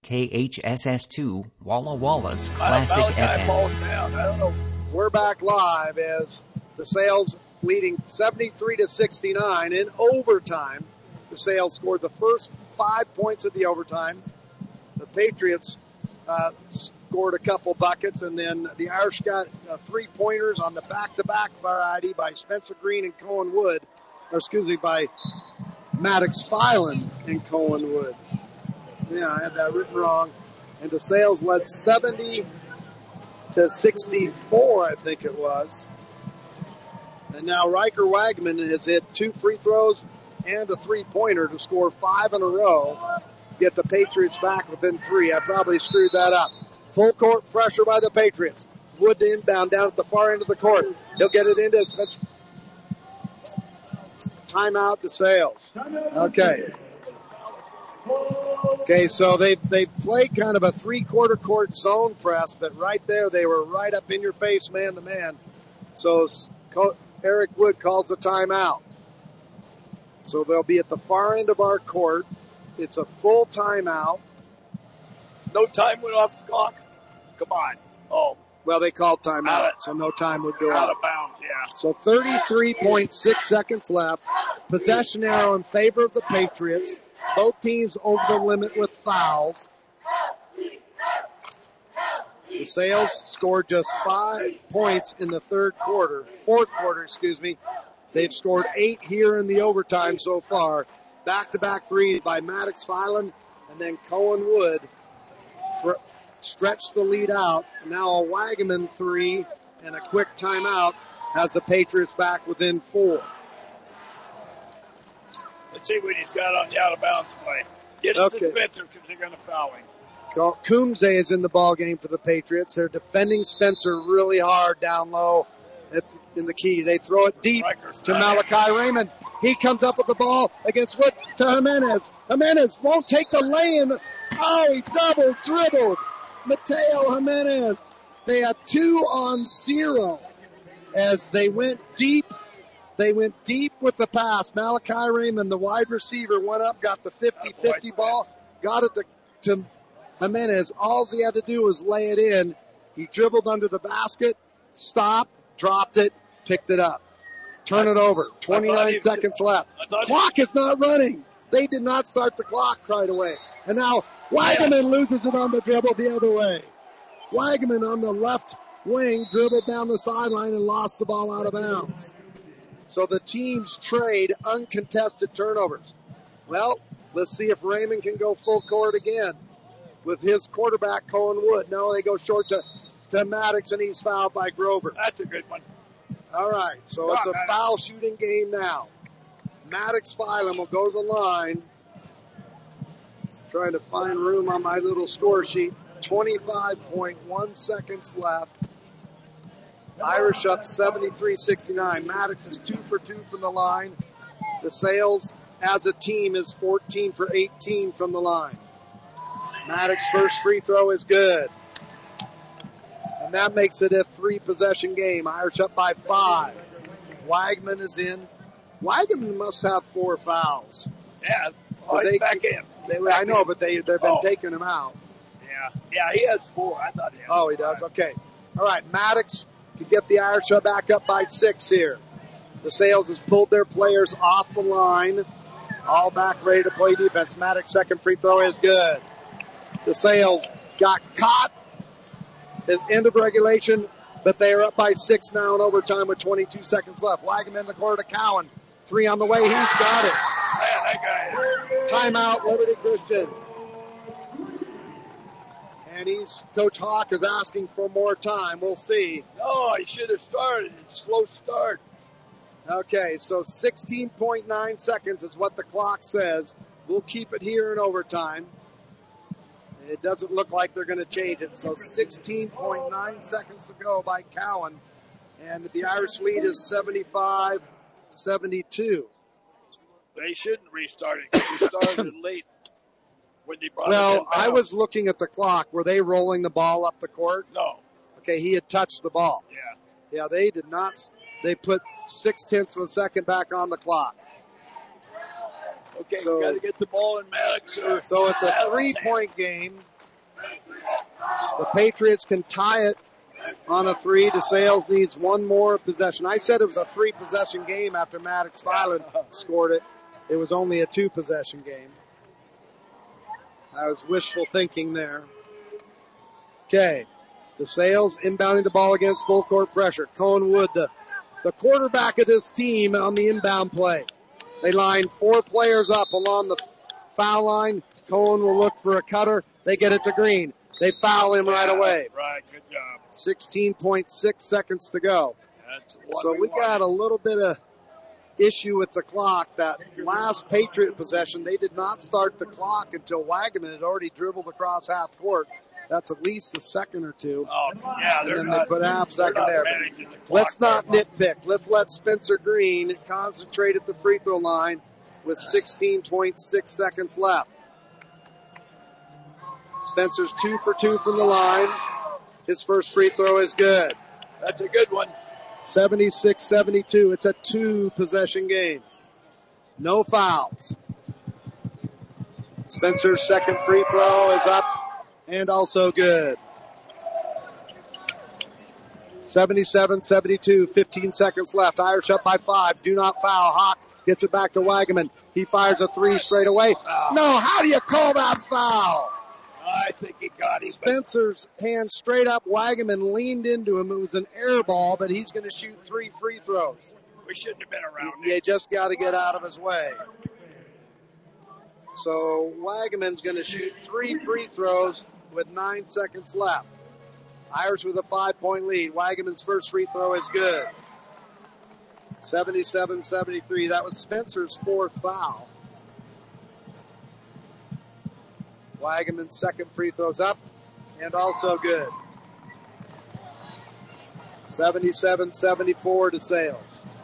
Speaker 7: K H S S two, Walla Walla's Classic F M.
Speaker 2: We're back live as the Sales leading seventy-three to sixty-nine in overtime. The Sales scored the first five points of the overtime. The Patriots uh, scored a couple buckets, and then the Irish got uh, three-pointers on the back-to-back variety by Spencer Green and Cohen Wood. Or excuse me, by Maddox Filan and Cohen Wood. Yeah, I had that written wrong. And the Sales led seventy to sixty-four, I think it was. And now Riker Wagman has hit two free throws and a three-pointer to score five in a row. Get the Patriots back within three. I probably screwed that up. Full court pressure by the Patriots. Wood to inbound down at the far end of the court. He'll get it into timeout to Sales. Okay. Okay, so they they played kind of a three-quarter court zone press, but right there they were right up in your face, man to man. So Eric Wood calls the timeout. So they'll be at the far end of our court. It's a full timeout.
Speaker 10: No time went off the clock. Come on. Oh.
Speaker 2: Well, they called timeout, so no time would go
Speaker 10: out
Speaker 2: out.
Speaker 10: of bounds, yeah.
Speaker 2: So thirty-three point six seconds left. Possession arrow in favor of the Patriots. Both teams over the limit with fouls. The Sales scored just five points in the third quarter, fourth quarter, excuse me. They've scored eight here in the overtime so far. Back-to-back threes by Maddox Filan, and then Cohen Wood for, stretched the lead out. Now a Wagaman three and a quick timeout has the Patriots back within four.
Speaker 10: Let's see what he's got on the out-of-bounds play. Get it
Speaker 2: Okay.
Speaker 10: to Spencer because they're going to foul him.
Speaker 2: Coombs is in the ball game for the Patriots. They're defending Spencer really hard down low at, in the key. They throw it deep to Malachi Raymond. He comes up with the ball against Wood to Jimenez. Jimenez won't take the lay-in. Oh, he double dribbled. Mateo Jimenez. They had two on zero as they went deep. They went deep with the pass. Malachi Raymond, the wide receiver, went up, got the fifty-fifty ball, got it to, to Jimenez. All he had to do was lay it in. He dribbled under the basket, stopped, dropped it, picked it up. Turn it over. twenty-nine seconds left. Clock is not running. They did not start the clock right away. And now Wagaman loses it on the dribble the other way. Wagaman on the left wing dribbled down the sideline and lost the ball out of bounds. So the teams trade uncontested turnovers. Well, let's see if Raymond can go full court again with his quarterback, Cohen Wood. Now they go short to, to Maddox, and he's fouled by Grover.
Speaker 10: That's a good one.
Speaker 2: All right, so
Speaker 10: Go
Speaker 2: it's
Speaker 10: on,
Speaker 2: a
Speaker 10: Maddox.
Speaker 2: foul shooting game now. Maddox Filan will go to the line. Trying to find room on my little score sheet. twenty-five point one seconds left. Irish up seventy-three sixty-nine. Maddox is two for two from the line. The Sales, as a team, is fourteen for eighteen from the line. Maddox's first free throw is good. And that makes it a three-possession game. Irish up by five. Wagman is in. Wagman must have four fouls.
Speaker 10: Yeah, oh,
Speaker 2: They-
Speaker 10: he's back in.
Speaker 2: They,
Speaker 10: He's back
Speaker 2: I know,
Speaker 10: in.
Speaker 2: but they, they've been
Speaker 10: Oh.
Speaker 2: taking him out.
Speaker 10: Yeah, yeah, he has four. I thought he had
Speaker 2: Oh, he does? Okay. All right, Maddox can get the Irish back up by six here. The Sales has pulled their players off the line. All back ready to play defense. Maddox's second free throw is good. The Sales got caught at the end of regulation, but they are up by six now in overtime with twenty-two seconds left. Wagman in the corner to Cowan. Three on the way. He's got it.
Speaker 10: Man, that guy.
Speaker 2: Timeout, Liberty Christian. And he's, Coach Hawk is asking for more time. We'll see.
Speaker 10: No, he should have started. Slow start.
Speaker 2: Okay, so sixteen point nine seconds is what the clock says. We'll keep it here in overtime. It doesn't look like they're going to change it. So sixteen point nine seconds to go by Cowan. And the Irish lead is seventy-five seventy-two.
Speaker 10: They shouldn't restart it because they started late when they brought it
Speaker 2: Well,
Speaker 10: in
Speaker 2: I
Speaker 10: down.
Speaker 2: was looking at the clock. Were they rolling the ball up the court?
Speaker 10: No.
Speaker 2: Okay, he had touched the ball.
Speaker 10: Yeah.
Speaker 2: Yeah, they did not. They put six tenths of a second back on the clock.
Speaker 10: Okay,
Speaker 2: So-
Speaker 10: we got to get the ball in Maddox. Or
Speaker 2: So it's a
Speaker 10: Maddox.
Speaker 2: three-point game. The Patriots can tie it on a three. DeSales needs one more possession. I said it was a three-possession game after Maddox Filan scored it. It was only a two-possession game. I was wishful thinking there. Okay. DeSales inbounding the ball against full court pressure. Cohen Wood, the, the quarterback of this team on the inbound play. They line four players up along the foul line. Cohen will look for a cutter. They get it to Green. They foul him right away.
Speaker 10: Right, good job.
Speaker 2: sixteen point six seconds to go.
Speaker 10: That's what
Speaker 2: So
Speaker 10: we,
Speaker 2: we got a little bit of issue with the clock. That last Patriot possession, they did not start the clock until Wagaman had already dribbled across half court. That's at least a second or two.
Speaker 10: Oh, yeah,
Speaker 2: and
Speaker 10: they're
Speaker 2: then
Speaker 10: not,
Speaker 2: they put a half second
Speaker 10: not
Speaker 2: there.
Speaker 10: managing the clock
Speaker 2: Let's not
Speaker 10: very
Speaker 2: nitpick. Let's let Spencer Green concentrate at the free throw line with sixteen point six seconds left. Spencer's two for two from the line. His first free throw is good.
Speaker 10: That's a good one.
Speaker 2: seventy-six seventy-two. It's a two-possession game. No fouls. Spencer's second free throw is up and also good. seventy-seven seventy-two. fifteen seconds left. Irish up by five. Do not foul. Hawk gets it back to Wagaman. He fires a three straight away.
Speaker 10: Foul.
Speaker 2: No, how do you call that foul?
Speaker 10: I think he got him.
Speaker 2: Spencer's hand straight up. Wagaman leaned into him. It was an air ball, but he's going to shoot three free throws.
Speaker 10: We shouldn't have been around
Speaker 2: You
Speaker 10: it.
Speaker 2: just got to get out of his way. So Wagaman's going to shoot three free throws with nine seconds left. Irish with a five-point lead. Wagaman's first free throw is good. seventy-seven seventy-three. That was Spencer's fourth foul. Wagaman's second free throw's up and also good. seventy-seven seventy-four to Sales.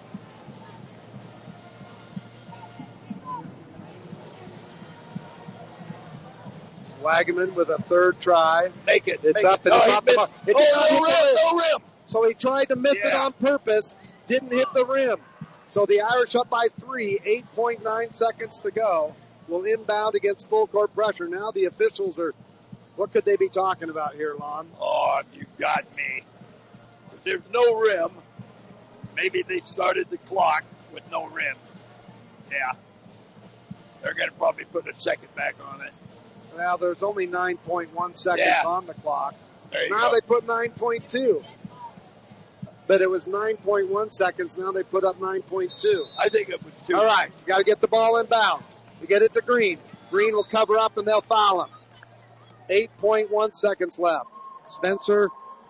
Speaker 2: Wagaman with a third try.
Speaker 10: Make it.
Speaker 2: It's
Speaker 10: make
Speaker 2: up
Speaker 10: it.
Speaker 2: and
Speaker 10: No,
Speaker 2: it's
Speaker 10: he
Speaker 2: up. the
Speaker 10: missed.
Speaker 2: mark. It
Speaker 10: Oh,
Speaker 2: did not
Speaker 10: no
Speaker 2: hit
Speaker 10: rim,
Speaker 2: the
Speaker 10: no rim.
Speaker 2: So he tried to miss it
Speaker 10: Yeah.
Speaker 2: on purpose. Didn't hit the rim. So the Irish up by three. eight point nine seconds to go. Will inbound against full court pressure. Now the officials are, what could they be talking about here, Lon?
Speaker 10: Oh, you got me. If there's no rim, maybe they started the clock with no rim. Yeah. They're going to probably put a second back on it.
Speaker 2: Now there's only nine point one seconds
Speaker 10: Yeah.
Speaker 2: on the clock.
Speaker 10: There you
Speaker 2: Now
Speaker 10: go.
Speaker 2: they put nine point two. But it was nine point one seconds. Now they put up nine point two.
Speaker 10: I think it was two.
Speaker 2: All right. You got to get the ball in bounds. You get it to Green. Green will cover up and they'll foul him. eight point one seconds left. Spencer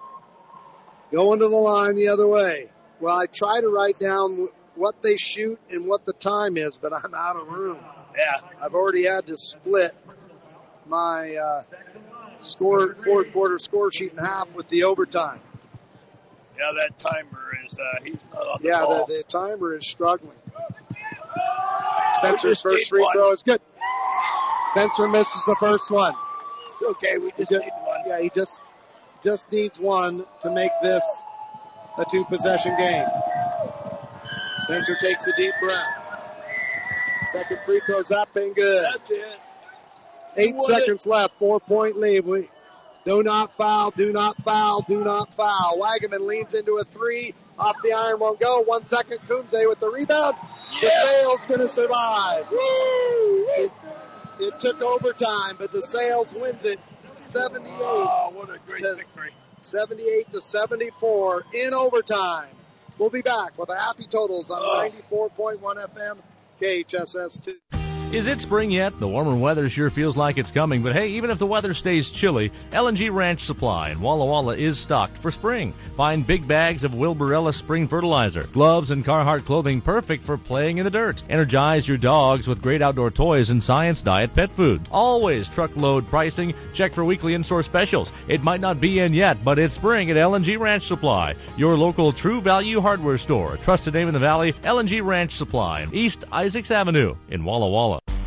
Speaker 2: going to the line the other way. Well, I try to write down what they shoot and what the time is, but I'm out of room.
Speaker 10: Yeah.
Speaker 2: I've already had to split my uh, score fourth quarter score sheet in half with the overtime.
Speaker 10: Yeah, that timer is, uh, he's not on the
Speaker 2: Yeah,
Speaker 10: ball.
Speaker 2: the, the timer is struggling. Spencer's
Speaker 10: just
Speaker 2: first
Speaker 10: need
Speaker 2: free
Speaker 10: one.
Speaker 2: throw is good. Spencer misses the first one.
Speaker 10: It's okay, we just
Speaker 2: He
Speaker 10: need one.
Speaker 2: Yeah, he just just needs one to make this a two-possession game. Spencer takes a deep breath. Second free throw's up and good.
Speaker 10: That's it.
Speaker 2: Eight
Speaker 10: What
Speaker 2: seconds left. Four-point lead. We do not foul. Do not foul. Do not foul. Wagaman leans into a three. Off the iron won't go. One second. Coombs with the rebound.
Speaker 10: Yeah.
Speaker 2: DeSales going to survive. Woo! It, it took overtime, but DeSales wins it seventy-eight.
Speaker 10: Oh, what a great
Speaker 2: to-
Speaker 10: victory.
Speaker 2: seventy-eight to seventy-four in overtime. We'll be back with the Happy Totals on
Speaker 10: Oh.
Speaker 2: ninety-four point one F M K H S S two.
Speaker 13: Is it spring yet? The warmer weather sure feels like it's coming, but hey, even if the weather stays chilly, L and G Ranch Supply in Walla Walla is stocked for spring. Find big bags of Wilburella spring fertilizer, gloves and Carhartt clothing perfect for playing in the dirt. Energize your dogs with great outdoor toys and Science Diet pet food. Always truckload pricing. Check for weekly in-store specials. It might not be in yet, but it's spring at L and G Ranch Supply, your local true value hardware store. Trusted name in the valley, L and G Ranch Supply, East Isaacs Avenue in Walla Walla.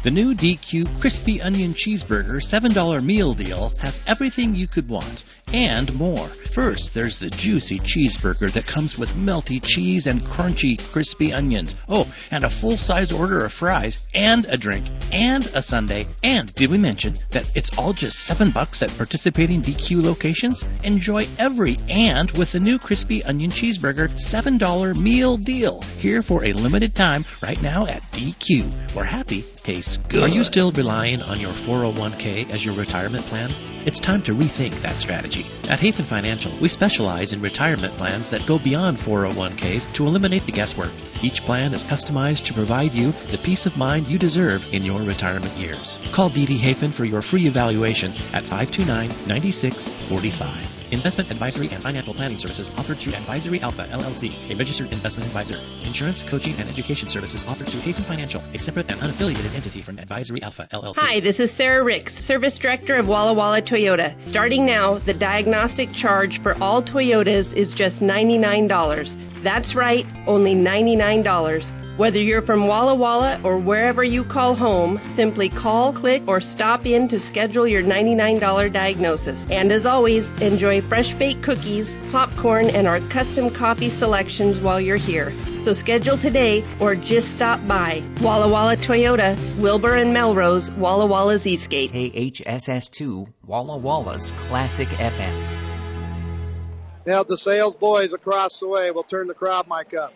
Speaker 1: The new D Q Crispy Onion Cheeseburger seven dollar meal deal has everything you could want and more. First, there's the juicy cheeseburger that comes with melty cheese and crunchy crispy onions. Oh, and a full-size order of fries and a drink and a sundae. And did we mention that it's all just seven bucks at participating D Q locations? Enjoy every and with the new Crispy Onion Cheeseburger seven dollar meal deal. Here for a limited time right now at D Q, where happy tastes good.
Speaker 15: Are you still relying on your four oh one k as your retirement plan? It's time to rethink that strategy. At Hafen Financial, we specialize in retirement plans that go beyond four oh one k's to eliminate the guesswork. Each plan is customized to provide you the peace of mind you deserve in your retirement years. Call B D Hafen for your free evaluation at five two nine, nine six four five. Investment advisory and financial planning services offered through Advisory Alpha, L L C, a registered investment advisor. Insurance, coaching, and education services offered through Hafen Financial, a separate and unaffiliated entity from Advisory Alpha, L L C.
Speaker 4: Hi, this is Sarah Ricks, Service Director of Walla Walla Toyota. Starting now, the diagnostic charge for all Toyotas is just ninety-nine dollars. That's right, only ninety-nine dollars. Whether you're from Walla Walla or wherever you call home, simply call, click, or stop in to schedule your ninety-nine dollars diagnosis. And as always, enjoy fresh baked cookies, popcorn, and our custom coffee selections while you're here. So schedule today or just stop by. Walla Walla Toyota, Wilbur and Melrose, Walla Walla's Eastgate.
Speaker 7: K H S S two, Walla Walla's Classic F M.
Speaker 2: Now the Sales boys across the way will turn the crowd mic up.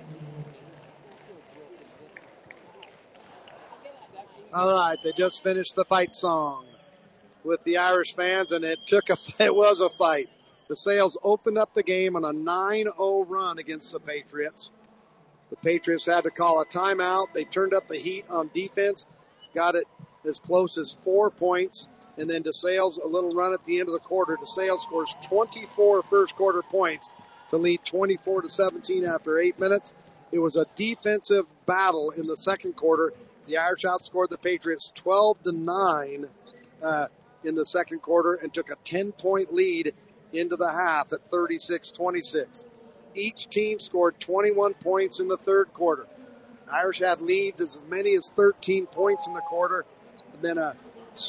Speaker 2: All right, they just finished the fight song with the Irish fans, and it took a, it was a fight. The Sales opened up the game on a nine oh run against the Patriots. The Patriots had to call a timeout. They turned up the heat on defense, got it as close as four points, and then DeSales, a little run at the end of the quarter. DeSales scores twenty-four first quarter points to lead twenty-four to seventeen after eight minutes. It was a defensive battle in the second quarter. The Irish outscored the Patriots twelve to nine uh, in the second quarter and took a ten-point lead into the half at thirty-six twenty-six. Each team scored twenty-one points in the third quarter. The Irish had leads as many as thirteen points in the quarter, and then a,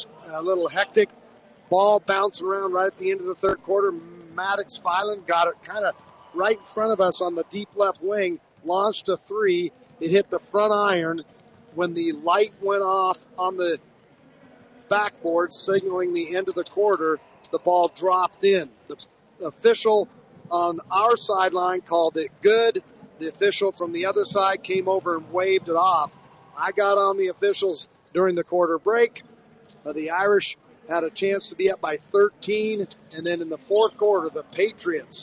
Speaker 2: a little hectic ball bouncing around right at the end of the third quarter. Maddox Filan got it kind of right in front of us on the deep left wing, launched a three. It hit the front iron. When the light went off on the backboard, signaling the end of the quarter, the ball dropped in. The official on our sideline called it good. The official from the other side came over and waved it off. I got on the officials during the quarter break. Uh, the Irish had a chance to be up by thirteen, and then in the fourth quarter, the Patriots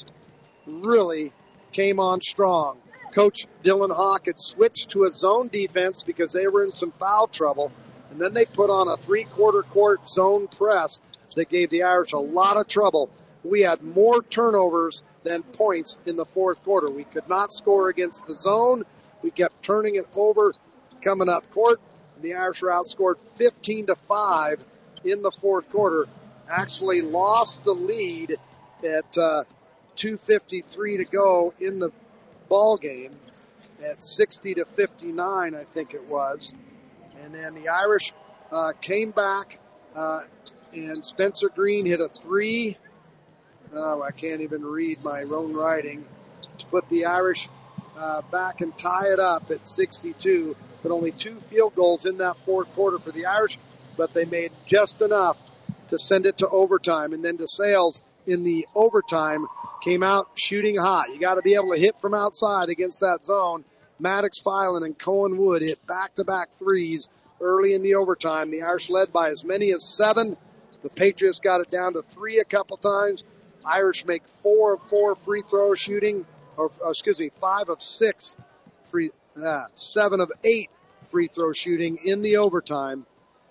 Speaker 2: really came on strong. Coach Dylan Hawk had switched to a zone defense because they were in some foul trouble. And then they put on a three-quarter court zone press that gave the Irish a lot of trouble. We had more turnovers than points in the fourth quarter. We could not score against the zone. We kept turning it over, coming up court. And the Irish were outscored fifteen to five in the fourth quarter. Actually lost the lead at uh, two fifty-three to go in the ball game at sixty to fifty-nine, I think it was. And then the Irish uh, came back, uh, and Spencer Green hit a three. Oh, I can't even read my own writing. To put the Irish uh, back and tie it up at sixty-two. But only two field goals in that fourth quarter for the Irish, but they made just enough to send it to overtime. And then DeSales in the overtime came out shooting hot. You got to be able to hit from outside against that zone. Maddox Filan and Cohen Wood hit back-to-back threes early in the overtime. The Irish led by as many as seven. The Patriots got it down to three a couple times. Irish make four of four free throw shooting, or, or excuse me, five of six free, uh, seven of eight free throw shooting in the overtime,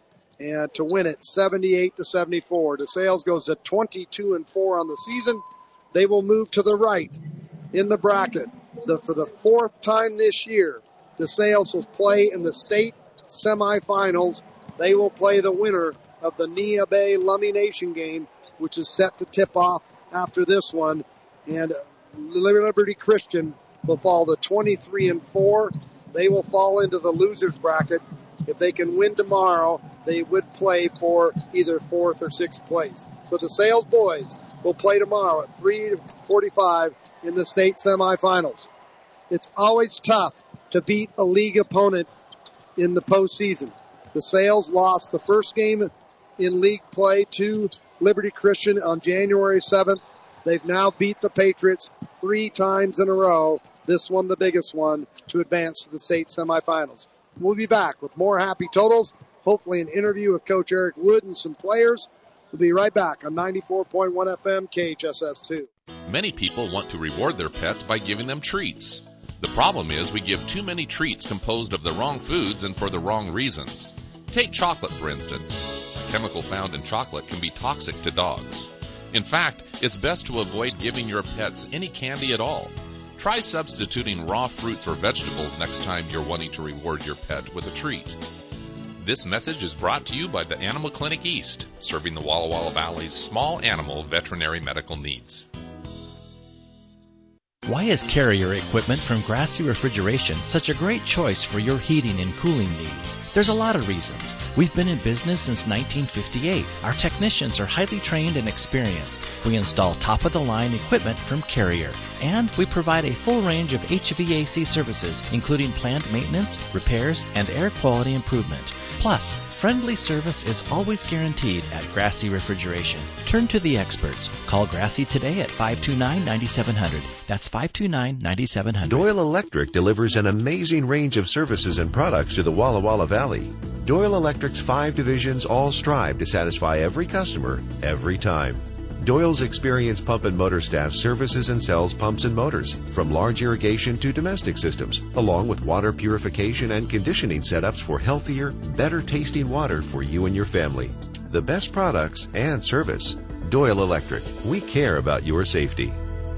Speaker 2: and to win it seventy-eight to seventy-four. DeSales goes to twenty-two and four on the season. They will move to the right in the bracket. The, for the fourth time this year, DeSales will play in the state semifinals. They will play the winner of the Neah Bay Lummi Nation game, which is set to tip off after this one. And Liberty Christian will fall to twenty-three and four. They will fall into the losers bracket. If they can win tomorrow, they would play for either fourth or sixth place. So the DeSales boys will play tomorrow at three forty-five in the state semifinals. It's always tough to beat a league opponent in the postseason. The DeSales lost the first game in league play to Liberty Christian on January seventh. They've now beat the Patriots three times in a row. This one, the biggest one, to advance to the state semifinals. We'll be back with more Happy Totals, hopefully an interview with Coach Eric Wood and some players. We'll be right back on ninety-four point one F M K H S S two.
Speaker 5: Many people want to reward their pets by giving them treats. The problem is we give too many treats composed of the wrong foods and for the wrong reasons. Take chocolate, for instance. A chemical found in chocolate can be toxic to dogs. In fact, it's best to avoid giving your pets any candy at all. Try substituting raw fruits or vegetables next time you're wanting to reward your pet with a treat. This message is brought to you by the Animal Clinic East, serving the Walla Walla Valley's small animal veterinary medical needs.
Speaker 15: Why is Carrier equipment from Grassy Refrigeration such a great choice for your heating and cooling needs? There's a lot of reasons. We've been in business since nineteen fifty-eight. Our technicians are highly trained and experienced. We install top-of-the-line equipment from Carrier. And we provide a full range of H V A C services, including plant maintenance, repairs, and air quality improvement. Plus, friendly service is always guaranteed at Grassy Refrigeration. Turn to the experts. Call Grassy today at five two nine, nine seven zero zero. That's five two nine, nine seven zero zero.
Speaker 6: Doyle Electric delivers an amazing range of services and products to the Walla Walla Valley. Doyle Electric's five divisions all strive to satisfy every customer, every time. Doyle's experienced pump and motor staff services and sells pumps and motors, from large irrigation to domestic systems, along with water purification and conditioning setups for healthier, better tasting water for you and your family. The best products and service. Doyle Electric. We care about your safety.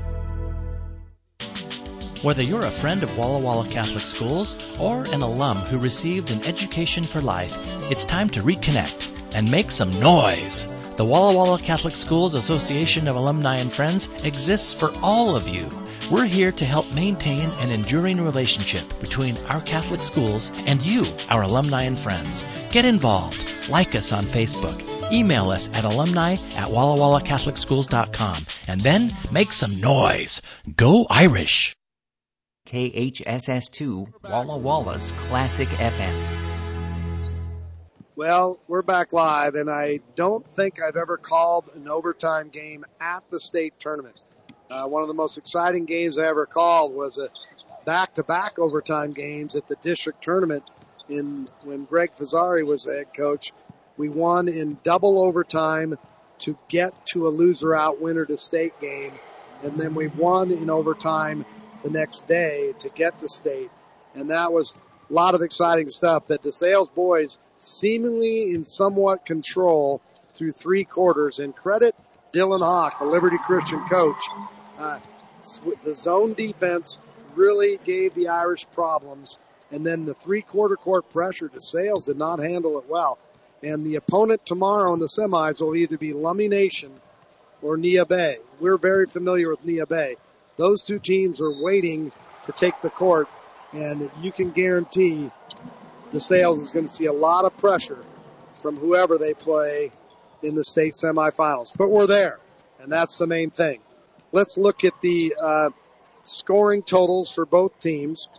Speaker 15: Whether you're a friend of Walla Walla Catholic Schools or an alum who received an education for life, it's time to reconnect and make some noise. The Walla Walla Catholic Schools Association of Alumni and Friends exists for all of you. We're here to help maintain an enduring relationship between our Catholic schools and you, our alumni and friends. Get involved. Like us on Facebook. Email us at alumni at walla walla catholic schools dot com. And then make some noise. Go Irish!
Speaker 7: K H S S two, Walla Walla's Classic F M.
Speaker 2: Well, we're back live, and I don't think I've ever called an overtime game at the state tournament. Uh, one of the most exciting games I ever called was a back-to-back overtime games at the district tournament in when Greg Fazzari was the head coach. We won in double overtime to get to a loser-out winner-to-state game, and then we won in overtime the next day to get to state, and that was a lot of exciting stuff that DeSales boys seemingly in somewhat control through three quarters. And credit Dylan Hawk, the Liberty Christian coach. Uh, the zone defense really gave the Irish problems. And then the three-quarter court pressure, DeSales did not handle it well. And the opponent tomorrow in the semis will either be Lummi Nation or Neah Bay. We're very familiar with Neah Bay. Those two teams are waiting to take the court, and you can guarantee DeSales is going to see a lot of pressure from whoever they play in the state semifinals. But we're there, and that's the main thing. Let's look at the uh, scoring totals for both teams.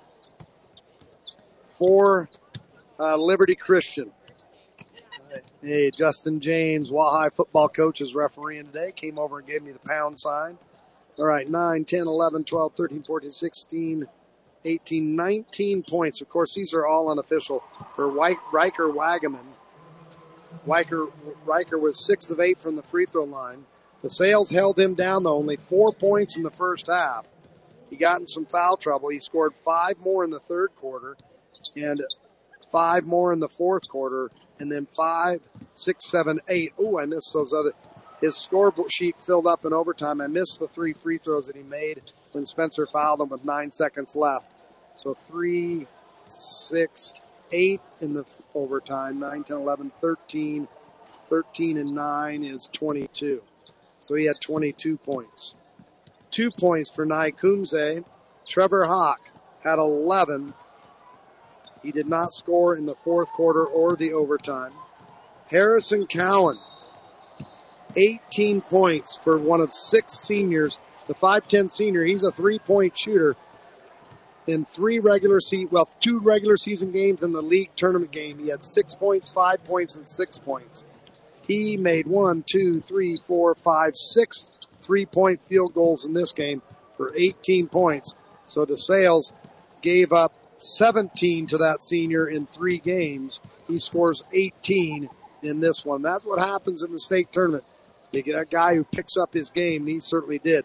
Speaker 2: For uh, Liberty Christian, uh, hey, Justin James, Wahai football coach, is refereeing today. Came over and gave me the pound sign. All right, nine, ten, eleven, twelve, thirteen, fourteen, sixteen, eighteen, nineteen points. Of course, these are all unofficial for Riker Wagaman. Riker, Riker was six of eight from the free throw line. DeSales held him down, though, only four points in the first half. He got in some foul trouble. He scored five more in the third quarter and five more in the fourth quarter, and then five, six, seven, eight. Oh, I missed those other. His score sheet filled up in overtime. I missed the three free throws that he made when Spencer fouled him with nine seconds left. So three, six, eight in the overtime, nine, ten, eleven, thirteen. thirteen and nine is twenty-two. So he had twenty-two points. Two points for Nye Kunze. Trevor Hawk had eleven. He did not score in the fourth quarter or the overtime. Harrison Cowan, eighteen points for one of six seniors. The five ten senior, he's a three-point shooter in three regular season, well, two regular season games and the league tournament game. He had six points, five points, and six points. He made one, two, three, four, five, six three-point field goals in this game for eighteen points. So DeSales gave up seventeen to that senior in three games. He scores eighteen in this one. That's what happens in the state tournament. You get a guy who picks up his game, and he certainly did.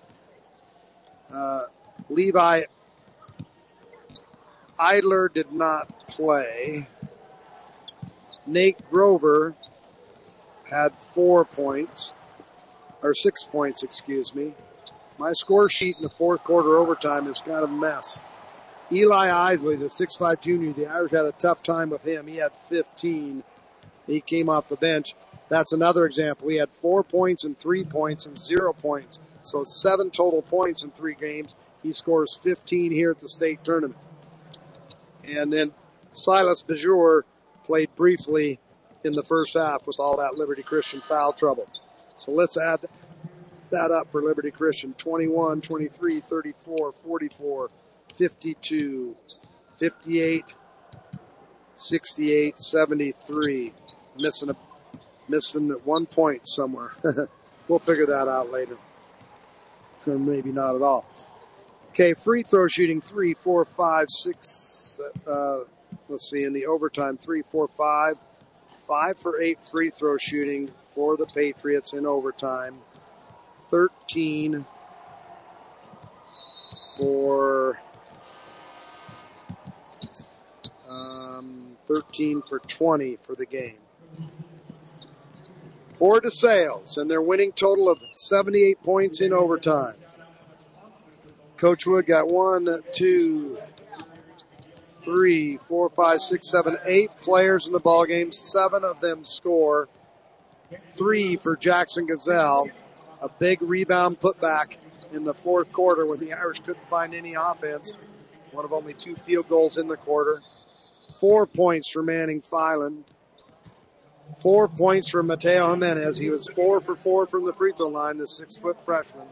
Speaker 2: Uh, Levi Idler did not play. Nate Grover had four points, or six points, excuse me. My score sheet in the fourth quarter overtime is kind of a mess. Eli Isley, the six five junior, the Irish had a tough time with him. He had fifteen. He came off the bench. That's another example. He had four points and three points and zero points. So seven total points in three games. He scores fifteen here at the state tournament. And then Silas Bajor played briefly in the first half with all that Liberty Christian foul trouble. So let's add that up for Liberty Christian. twenty-one, twenty-three, thirty-four, forty-four, fifty-two, fifty-eight, sixty-eight, seventy-three. Missing a, missing one point somewhere. We'll figure that out later. Or maybe not at all. Okay, free throw shooting, three, four, five, six, uh, let's see, in the overtime, three, four, five. Five for eight free throw shooting for the Patriots in overtime. thirteen for, um, thirteen for twenty for the game. For DeSales, and their winning total of seventy-eight points in overtime. Coach Wood got one, two, three, four, five, six, seven, eight players in the ballgame. Seven of them score. Three for Jackson Gazelle. A big rebound putback in the fourth quarter when the Irish couldn't find any offense. One of only two field goals in the quarter. Four points for Manning Filan. Four points for Mateo Jimenez. He was four for four from the free throw line, the six-foot freshman.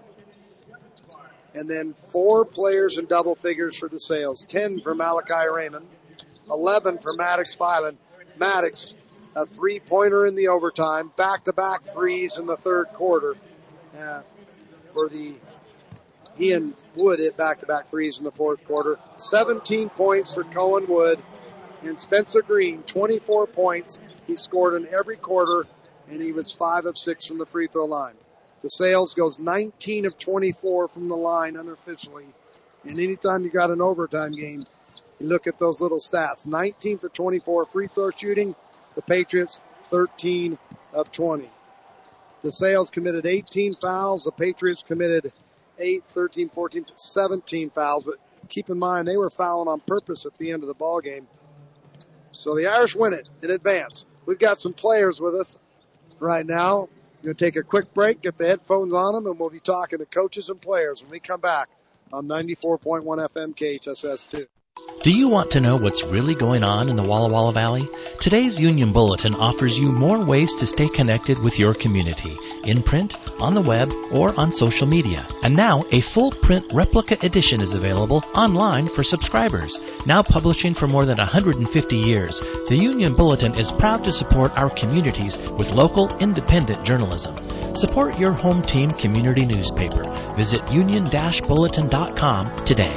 Speaker 2: And then four players in double figures for DeSales. Ten for Malachi Raymond. Eleven for Maddox Filan. Maddox, a three-pointer in the overtime. Back-to-back threes in the third quarter. Uh, for the, he and Wood hit back-to-back threes in the fourth quarter. seventeen points for Cohen Wood. And Spencer Green, twenty-four points. He scored in every quarter, and he was five of six from the free throw line. DeSales goes nineteen of twenty-four from the line unofficially. And anytime you got an overtime game, you look at those little stats. nineteen for twenty-four free throw shooting. The Patriots, thirteen of twenty. DeSales committed eighteen fouls. The Patriots committed eight, thirteen, fourteen, seventeen fouls. But keep in mind, they were fouling on purpose at the end of the ball game. So the Irish win it in advance. We've got some players with us right now. We're going to take a quick break, get the headphones on them, and we'll be talking to coaches and players when we come back on ninety-four point one F M K H S S two.
Speaker 15: Do you want to know what's really going on in the Walla Walla Valley? Today's Union Bulletin offers you more ways to stay connected with your community, in print, on the web, or on social media. And now, a full print replica edition is available online for subscribers. Now publishing for more than one hundred fifty years, the Union Bulletin is proud to support our communities with local, independent journalism. Support your home team community newspaper. Visit union dash bulletin dot com today.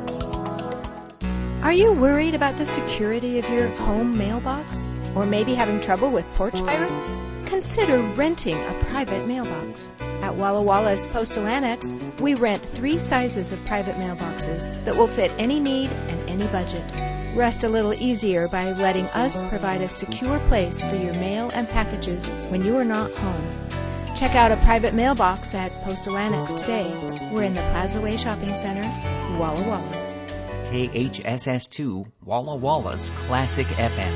Speaker 8: Are you worried about the security of your home mailbox? Or maybe having trouble with porch pirates? Consider renting a private mailbox. At Walla Walla's Postal Annex, we rent three sizes of private mailboxes that will fit any need and any budget. Rest a little easier by letting us provide a secure place for your mail and packages when you are not home. Check out a private mailbox at Postal Annex today. We're in the Plaza Way Shopping Center, Walla Walla.
Speaker 7: K H S S two, Walla Walla's Classic F M.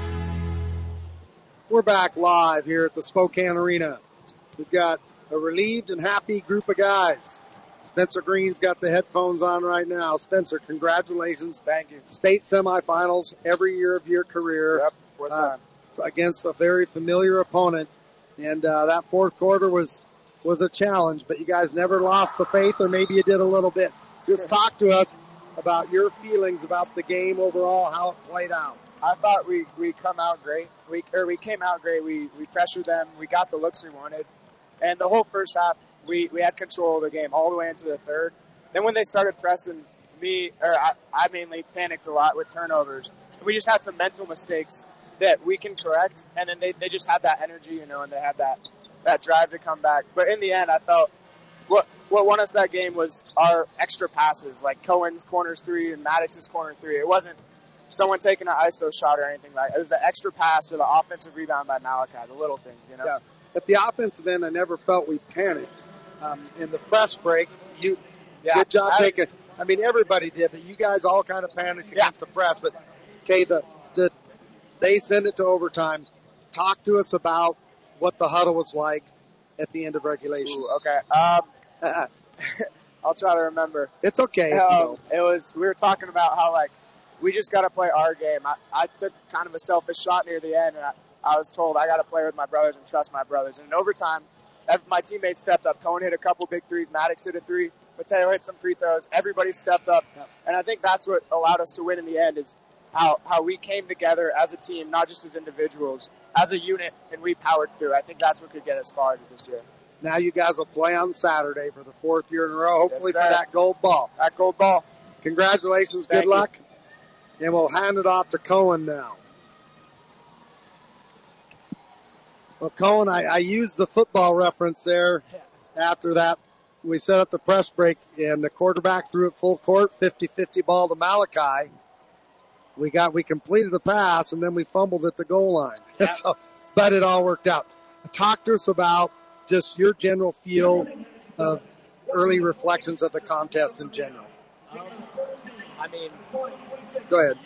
Speaker 2: We're back live here at the Spokane Arena. We've got a relieved and happy group of guys. Spencer Green's got the headphones on right now. Spencer, congratulations.
Speaker 16: Thank you.
Speaker 2: State semifinals every year of your career.
Speaker 16: Yep, fourth
Speaker 2: uh,
Speaker 16: time.
Speaker 2: Against a very familiar opponent. And uh, that fourth quarter was was a challenge, but you guys never lost the faith, or maybe you did a little bit. Just talk to us about your feelings about the game overall, how it played out.
Speaker 16: I thought we we come out great. We or we came out great. We we pressured them. We got the looks we wanted, and the whole first half we we had control of the game all the way into the third. Then when they started pressing me, or I, I mainly panicked a lot with turnovers. We just had some mental mistakes that we can correct, and then they they just had that energy, you know, and they had that that drive to come back. But in the end, I felt what what won us that game was our extra passes, like Cohen's corners three and Maddox's corner three. It wasn't someone taking an I S O shot or anything like that. It was the extra pass or the offensive rebound by Malachi, the little things, you know.
Speaker 2: Yeah. At the offensive end, I never felt we panicked. Um, in the press break, you
Speaker 16: yeah,
Speaker 2: good job
Speaker 16: I,
Speaker 2: taking. I mean, everybody did, but you guys all kind of panicked against
Speaker 16: yeah.
Speaker 2: the press. But okay, the the they send it to overtime. Talk to us about what the huddle was like at the end of regulation.
Speaker 16: Ooh, okay. Um, I'll try to remember.
Speaker 2: It's okay.
Speaker 16: Um, it was, we were talking about how, like, we just got to play our game. I, I took kind of a selfish shot near the end, and I, I was told I got to play with my brothers and trust my brothers. And in overtime, my teammates stepped up. Cohen hit a couple big threes. Maddox hit a three. Mateo hit some free throws. Everybody stepped up. Yeah. And I think that's what allowed us to win in the end is how, how we came together as a team, not just as individuals, as a unit, and we powered through. I think that's what could get us far this year.
Speaker 2: Now you guys will play on Saturday for the fourth year in a row, hopefully
Speaker 16: yes,
Speaker 2: for that gold ball.
Speaker 16: That gold ball.
Speaker 2: Congratulations.
Speaker 16: Thank
Speaker 2: good
Speaker 16: you.
Speaker 2: luck. And we'll hand it off to Cohen now. Well, Cohen, I, I used the football reference there after that. We set up the press break, and the quarterback threw it full court, fifty-fifty ball to Malachi. We got, we completed the pass, and then we fumbled at the goal line. Yep. so, but it all worked out. Talk to us about just your general feel of early reflections of the contest in general.
Speaker 17: Um, I mean,
Speaker 2: go ahead.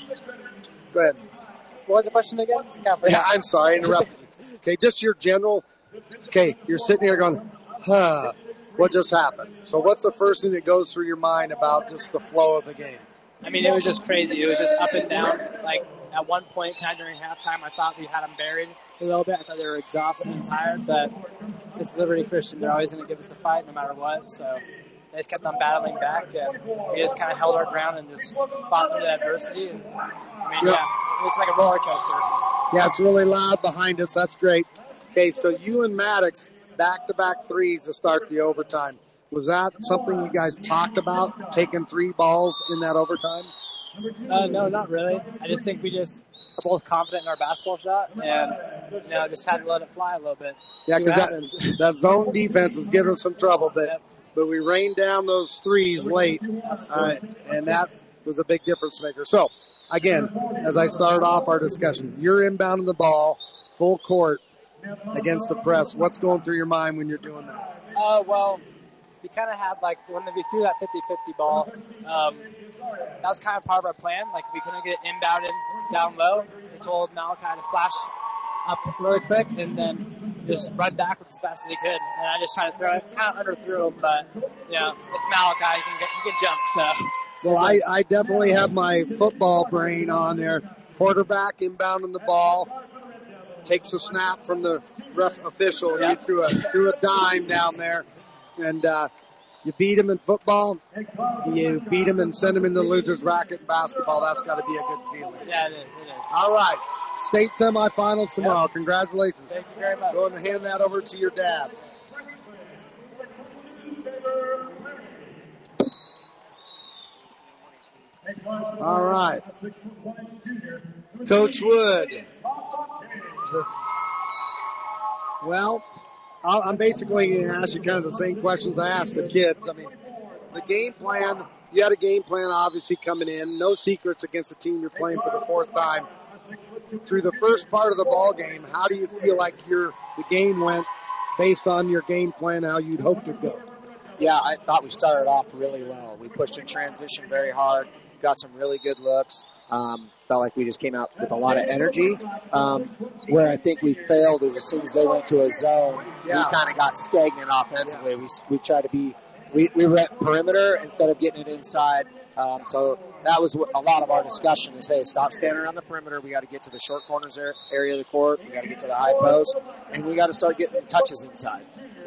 Speaker 2: Go ahead.
Speaker 17: What was the question again? Yeah,
Speaker 2: yeah I'm sorry, I interrupted. Okay, just your general. Okay, you're sitting here going, huh, what just happened? So what's the first thing that goes through your mind about just the flow of the game?
Speaker 17: I mean, it was just crazy. It was just up and down. Like, at one point, kind of during halftime, I thought we had them buried a little bit. I thought they were exhausted and tired, but this is Liberty Christian. They're always going to give us a fight no matter what, so they just kept on battling back, and we just kind of held our ground and just fought through the adversity. And, I mean, yeah, yeah it was like a roller coaster.
Speaker 2: Yeah, it's really loud behind us. That's great. Okay, so you and Maddox, back-to-back threes to start the overtime. Was that something you guys talked about, taking three balls in that overtime?
Speaker 17: Uh, no, not really. I just think we just are both confident in our basketball shot, and you know, just had to let it fly a little bit.
Speaker 2: Yeah, because that, that zone defense was giving us some trouble, but yep. but we rained down those threes late, uh, and that was a big difference maker. So, again, as I started off our discussion, you're inbounding the ball, full court against the press. What's going through your mind when you're doing that?
Speaker 17: Uh, well, we kind of had, like, when we threw that fifty-fifty ball, um, that was kind of part of our plan. Like, we couldn't get inbounded down low. We told Malachi to flash up really quick and then just run backwards as fast as he could. And I just tried to throw it, kind of underthrew him, but, you know, it's Malachi. He can, get, he can jump, so.
Speaker 2: Well, I, I definitely have my football brain on there. Quarterback inbounding the ball, takes a snap from the ref official, and yep. you threw a, threw a dime down there. And uh, you beat him in football, you beat him and send him in the loser's bracket in basketball. That's got to be a good feeling.
Speaker 17: Yeah, it is. It is.
Speaker 2: All right. State semifinals tomorrow. Yep. Congratulations.
Speaker 17: Thank you very much.
Speaker 2: Go ahead and hand that over to your dad. All right. Coach Wood. The, well, I'm basically going to ask you kind of the same questions I asked the kids. I mean, the game plan, you had a game plan obviously coming in. No secrets against a team you're playing for the fourth time. Through the first part of the ball game, how do you feel like your the game went based on your game plan, how you'd hoped it go?
Speaker 18: Yeah, I thought we started off really well. We pushed in transition very hard, got some really good looks. Um, felt like we just came out with a lot of energy. Um, where I think we failed is as soon as they went to a zone, yeah. we kind of got stagnant offensively. We we tried to be we, we went perimeter instead of getting it inside. Um, so that was a lot of our discussion to say, stop standing around the perimeter. We got to get to the short corners area of the court. We got to get to the high post, and we got to start getting touches inside.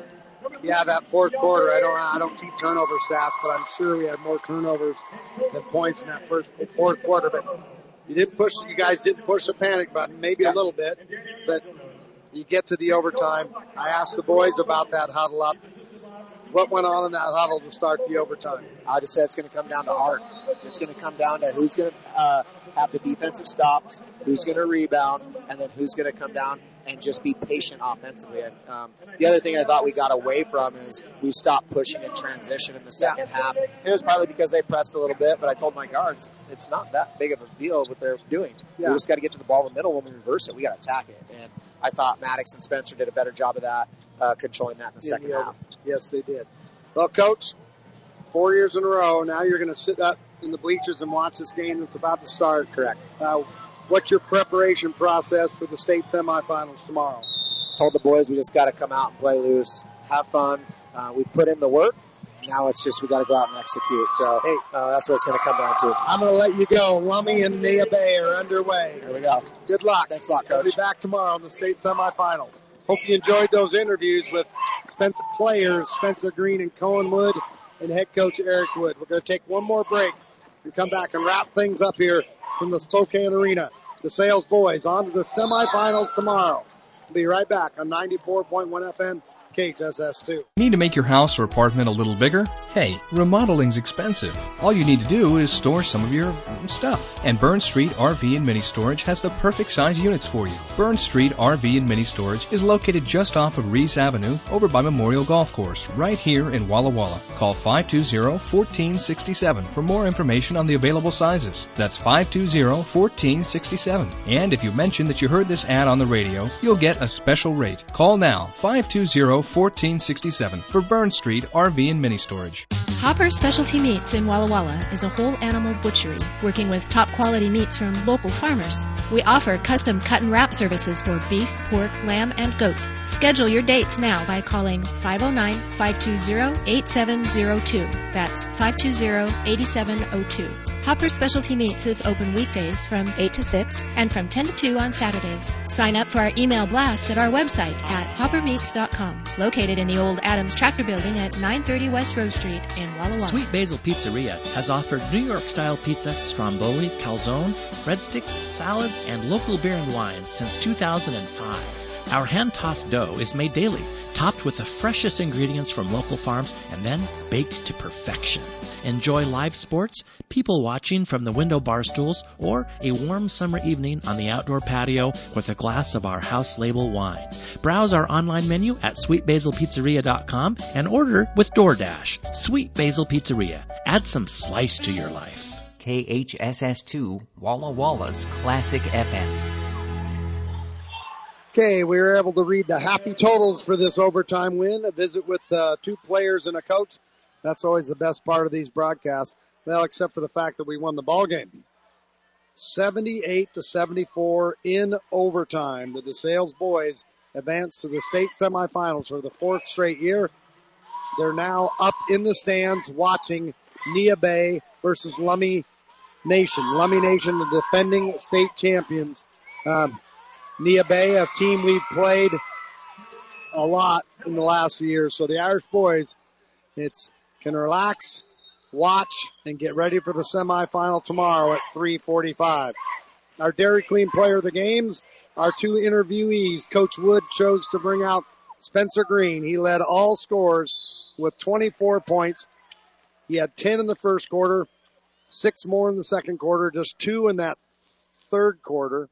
Speaker 2: Yeah, that fourth quarter, I don't I don't keep turnover stats, but I'm sure we had more turnovers than points in that first fourth quarter. But you didn't push, you guys didn't push the panic button, maybe a little bit, but you get to the overtime. I asked the boys about that huddle up. What went on in that huddle to start the overtime?
Speaker 18: I just said it's going to come down to heart. It's going to come down to who's going to uh, have the defensive stops, who's going to rebound, and then who's going to come down and just be patient offensively. And, um, the other thing I thought we got away from is we stopped pushing in transition in the second half. It was probably because they pressed a little bit, but I told my guards it's not that big of a deal what they're doing. Yeah. We just got to get to the ball in the middle. When we reverse it, we got to attack it. And I thought Maddox and Spencer did a better job of that, uh, controlling that in the in second the half.
Speaker 2: Yes, they did. Well, Coach, four years in a row, now you're going to sit up in the bleachers and watch this game that's about to start.
Speaker 18: Correct.
Speaker 2: Uh, what's your preparation process for the state semifinals tomorrow?
Speaker 18: Told the boys we just got to come out and play loose, have fun. Uh, we put in the work. Now it's just we got to go out and execute. So hey, uh, that's what it's going to come down to.
Speaker 2: I'm going to let you go. Lummi and Nia Bay are underway.
Speaker 18: Here we go.
Speaker 2: Good luck.
Speaker 18: Thanks a lot, Coach.
Speaker 2: We'll be back tomorrow in the state semifinals. Hope you enjoyed those interviews with Spencer players, Spencer Green and Cohen Wood, and head coach Eric Wood. We're going to take one more break and come back and wrap things up here from the Spokane Arena. The Sales boys on to the semifinals tomorrow. We'll be right back on ninety-four point one F M. K H S S two.
Speaker 9: Need to make your house or apartment a little bigger? Hey, remodeling's expensive. All you need to do is store some of your stuff. And Burn Street R V and Mini Storage has the perfect size units for you. Burn Street R V and Mini Storage is located just off of Reese Avenue over by Memorial Golf Course, right here in Walla Walla. Call five two zero, one four six seven for more information on the available sizes. That's five two zero, one four six seven. And if you mention that you heard this ad on the radio, you'll get a special rate. Call now, five two zero, one four six seven for Burn Street R V and Mini Storage.
Speaker 8: Hopper Specialty Meats in Walla Walla is a whole animal butchery working with top quality meats from local farmers. We offer custom cut and wrap services for beef, pork, lamb, and goat. Schedule your dates now by calling five oh nine, five two zero, eight seven zero two. That's five two zero, eight seven zero two. Hopper Specialty Meats is open weekdays from eight to six and from ten to two on Saturdays. Sign up for our email blast at our website at hopper meats dot com. Located in the old Adams Tractor Building at nine thirty West Rose Street in Walla Walla.
Speaker 15: Sweet Basil Pizzeria has offered New York-style pizza, stromboli, calzone, breadsticks, salads, and local beer and wines since two thousand five. Our hand-tossed dough is made daily, topped with the freshest ingredients from local farms, and then baked to perfection. Enjoy live sports, people watching from the window bar stools, or a warm summer evening on the outdoor patio with a glass of our house label wine. Browse our online menu at sweet basil pizzeria dot com and order with DoorDash. Sweet Basil Pizzeria. Add some slice to your life.
Speaker 7: K H S S two, Walla Walla's Classic F M.
Speaker 2: Okay, we were able to read the happy totals for this overtime win. A visit with uh, two players and a coach. That's always the best part of these broadcasts. Well, except for the fact that we won the ball game. seventy-eight to seventy-four in overtime. The DeSales boys advance to the state semifinals for the fourth straight year. They're now up in the stands watching Nia Bay versus Lummi Nation. Lummi Nation, the defending state champions. Um, Nia Bay, a team we've played a lot in the last few years. So the Irish boys, it's can relax, watch, and get ready for the semifinal tomorrow at three forty-five. Our Dairy Queen player of the games, our two interviewees. Coach Wood chose to bring out Spencer Green. He led all scores with twenty-four points. He had ten in the first quarter, six more in the second quarter, just two in that third quarter.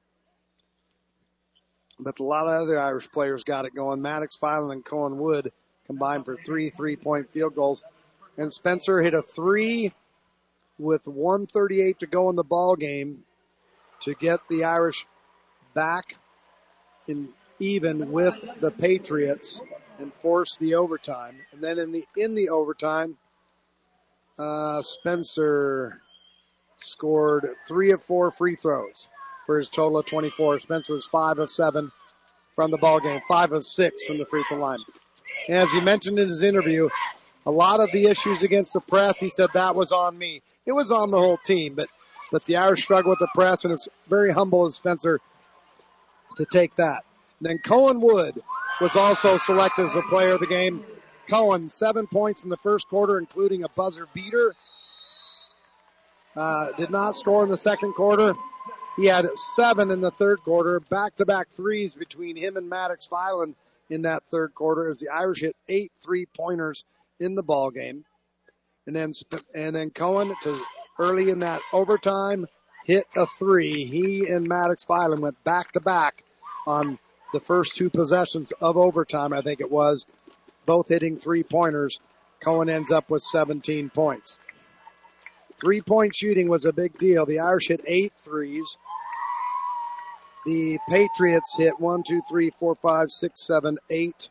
Speaker 2: But a lot of other Irish players got it going. Maddox, Filan, and Cohen Wood combined for three three-point field goals. And Spencer hit a three with one thirty-eight to go in the ball game to get the Irish back in even with the Patriots and force the overtime. And then in the in the overtime, uh, Spencer scored three of four free throws for his total of twenty-four. Spencer was five of seven from the ball game, five of six from the free throw line. And as he mentioned in his interview, a lot of the issues against the press, he said that was on me. It was on the whole team, but, but the Irish struggle with the press, and it's very humble of Spencer to take that. And then Cohen Wood was also selected as a player of the game. Cohen, seven points in the first quarter, including a buzzer beater. Uh, did not score in the second quarter. He had seven in the third quarter, back-to-back threes between him and Maddox Filan in that third quarter as the Irish hit eight three-pointers in the ball game. And then and then Cohen, to early in that overtime, hit a three. He and Maddox Filan went back-to-back on the first two possessions of overtime, I think it was, both hitting three-pointers. Cohen ends up with seventeen points. Three-point shooting was a big deal. The Irish hit eight threes. The Patriots hit one, two, three, four, five, six, seven, eight.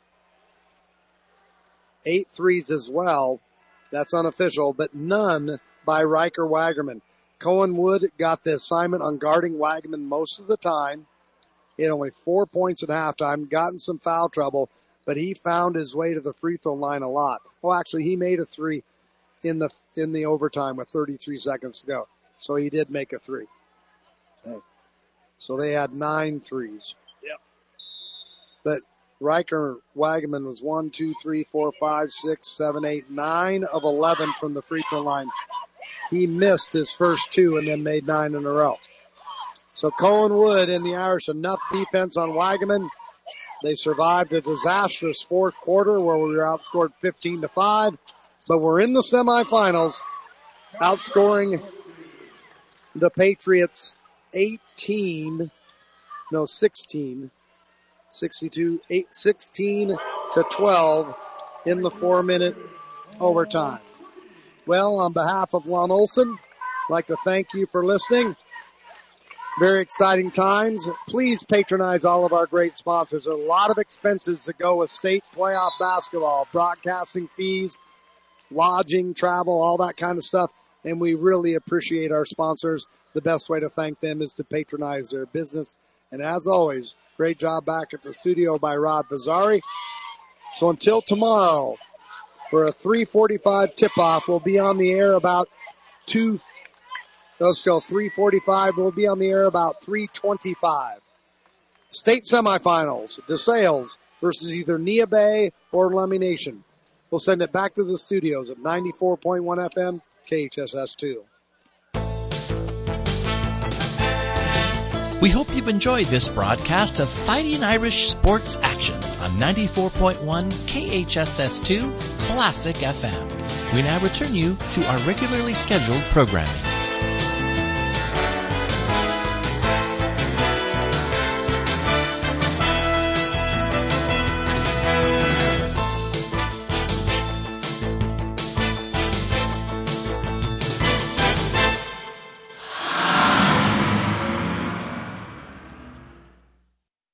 Speaker 2: Eight threes as well. That's unofficial, but none by Riker Wagerman. Cohen Wood got the assignment on guarding Wagerman most of the time. He had only four points at halftime, gotten some foul trouble, but he found his way to the free throw line a lot. Well, actually, he made a three in the in the overtime with thirty-three seconds to go. So he did make a three. So they had nine threes.
Speaker 10: Yep.
Speaker 2: But Riker Wagerman was one, two, three, four, five, six, seven, eight, nine of eleven from the free throw line. He missed his first two and then made nine in a row. So Cohen Wood and the Irish, enough defense on Wagerman. They survived a disastrous fourth quarter where we were outscored fifteen to five. But we're in the semifinals, outscoring the Patriots eighteen, no, sixteen, sixty-two, eight, sixteen to twelve in the four-minute overtime. Well, on behalf of Lon Olson, I'd like to thank you for listening. Very exciting times. Please patronize all of our great sponsors. There's a lot of expenses to go with state playoff basketball, broadcasting fees, lodging, travel, all that kind of stuff. And we really appreciate our sponsors. The best way to thank them is to patronize their business. And as always, great job back at the studio by Rod Vazzari. So until tomorrow, for a three forty-five tip-off, we'll be on the air about two. Let's go three forty-five. We'll be on the air about three twenty-five. State semifinals, DeSales versus either Nia Bay or Lummi Nation. We'll send it back to the studios at ninety-four point one F M, K H S S two.
Speaker 15: We hope you've enjoyed this broadcast of Fighting Irish Sports Action on ninety-four point one K H S S two Classic F M. We now return you to our regularly scheduled programming.